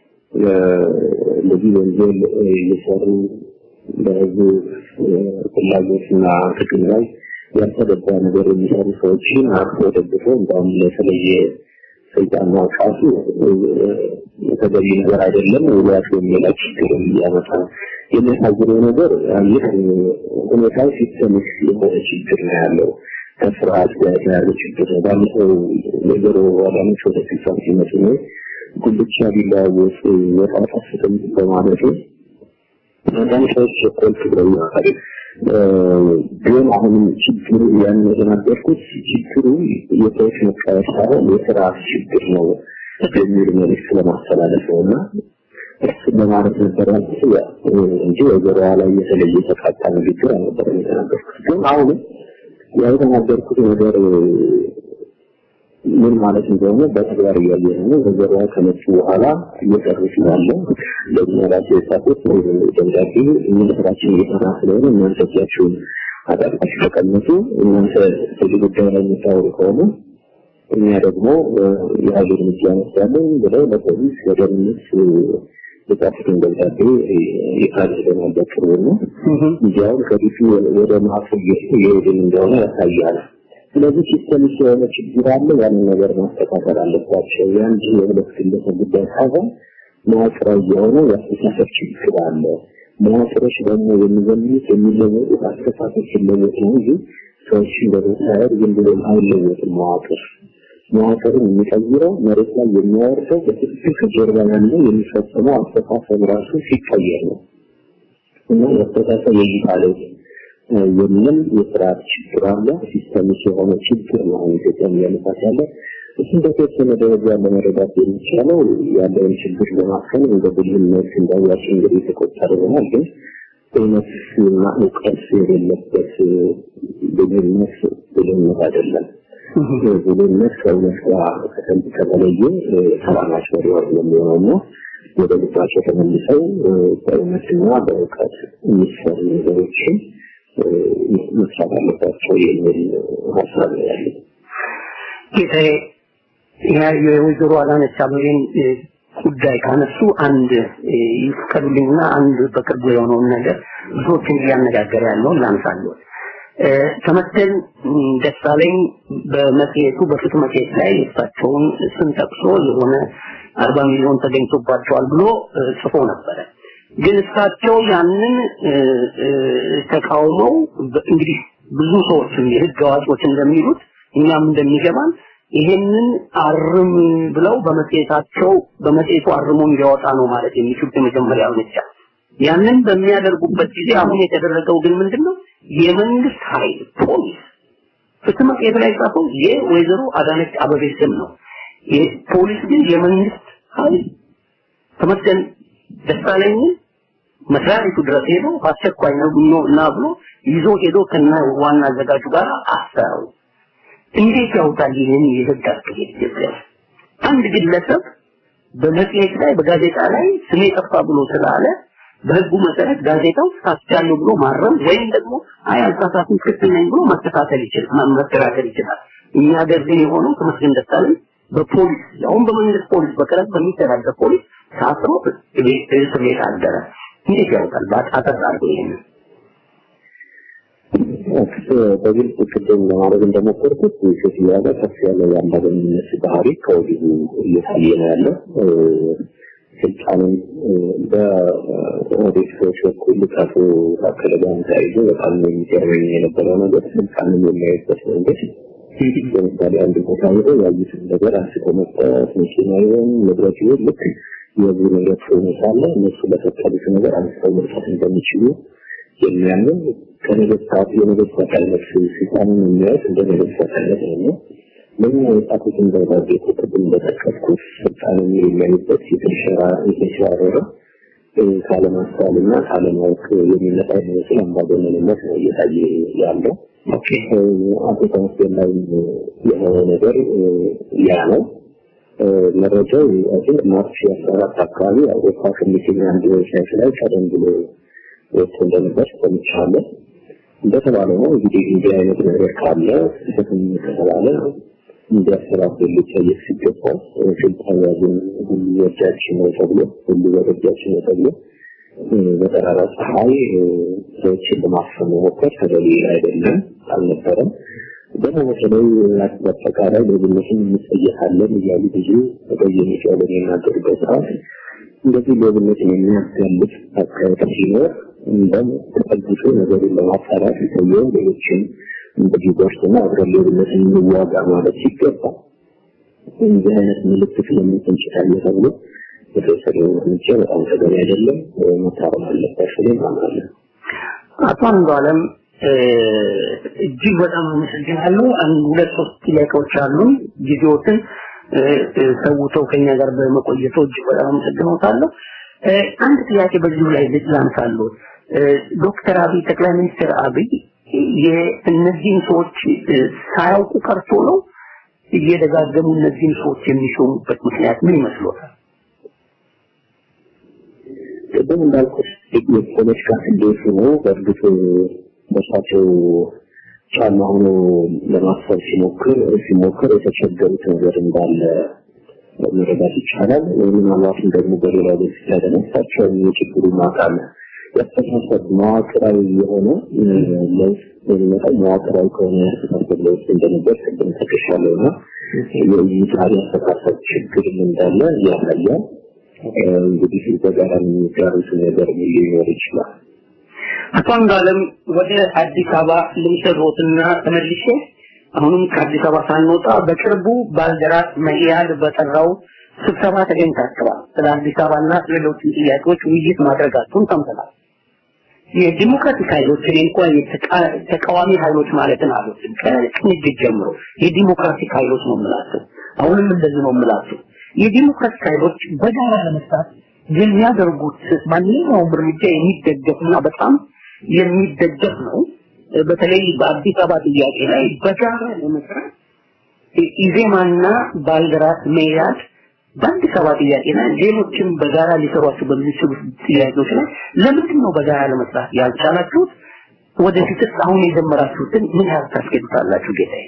ለዚህ ወንጀል የሰሩ ለህዝብ ፍላጎትና ጥቅም ላይ ያልተገባ ነገር የሚሰሩ ሰዎችን አርፎ ደግፎ እንደውም ለተለየ ስልጣን ማውጣቱ ተገቢ ነገር አይደለም። ወላጅ የሚላ ችግር እያመጣ የሚያሳዝነው ነገር ይህ ሁኔታው ሲስተሚክ የሆነ ችግር ነው ያለው። ከስርዓት ጋር ያለ ችግር ነው። ባለፈው ነገሩ አዳነች ወደ ስልጣን ሲመጡ ነው ጉልቻ ሊለዋወጥ ወጣት አስተም በማለቱ አንዳንድ ሰዎች ኮልት ብለዋል። ግን አሁን ችግሩ ያን የተናገርኩት ችግሩ የሰዎች መቃወስ ሳይሆን የስርዓት ችግር ነው የሚል መልዕክት ለማስተላለፍ ነውና እሱ ለማለት ነበር እንጂ ወገሯ ላይ የተለየ ተቃጣ ንግግር አልነበረም የተናገርኩት። ግን አሁን ያልተናገርኩት ነገር ምን ማለት እንደሆነ በተግባር እያየን ነው። ወገሯ ከመጡ በኋላ እየሰሩት ያለው ለምሳሌ የጻፉት ደብዳቤ ምንድራችን እየሰራ ስለሆነ እናንተያችሁን አጣጣሽ ተቀምጡ እናንተ ጉዳይ ላይ የምታወሩ ከሆነ እኛ ደግሞ የሀገር እርምጃ እንወስዳለን ብለው ለፖሊስ ለደህንነት የጻፉትን ደብዳቤ የካድሬውን በቅርቡ ነው እንዲያው ከዲሲ ወደ ማፍል የሄድን እንደሆነ ያሳያል። ስለዚህ ሲስተም የሆነ ችግር አለ። ያንን ነገር ማስተካከል አለባቸው። ያንጂ የሁለት ግለሰብ ጉዳይ ሳይሆን መዋቅራዊ የሆነ የአስተሳሰብ ችግር አለ። መዋቅሮች ደግሞ የሚለወጡት አስተሳሰብ ሲለወጥ ነው እንጂ ሰዎችን በመሳየር ዝም ብሎ አይለወጥም። መዋቅርን የሚቀይረው መሬት ላይ የሚያወርደው በትክክል ከጀርባ ያለው የሚፈጸመው አስተሳሰብ ራሱ ሲቀየር ነው እና የአስተሳሰብ ይይታለው የምን የስርዓት ችግር አለ። ሲስተሚክ የሆነ ችግር ነው ኢትዮጵያ ያለባት ያለ እሱን በተወሰነ ደረጃ ለመረዳት የሚቻለው ያለውን ችግር ለማከም እንደ ብልህነት እንዳያች እንግዲህ የተቆጠረ ይሆናል። ግን እውነትና እውቀት የሌለበት ብልህነት አይደለም። ብልህነት ከእውነት ጋር ከተለየ ሰላማች ወዲያው የሚሆነው ወደ ልባቸው ተመልሰው በእውነትና በእውቀት የሚሰሩ ነገሮችን መስራት አለባቸው የሚል ሀሳብ ነው ያለው። ጌታዬ የወይዘሮ አዳነች አቤቤን ጉዳይ ካነሱ አንድ ይፍቀዱልኝና አንድ በቅርቡ የሆነውን ነገር ብዙዎችን እያነጋገረ ያለውን ላንሳለሁ። ተመስገን ደሳለኝ በመጽሔቱ በፍትህ መጽሔት ላይ እሳቸውን ስም ጠቅሶ የሆነ 40 ሚሊዮን ተገኝቶባቸዋል ብሎ ጽፎ ነበረ። ግን እሳቸው ያንን ተቃውመው እንግዲህ ብዙ ሰዎች የህግ አዋቂዎች እንደሚሉት እኛም እንደሚገባን ይሄንን አርም ብለው በመጽሔቱ አርሞ እንዲያወጣ ነው ማለት የሚችሉት የመጀመሪያው እርምጃ። ያንን በሚያደርጉበት ጊዜ አሁን የተደረገው ግን ምንድነው? የመንግስት ኃይል ፖሊስ ፍትህ መጽሔት ላይ ጻፈው የወይዘሮ አዳነች አቤቤ ስም ነው። ፖሊስ ግን የመንግስት ኃይል ተመስገን ደሳለኝን መስሪያ ቤቱ ድረስ ሄዶ አስቸኳይ ነው እና ብሎ ይዞ ሄዶ ከና ዋና አዘጋጁ ጋር አሰራው። እንዴት ያውጣል ይሄን የህግ አካሄድ ኢትዮጵያ? አንድ ግለሰብ በመጽሔት ላይ በጋዜጣ ላይ ስሜ ጠፋ ብሎ ስላለ በህጉ መሰረት ጋዜጣው ሳትቻለው ብሎ ማረም ወይም ደግሞ አያልሳሳቱን ትክክል ነኝ ብሎ ማስተካከል ይችላል። እኛ ሀገር ግን የሆነው ተመስገን ደሳለኝ በፖሊስ ያውም በመንግስት ፖሊስ በቀረጥ በሚተዳደር ፖሊስ ታስሮ ቤት አደረ። እንዴት ያውቃል? ባጣጣጣ ይሄን በግልጽ ቅድም ለማድረግ እንደሞከርኩት ኢትዮጵያ ጋር ከፍ ያለ የአምባገነንነት ባህሪ ከወዲሁ እየታየ ነው ያለው። ስልጣንን በኦህዴድ ሰዎች በኩል ከአቶ ታከለ ጋር ተያይዞ በጣም የሚገርመኝ የነበረው ነገር ስልጣንን የሚያዩበት መንገድ ለምሳሌ አንድ ቦታ ሄዶ ያዩትን ነገር አንስቶ መስጠት ሚሽናሪውን ንብረት ይሁን ልክ የዚህ ንብረት ሆኖ ሳለ እነሱ ለፈቀዱት ነገር አንስተው መስጠት እንደሚችሉ የሚያምን ከነገስታት የነገስታት አይነት ስልጣንን የሚያዩት እንደ ነገስታት አይነት ነው። ምን የጣቱትን ደረጃ ቁጥጥር እንደተከተኩት ስልጣንን የሚያዩበት የተሸራረረ ካለማስተዋልና ካለማወቅ የሚመጣ የሚመስል አምባገነንነት ነው እየታየ ያለው። አቶ ተመስገን ላይ የሆነው ነገር ያ ነው። መረጃው አሁን ማርች 14 አካባቢ አውሮፓ ኮሚሽን አንድ ዌብሳይት ላይ ቀደም ብሎ ወጥቶ እንደነበር ሰምቻለሁ። እንደተባለው ነው እንግዲህ እንዲህ አይነት ነገር ካለ ስህተትም ከተባለ እንዲያስተባብል ሊጠየቅ ሲገባው ስልጣን ያዙን ሁሉ ወጃችን ነው ተብሎ ሁሉ ወጃችን ነው ተብሎ በጠራራ ፀሐይ ሰዎችን ለማፈን መሞከር ተገቢ አይደለም አልነበረም። ደግሞ በተለይ አጠቃላይ ለግለሰብ እንጠየቃለን እያሉ ብዙ በየሚዲያው ላይ የሚናገሩበት ሰዓት እንደዚህ ለግለሰብ የሚያስፈልግ አካሄድ ሲኖር እንደም ተጠግቶ ነገሩን ለማጣራት ይተየው ሌሎችን እንደዚህ ጎርተና አብረን ለግለሰብ እንዋጋ ማለት ሲገባ እንዲህ አይነት ምልክት ለምንጭታለ ተብሎ በተሰረው እርምጃ በጣም ተገቢ አይደለም መታረም አለበት ብለን እናምናለን። አቶ አንዱዓለም እጅግ በጣም አመሰግናለሁ። አንድ ሁለት ሶስት ጥያቄዎች አሉ። ጊዜዎትን ሰውተው ከኛ ጋር በመቆየቱ እጅግ በጣም አመሰግናለሁ። አንድ ጥያቄ በዚሁ ላይ ልላንሳለሁ። ዶክተር አብይ ጠቅላይ ሚኒስትር አብይ የእነዚህን ሰዎች ሳያውቁ ቀርቶ ነው እየደጋገሙ እነዚህን ሰዎች የሚሾሙበት ምክንያት ምን ይመስሎታል? ቅድም እንዳልኩት የፖለቲካ ስሌት ነው። በእርግጥ በሳቸው ጫማ ሆኖ ለማሰብ ሲሞክር የተቸገሩት ነገር እንዳለ መረዳት ይቻላል። ምናልባትም ደግሞ በሌላ ደስታ ያደነሳቸው የችግሩ ማቃል ያስተሳሰብ መዋቅራዊ የሆነ ለውጥ የሚመጣ መዋቅራዊ ከሆነ ያስተሳሰብ ለውጥ እንደነበር ቅድም ተከሻለሁና የይታ ያስተሳሰብ ችግር እንዳለ ያሳያል። እንግዲህ በጋራ የሚጋሩት ነገር ሊኖር ይችላል። አቶ አንዱዓለም ወደ አዲስ አበባ ልምሰሮትና ተመልሼ አሁንም ከአዲስ አበባ ሳንወጣ በቅርቡ ባልደራስ መኢአድ በጠራው ስብሰባ ተገኝታችኋል። ስለ አዲስ አበባና ሌሎች ጥያቄዎች ውይይት ማድረጋችሁን ሰምተናል። የዲሞክራቲክ ኃይሎች እንኳን ተቃዋሚ ኃይሎች ማለትን አሉትን ከቅንጅት ጀምሮ የዲሞክራቲክ ኃይሎች ነው የምላቸው። አሁንም እንደዚህ ነው የምላቸው። የዲሞክራቲክ ኃይሎች በጋራ ለመስራት የሚያደርጉት ማንኛውም እርምጃ የሚደገፍና በጣም የሚደገፍ ነው። በተለይ በአዲስ አበባ ጥያቄ ላይ በጋራ ለመስራት ኢዜማና ባልደራስ መኢአድ በአዲስ አበባ ጥያቄ ላይ ሌሎችም በጋራ ሊሰሯቸው በሚችሉ ጥያቄዎች ላይ ለምንድን ነው በጋራ ለመስራት ያልቻላችሁት? ወደፊትስ አሁን የጀመራችሁትን ምን ያህል ታስገድታላችሁ? ጌታዬ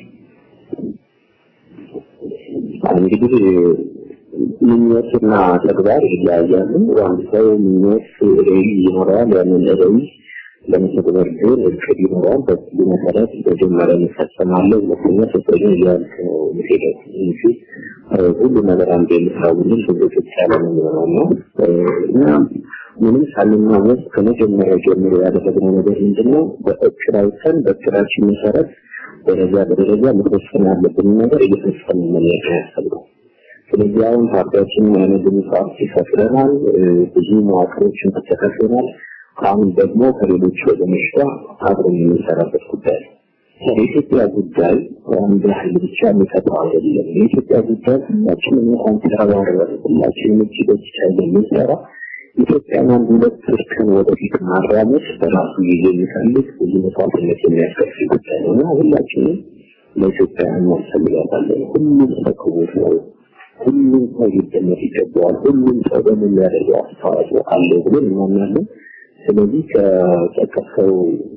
እንግዲህ ምኞትና ተግባር ይለያያሉ። አንድ ሰው ምኞት ይኖራል። ያንን ራዕይ ለመተግበር ግን እቅድ ይኖራል። በዚህ መሰረት በጀመረ ይፈጸማል። ሁለተኛ ሶስተኛ እያልክ ነው የምትሄደው እንጂ ሁሉ ነገር አንድ የሚሰራውን ብዙ ተቻለ ነው እና ምንም ሳንናወጥ ከመጀመሪያ ጀምሮ ያደረግነው ነገር ምንድነው? በእቅድ አይተን በእቅዳችን መሰረት ደረጃ በደረጃ መፈጸም ያለብን ነገር እየፈጸምን ነው ያለው። ስለዚህ አሁን ፓርቲያችን ማኔጅም ፓርቲ ፈጥረናል። ብዙ መዋቅሮችን ተከታትለናል። አሁን ደግሞ ከሌሎች ወገኖች ጋር አብረን የምንሰራበት ጉዳይ ነው። የኢትዮጵያ ጉዳይ አንድ ኃይል ብቻ የሚፈታው አይደለም። የኢትዮጵያ ጉዳይ ሁላችንም እንኳን ተረባርበን ሁላችንም እጅ በእጅ የምንሰራ ኢትዮጵያን አንድ ሁለት እርከን ወደፊት ማራመድ በራሱ ጊዜ የሚፈልግ ብዙ መስዋዕትነት የሚያስከፍል ጉዳይ ነው እና ሁላችንም ለኢትዮጵያ እናስፈልጋታለን። ሁሉም ሰው ክቡር ነው። ሁሉም ሰው ሊደመጥ ይገባዋል። ሁሉም ሰው በሚያደርገው አስተዋጽኦ አለው ብለን እናምናለን። ስለዚህ ከጠቀሰው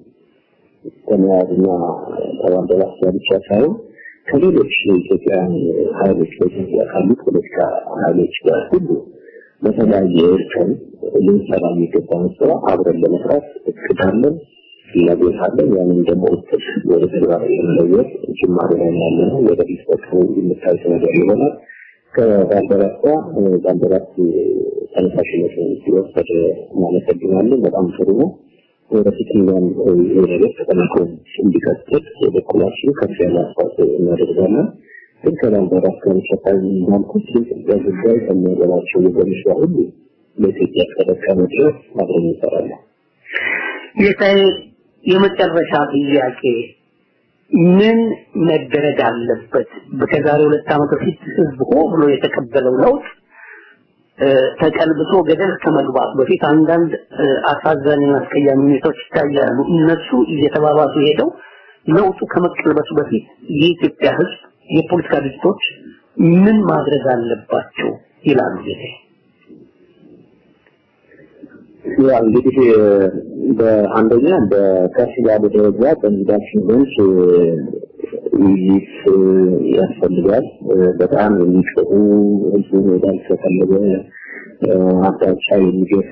ተማሪና ተባባሪ ብቻ ሳይሆን ከሌሎች የኢትዮጵያን ኃይሎች በኢትዮጵያ ካሉ ፖለቲካ ኃይሎች ጋር ሁሉ በተለያየ እርከን ልንሰራ የሚገባውን ስራ አብረን ለመስራት እቅዳለን፣ ፍላጎት አለን። ያንን ደግሞ እቅድ ወደ ተግባር የመለወጥ ጅማሬ ላይ ያለነው ወደፊት በቅርቡ የምታዩት ነገር ይሆናል። ከባልደራስ ተነሳሽነትን ሲወሰድ እናመሰግናለን። በጣም ጥሩ ነው። ወደፊት ይሄ ነገር ተጠናክሮ እንዲቀጥል የበኩላችን ከፍ ያለ አስተዋጽኦ እናደርጋለን። ግን ከባልደራስ ጋር ሸፋኝ እንዳልኩት የኢትዮጵያ ጉዳይ ከሚያገባቸው ወገኖች ጋር ሁሉ ለኢትዮጵያ ተጠቃሚ ድረስ አብረን እንሰራለን። ጌታዬ፣ የመጨረሻ ጥያቄ ምን መደረግ አለበት? ከዛሬ 2 ዓመት በፊት ህዝብ ሆ ብሎ የተቀበለው ለውጥ ተቀልብሶ ገደል ከመግባት በፊት አንዳንድ አሳዛኝና አስቀያሚ ሁኔታዎች ይታያሉ። እነሱ እየተባባሱ ሄደው ለውጡ ከመቀልበሱ በፊት የኢትዮጵያ ህዝብ የፖለቲካ ድርጅቶች ምን ማድረግ አለባቸው ይላሉ? ያ እንግዲህ በአንደኛ በከፍተኛ ደረጃ በሚዳሽን ዘንድ ውይይት ያስፈልጋል። በጣም የሚጮሁ ህዝቡ ወዳል ተፈለገ አቅጣጫ የሚገፉ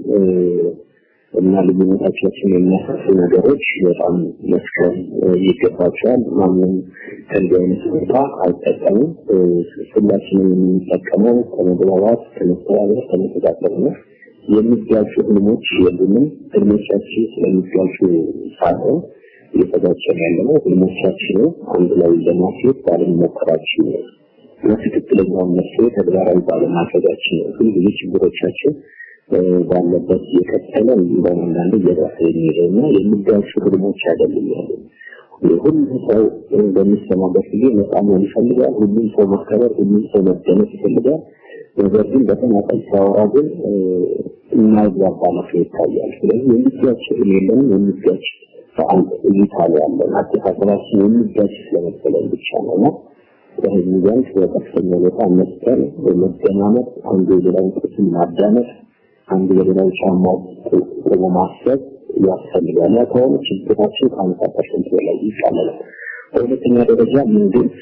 እና ልዩነቶችን የሚያሳሱ ነገሮች በጣም መስከረም ይገባቸዋል። ማንም ከእንዲህ አይነት ሁኔታ አይጠቀምም። ሁላችንም የምንጠቀመው ከመግባባት፣ ከመተባበር፣ ከመተጋገዝ ነው። የሚጋጩ ህልሞች የሉንም። ህልሞቻችን ስለሚጋጩ ሳይሆን እየተጋጨን ያለነው ህልሞቻችንን አንድ ላይ ለማስኬድ ባለመሞከራችን ነው። ለትክክለኛው መፍትሄ ተግባራዊ ባለማድረጋችን ነው። ግን ብዙ ችግሮቻችን ባለበት የቀጠለ እንደሆነ አንዳንድ እየባሰ የሚሄደውና የሚጋጩ ህልሞች አይደሉም ያሉ። ሁሉም ሰው በሚሰማበት ጊዜ ነፃ መሆን ይፈልጋል። ሁሉም ሰው መከበር፣ ሁሉም ሰው መደነቅ ይፈልጋል። ነገር ግን በተናጠል ሲያወራ ግን የማይግባባ መስሎ ይታያል። ስለዚህ የሚጋጭ የለንም። የሚጋጭ በአንድ እይታ ላይ ያለን አስተሳሰባችን የሚጋጭ ስለመሰለን ብቻ ነው እና በህዝቡ ዘንድ በከፍተኛ ሁኔታ መስጠር፣ መደማመጥ፣ አንዱ የሌላውን ቁስል ማዳመጥ፣ አንዱ የሌላው ጫማ ቆሞ ማሰብ ያስፈልጋል። ያ ከሆነ ችግራችን ከ50% በላይ ይቃለላል። በሁለተኛ ደረጃ መንግስት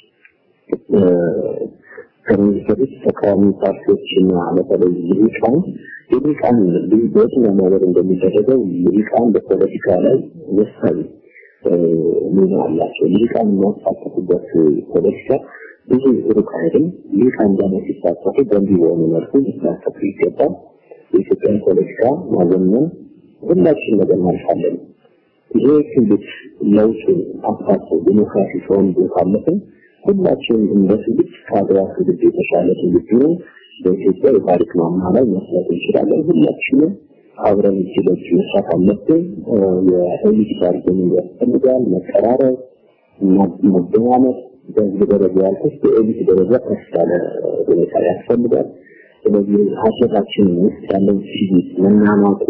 ከመንግስት ተቃዋሚ ፓርቲዎችና በተለይ ልሂቃን በየትኛው ነገር እንደሚደረገው ልሂቃን በፖለቲካ ላይ ወሳኝ ሚና አላቸው። ልሂቃን የሚያሳተፉበት ፖለቲካ ብዙ ሩቅ አይደለም። ልሂቃን ደግሞ ሲሳተፉ በእንዲህ በሆነ መልኩ ሊሳተፉ ይገባል። የኢትዮጵያን ፖለቲካ ማዘመን ሁላችን ነገር ማልፋለን። ይሄ ትልቅ ለውጥ አሳቶ ዲሞክራሲ ሰውን ካለፍን ሁላችንም እንደ ትልቅ ካድራ ትልቅ የተሻለ ትልቅ ነው በኢትዮጵያ የታሪክ ማማ ላይ መስራት እንችላለን። ሁላችንም አብረን እጅለች መስራት አለብን። የኤሊት ታሪክን ያስፈልጋል። መቀራረብ እና መደማመጥ በዚህ ደረጃ ያልኩት በኤሊት ደረጃ ከፍ ያለ ሁኔታ ያስፈልጋል። ስለዚህ ሀሳባችን ውስጥ ያለው ሲቪክ መናማቁ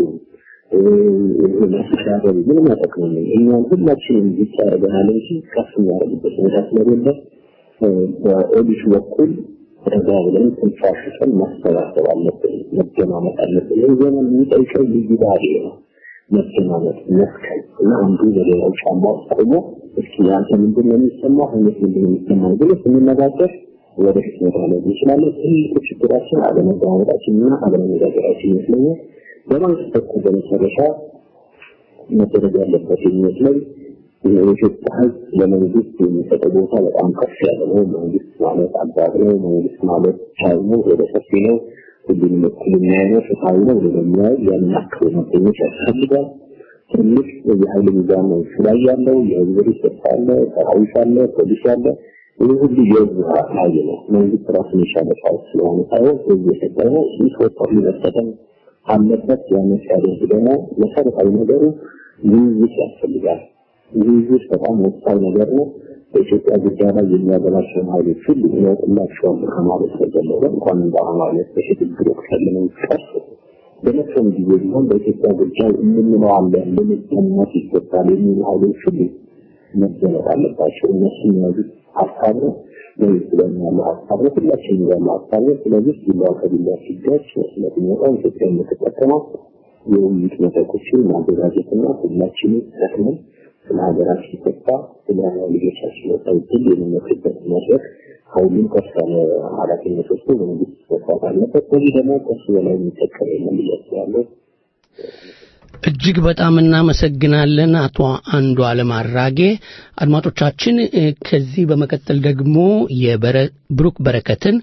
ለማስተካከል ምንም አይጠቅምም። እኛም ሁላችንም ብቻ ያደርገናል እንጂ ከፍ ያደርግበት ሁኔታ ስለሌለ በኤሊት በኩል ረጋ ብለን ትንፋሽን ማስተካከል አለብን። መደማመጥ አለብን። ይህ ዘመን የሚጠይቀው ልዩ ባህሪ ነው። መደማመጥ፣ መስከል እና አንዱ በሌላው ጫማ ውስጥ ቆሞ እስኪ አንተ ምንድን ነው የሚሰማው እኔስ ምንድን ነው የሚሰማው ብሎ ስንነጋገር ወደፊት መራመድ እንችላለን። ትልቁ ችግራችን አለመደማመጣችንና አለመነጋገራችን ይመስለኛል። በመንግስት በኩል በመጨረሻ መደረግ ያለበት የሚመስለኝ የኢትዮጵያ ሕዝብ ለመንግስት የሚሰጠው ቦታ በጣም ከፍ ያለ ነው። መንግስት ማለት አጋር ነው። መንግስት ማለት ቻይ ነው፣ ወደ ሰፊ ነው፣ ሁሉንም እኩል የሚያይ ነው፣ ፍትሃዊ ነው ብሎ የሚያይ ያንን አክብሮ መገኘት ያስፈልጋል። ትልቅ የኃይል ሚዛን ነው ላይ ያለው የህዝብ ሪሶርስ አለ፣ ሰራዊት አለ፣ ፖሊስ አለ። ይህ ሁሉ የህዝብ ኃይል ነው። መንግስት ራሱን የቻለ ኃይል ስለሆነ ሳይሆን ህዝብ የሰጠው ይህ ወጣቱ መጠቀም አለበት። ያንን ሲያደርግ ደግሞ መሰረታዊ ነገሩ ውይይት ያስፈልጋል። ውይይት በጣም ወሳኝ ነገር ነው። በኢትዮጵያ ጉዳይ ላይ የሚያገባቸውን ኃይሎች ሁሉ ይወጥላቸዋል ከማለት ተጀመረ እንኳን በአማለት በሽግግር ወቅት ያለነው ቀርቶ በመጥፎም ጊዜ ቢሆን በኢትዮጵያ ጉዳይ እንምለዋለን ልንሰማት ይገባል የሚሉ ኃይሎች ሁሉ መዘመር አለባቸው። እነሱ የሚያዙት ሀሳብ ነው ወይ ስለሚያለው ሀሳብ ነው ሁላችንም ያለው ሀሳብ ነው። ስለዚህ ቢላው ከቢላው ሲጋጭ ስለሚወጣው ኢትዮጵያ የምትጠቀመው የውይይት መድረኮችን ማዘጋጀትና ሁላችንም ተክመን ስለ ሀገራችን ተስፋ ስለ ልጆቻችን ወጣው ድል የምንመክርበት መድረክ ከሁሉም ከፍ ያለ ኃላፊነት ወስዶ መንግስት መስራት አለበት። በዚህ ደግሞ ከሱ በላይ የሚጠቀም የለም ያለው። እጅግ በጣም እናመሰግናለን አቶ አንዱዓለም አራጌ። አድማጮቻችን ከዚህ በመቀጠል ደግሞ የብሩክ በረከትን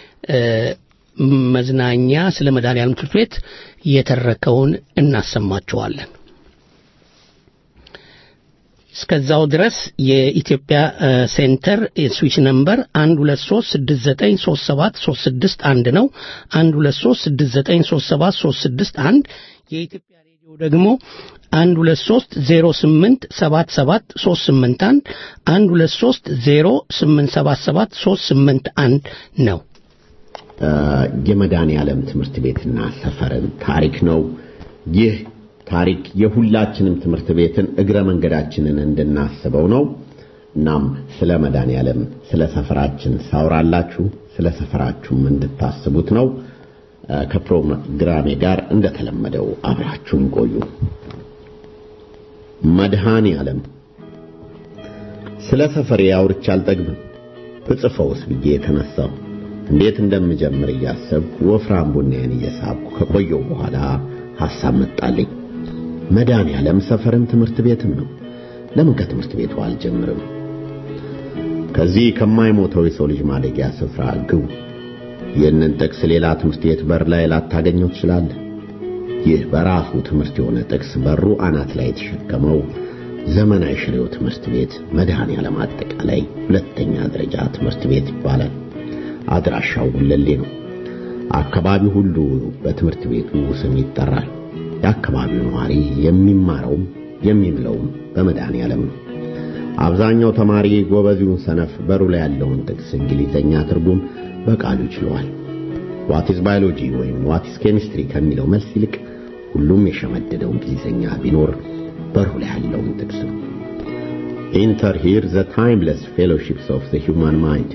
መዝናኛ ስለ መድኃኔዓለም ትምህርት ቤት የተረከውን እናሰማቸዋለን። እስከዛው ድረስ የኢትዮጵያ ሴንተር የስዊች ነምበር 1236937361 ነው። 1236937361 የኢትዮጵያ ሬዲዮ ደግሞ 1230877381 1230877381 ነው። የመድኃኔዓለም ትምህርት ቤትና ሰፈርን ታሪክ ነው። ይህ ታሪክ የሁላችንም ትምህርት ቤትን እግረ መንገዳችንን እንድናስበው ነው። እናም ስለ መድኃኔዓለም ስለ ሰፈራችን ሳውራላችሁ ስለ ሰፈራችሁም እንድታስቡት ነው። ከፕሮግራሜ ጋር እንደተለመደው አብራችሁን ቆዩ። መድኃኔዓለም ስለ ሰፈሬ አውርቼ አልጠግብም። ብጽፈውስ ብዬ የተነሳው እንዴት እንደምጀምር እያሰብኩ ወፍራም ቡናዬን እየሳብኩ ከቆየው በኋላ ሐሳብ መጣልኝ። መድኃኔዓለም ሰፈርም ትምህርት ቤትም ነው። ለምን ከትምህርት ቤቱ አልጀምርም? ከዚህ ከማይሞተው የሰው ልጅ ማደጊያ ስፍራ ግቡ። ይህንን ጥቅስ ሌላ ትምህርት ቤት በር ላይ ላታገኘው ትችላለህ። ይህ በራሱ ትምህርት የሆነ ጥቅስ በሩ አናት ላይ የተሸከመው ዘመናዊ ሽሬው ትምህርት ቤት መድኃኔዓለም አጠቃላይ ሁለተኛ ደረጃ ትምህርት ቤት ይባላል። አድራሻው ጉለሌ ነው። አካባቢ ሁሉ በትምህርት ቤቱ ስም ይጠራል። የአካባቢው ነዋሪ የሚማረውም የሚምለውም በመድኃኔዓለም ነው። አብዛኛው ተማሪ ጎበዚውን ሰነፍ በሩ ላይ ያለውን ጥቅስ እንግሊዘኛ ትርጉም በቃሉ ይችላል። what is biology ወይም what is chemistry ከሚለው መልስ ይልቅ ሁሉም የሸመደደው እንግሊዘኛ ቢኖር በሩ ላይ ያለውን ጥቅስ ነው። enter here the timeless fellowships of the human mind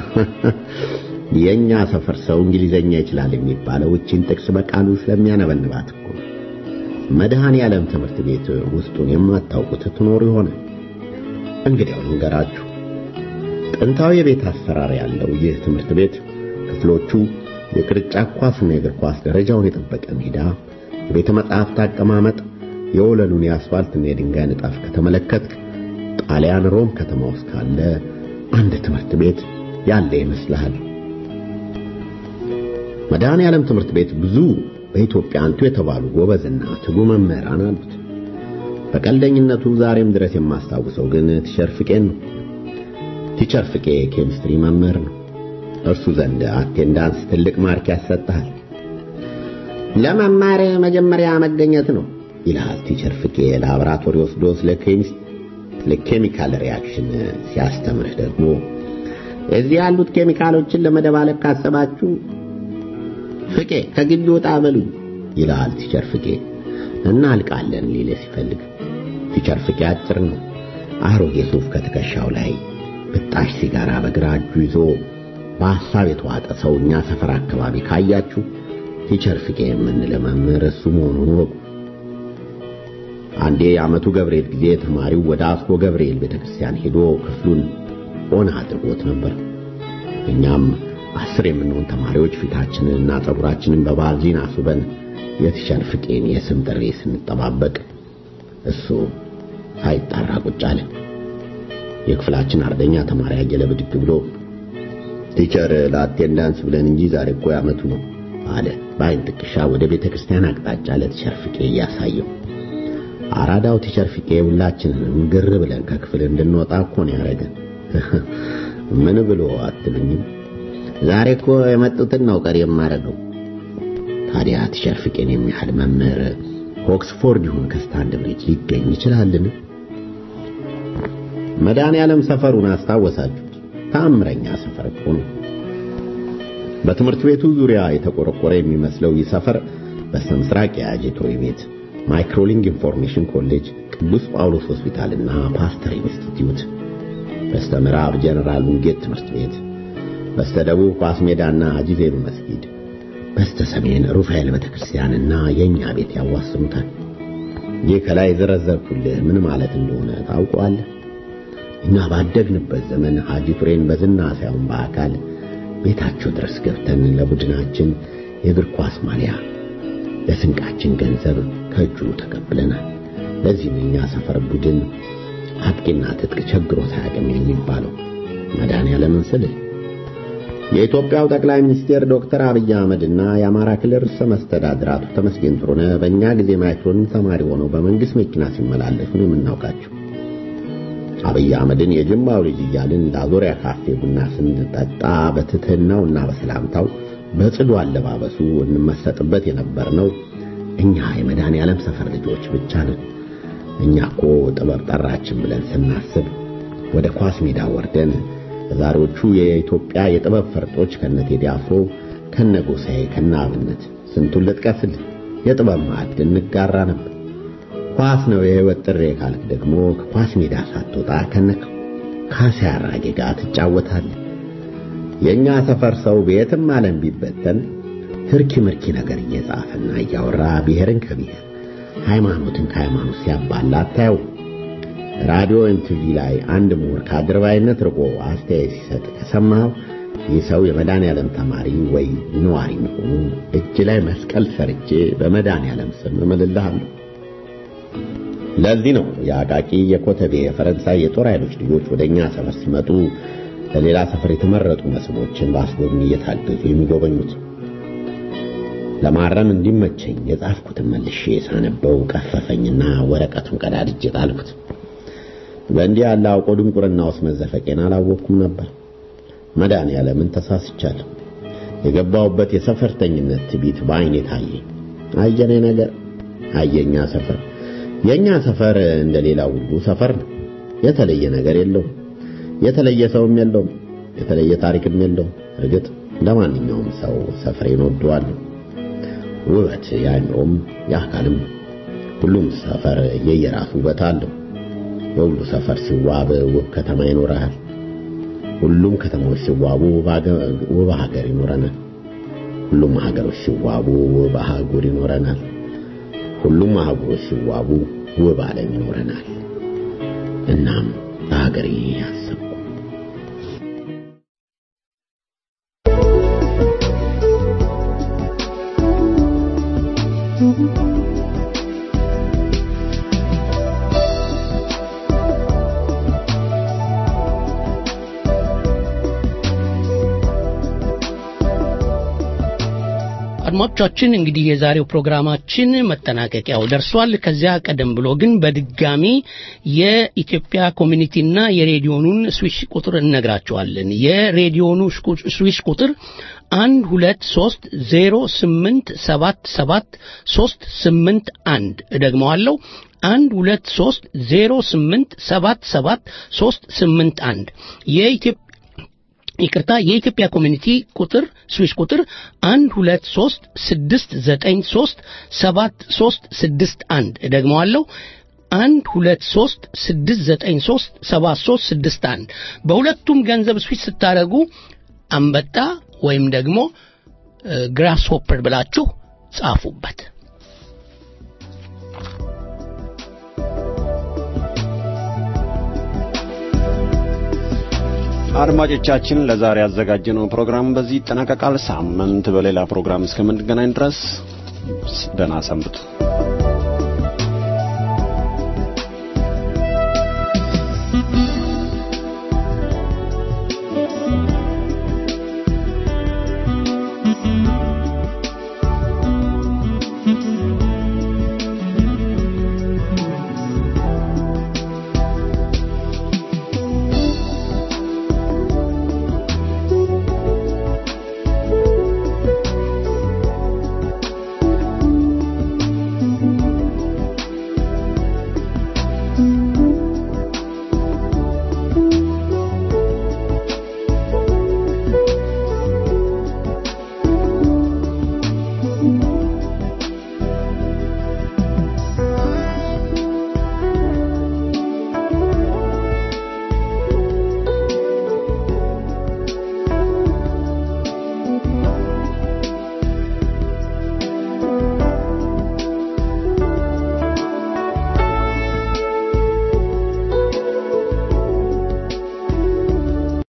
የኛ ሰፈር ሰው እንግሊዘኛ ይችላል የሚባለው እቺን ጥቅስ በቃሉ ስለሚያነበንባት እኮ። መድኃኔዓለም ትምህርት ቤት ውስጡን የማታውቁት ትኖሩ ይሆናል። እንግዲያው ልንገራችሁ። ጥንታዊ የቤት አሰራር ያለው ይህ ትምህርት ቤት ክፍሎቹ የቅርጫት ኳስና የእግር ኳስ ደረጃውን የጠበቀ ሜዳ፣ የቤተ መጻሕፍት አቀማመጥ፣ የወለሉን የአስፋልትና የድንጋይ ንጣፍ ከተመለከትክ ጣሊያን ሮም ከተማ ውስጥ ካለ አንድ ትምህርት ቤት ያለ ይመስልሃል። መድኃኔዓለም ትምህርት ቤት ብዙ በኢትዮጵያ አንቱ የተባሉ ጎበዝና ትጉ መምህራን አሉት። በቀልደኝነቱ ዛሬም ድረስ የማስታውሰው ግን ቲቸር ፍቄን ነው። ቲቸር ፍቄ ኬሚስትሪ መምህር ነው። እርሱ ዘንድ አቴንዳንስ ትልቅ ማርክ ያሰጣል። ለመማር መጀመሪያ መገኘት ነው ይላል ቲቸር ፍቄ ላብራቶሪ ወስዶ ስለ ኬሚካል ሪአክሽን ሲያስተምርህ ደግሞ እዚህ ያሉት ኬሚካሎችን ለመደባለቅ ካሰባችሁ ፍቄ ከግቢ ወጣ በሉኝ ይላል ቲቸር ፍቄ። እናልቃለን ሊል ሲፈልግ ቲቸር ፍቄ አጭር ነው። አሮጌ ሱፍ ከትከሻው ላይ ብጣሽ ሲጋራ በግራ እጁ ይዞ በሐሳብ የተዋጠ ሰውኛ ሰፈር አካባቢ ካያችሁ ቲቸር ፍቄ የምንለው መምህር እሱ መሆኑን ወቁ። አንዴ የዓመቱ ገብርኤል ጊዜ ተማሪው ወደ አስኮ ገብርኤል ቤተክርስቲያን ሄዶ ክፍሉን ኦን አድርጎት ነበር። እኛም 10 የምንሆን ተማሪዎች ፊታችንንና ጸጉራችንን በባልዚን አስበን የቲቸር ፍቄን የስም ጥሪ ስንጠባበቅ እሱ ሳይጣራ ቁጭ አለ። የክፍላችን አርደኛ ተማሪ አየለ ብድግ ብሎ ቲቸር ለአቴንዳንስ ብለን እንጂ ዛሬ እኮ ያመቱ ነው አለ። ባይን ጥቅሻ ወደ ቤተክርስቲያን አቅጣጫ ለቲቸር ፍቄ ያሳየው። አራዳው ቲቸር ፍቄ ሁላችንንም ግር ብለን ከክፍል እንድንወጣ እኮ ነው ያረገን። ምን ብሎ አትሉኝም? ዛሬ እኮ የመጡትን ነው ቀሪ የማረገው። ታዲያ ቲቸር ፍቄን የሚያህል መምህር ኦክስፎርድ ይሁን ከስታንድብሪጅ ሊገኝ ይችላልን? መድኃኔዓለም ሰፈሩን አስታወሳችሁት? ታምረኛ ሰፈር እኮ ነው። በትምህርት ቤቱ ዙሪያ የተቆረቆረ የሚመስለው ይህ ሰፈር በስተምስራቅ የአጀቶሪ ቤት፣ ማይክሮሊንግ ኢንፎርሜሽን ኮሌጅ፣ ቅዱስ ጳውሎስ ሆስፒታልና ፓስተር ኢንስቲትዩት፣ በስተምዕራብ ጀነራል ውንጌት ትምህርት ቤት፣ በስተደቡብ ኳስ ሜዳና አጂዜሩ መስጊድ፣ በስተሰሜን ሩፋኤል ቤተክርስቲያንና የኛ ቤት ያዋስኑታል። ይህ ከላይ ዘረዘርኩልህ ምን ማለት እንደሆነ ታውቀዋለህ? እኛ ባደግንበት ዘመን ሐጂ ቱሬን በዝና ሳይሆን በአካል ቤታቸው ድረስ ገብተን ለቡድናችን የእግር ኳስ ማሊያ ለስንቃችን ገንዘብ ከእጁ ተቀብለናል። ለዚህም እኛ ሰፈር ቡድን አጥቂና ትጥቅ ቸግሮ ሳያገኝ የሚባለው መድኃኔዓለምን ስል የኢትዮጵያው ጠቅላይ ሚኒስትር ዶክተር አብይ አህመድና የአማራ ክልል ርዕሰ መስተዳድር አቶ ተመስገን ጥሩነህ በእኛ ጊዜ ማይክሮኒን ተማሪ ሆነው በመንግስት መኪና ሲመላለሱ ነው የምናውቃቸው። አብይ አህመድን የጅማው ልጅ እያልን ላዞሪያ ካፌ ቡና ስንጠጣ በትህትናውና በሰላምታው በጽዱ አለባበሱ እንመሰጥበት የነበርነው እኛ የመድኃኔዓለም ሰፈር ልጆች ብቻ ነን። እኛ እኮ ጥበብ ጠራችን ብለን ስናስብ ወደ ኳስ ሜዳ ወርደን ዛሬዎቹ የኢትዮጵያ የጥበብ ፈርጦች ከነቴዲ አፍሮ ከነጎሳዬ ከነአብነት ስንቱን ልጥቀስል የጥበብ ማዕድ እንጋራ ነበር። ኳስ ነው የህይወት ጥሬ ካልክ ደግሞ ከኳስ ሜዳ ሳትወጣ ካሴ አራጌ ጋር ትጫወታለህ። የኛ ሰፈር ሰው ቤትም ዓለም ቢበተን ትርኪ ምርኪ ነገር እየጻፈና እያወራ ብሔርን ከብሔር ሃይማኖትን ከሃይማኖት ሲያባላ አታየው። ራዲዮ ኤምቲቪ ላይ አንድ ምሁር ከአድርባይነት ርቆ አስተያየት ሲሰጥ ከሰማው ይህ ሰው የመድኃኔዓለም ተማሪ ወይ ነዋሪ መሆኑ እጅ ላይ መስቀል ሰርቼ በመድኃኔዓለም ስም እምልልሃለሁ። ለዚህ ነው የአቃቂ የኮተቤ የፈረንሳይ የጦር ኃይሎች ልጆች ወደኛ ሰፈር ሲመጡ ለሌላ ሰፈር የተመረጡ መስህቦችን በአስጎብኚ እየታገዙ የሚጎበኙት። ለማረም እንዲመቸኝ የጻፍኩትን መልሼ ሳነበው ቀፈፈኝና ወረቀቱን ቀዳድጄ ጣልኩት። በእንዲህ ያለ አውቆ ድንቁርና ውስጥ መዘፈቄን አላወቅኩም ነበር። መድኃኔዓለምን ተሳስቻለሁ። የገባሁበት የሰፈርተኝነት ትቢት በዓይኔ ታየኝ። አየኔ ነገር አየኛ ሰፈር የኛ ሰፈር እንደሌላው ሁሉ ሰፈር ነው። የተለየ ነገር የለውም። የተለየ ሰውም የለውም። የተለየ ታሪክም የለውም። እርግጥ ለማንኛውም ሰው ሰፈሬን ወደዋለሁ። ውበት ያለውም ያካልም ሁሉም ሰፈር የየራሱ ውበት አለው። የሁሉ ሰፈር ሲዋብ ውብ ከተማ ይኖራል። ሁሉም ከተሞች ሲዋቡ ውብ ሀገር ይኖረናል። ሁሉም ሀገሮች ሲዋቡ ውብ አህጉር ይኖረናል። ሁሉም አህጉሮች ሲዋቡ ውብ ዓለም ይኖረናል። እናም ሀገሬ ያሰብኩ አድማጮቻችን እንግዲህ የዛሬው ፕሮግራማችን መጠናቀቂያው ደርሷል። ከዚያ ቀደም ብሎ ግን በድጋሚ የኢትዮጵያ ኮሚኒቲና የሬዲዮኑን ስዊች ቁጥር እነግራቸዋለን። የሬዲዮኑ ስዊች ቁጥር 1230877381 እደግመዋለሁ 1230877381 የኢትዮጵያ ኮሚኒቲ ቁጥር ስዊች ቁጥር 1236937361 እደግመዋለሁ 1236937361 በሁለቱም ገንዘብ ስዊች ስታደርጉ አንበጣ ወይም ደግሞ ግራስ ሆፐር ብላችሁ ጻፉበት። አድማጮቻችን ለዛሬ ያዘጋጀነው ፕሮግራም በዚህ ይጠናቀቃል። ሳምንት በሌላ ፕሮግራም እስከምንገናኝ ድረስ ደህና ሰንብቱ።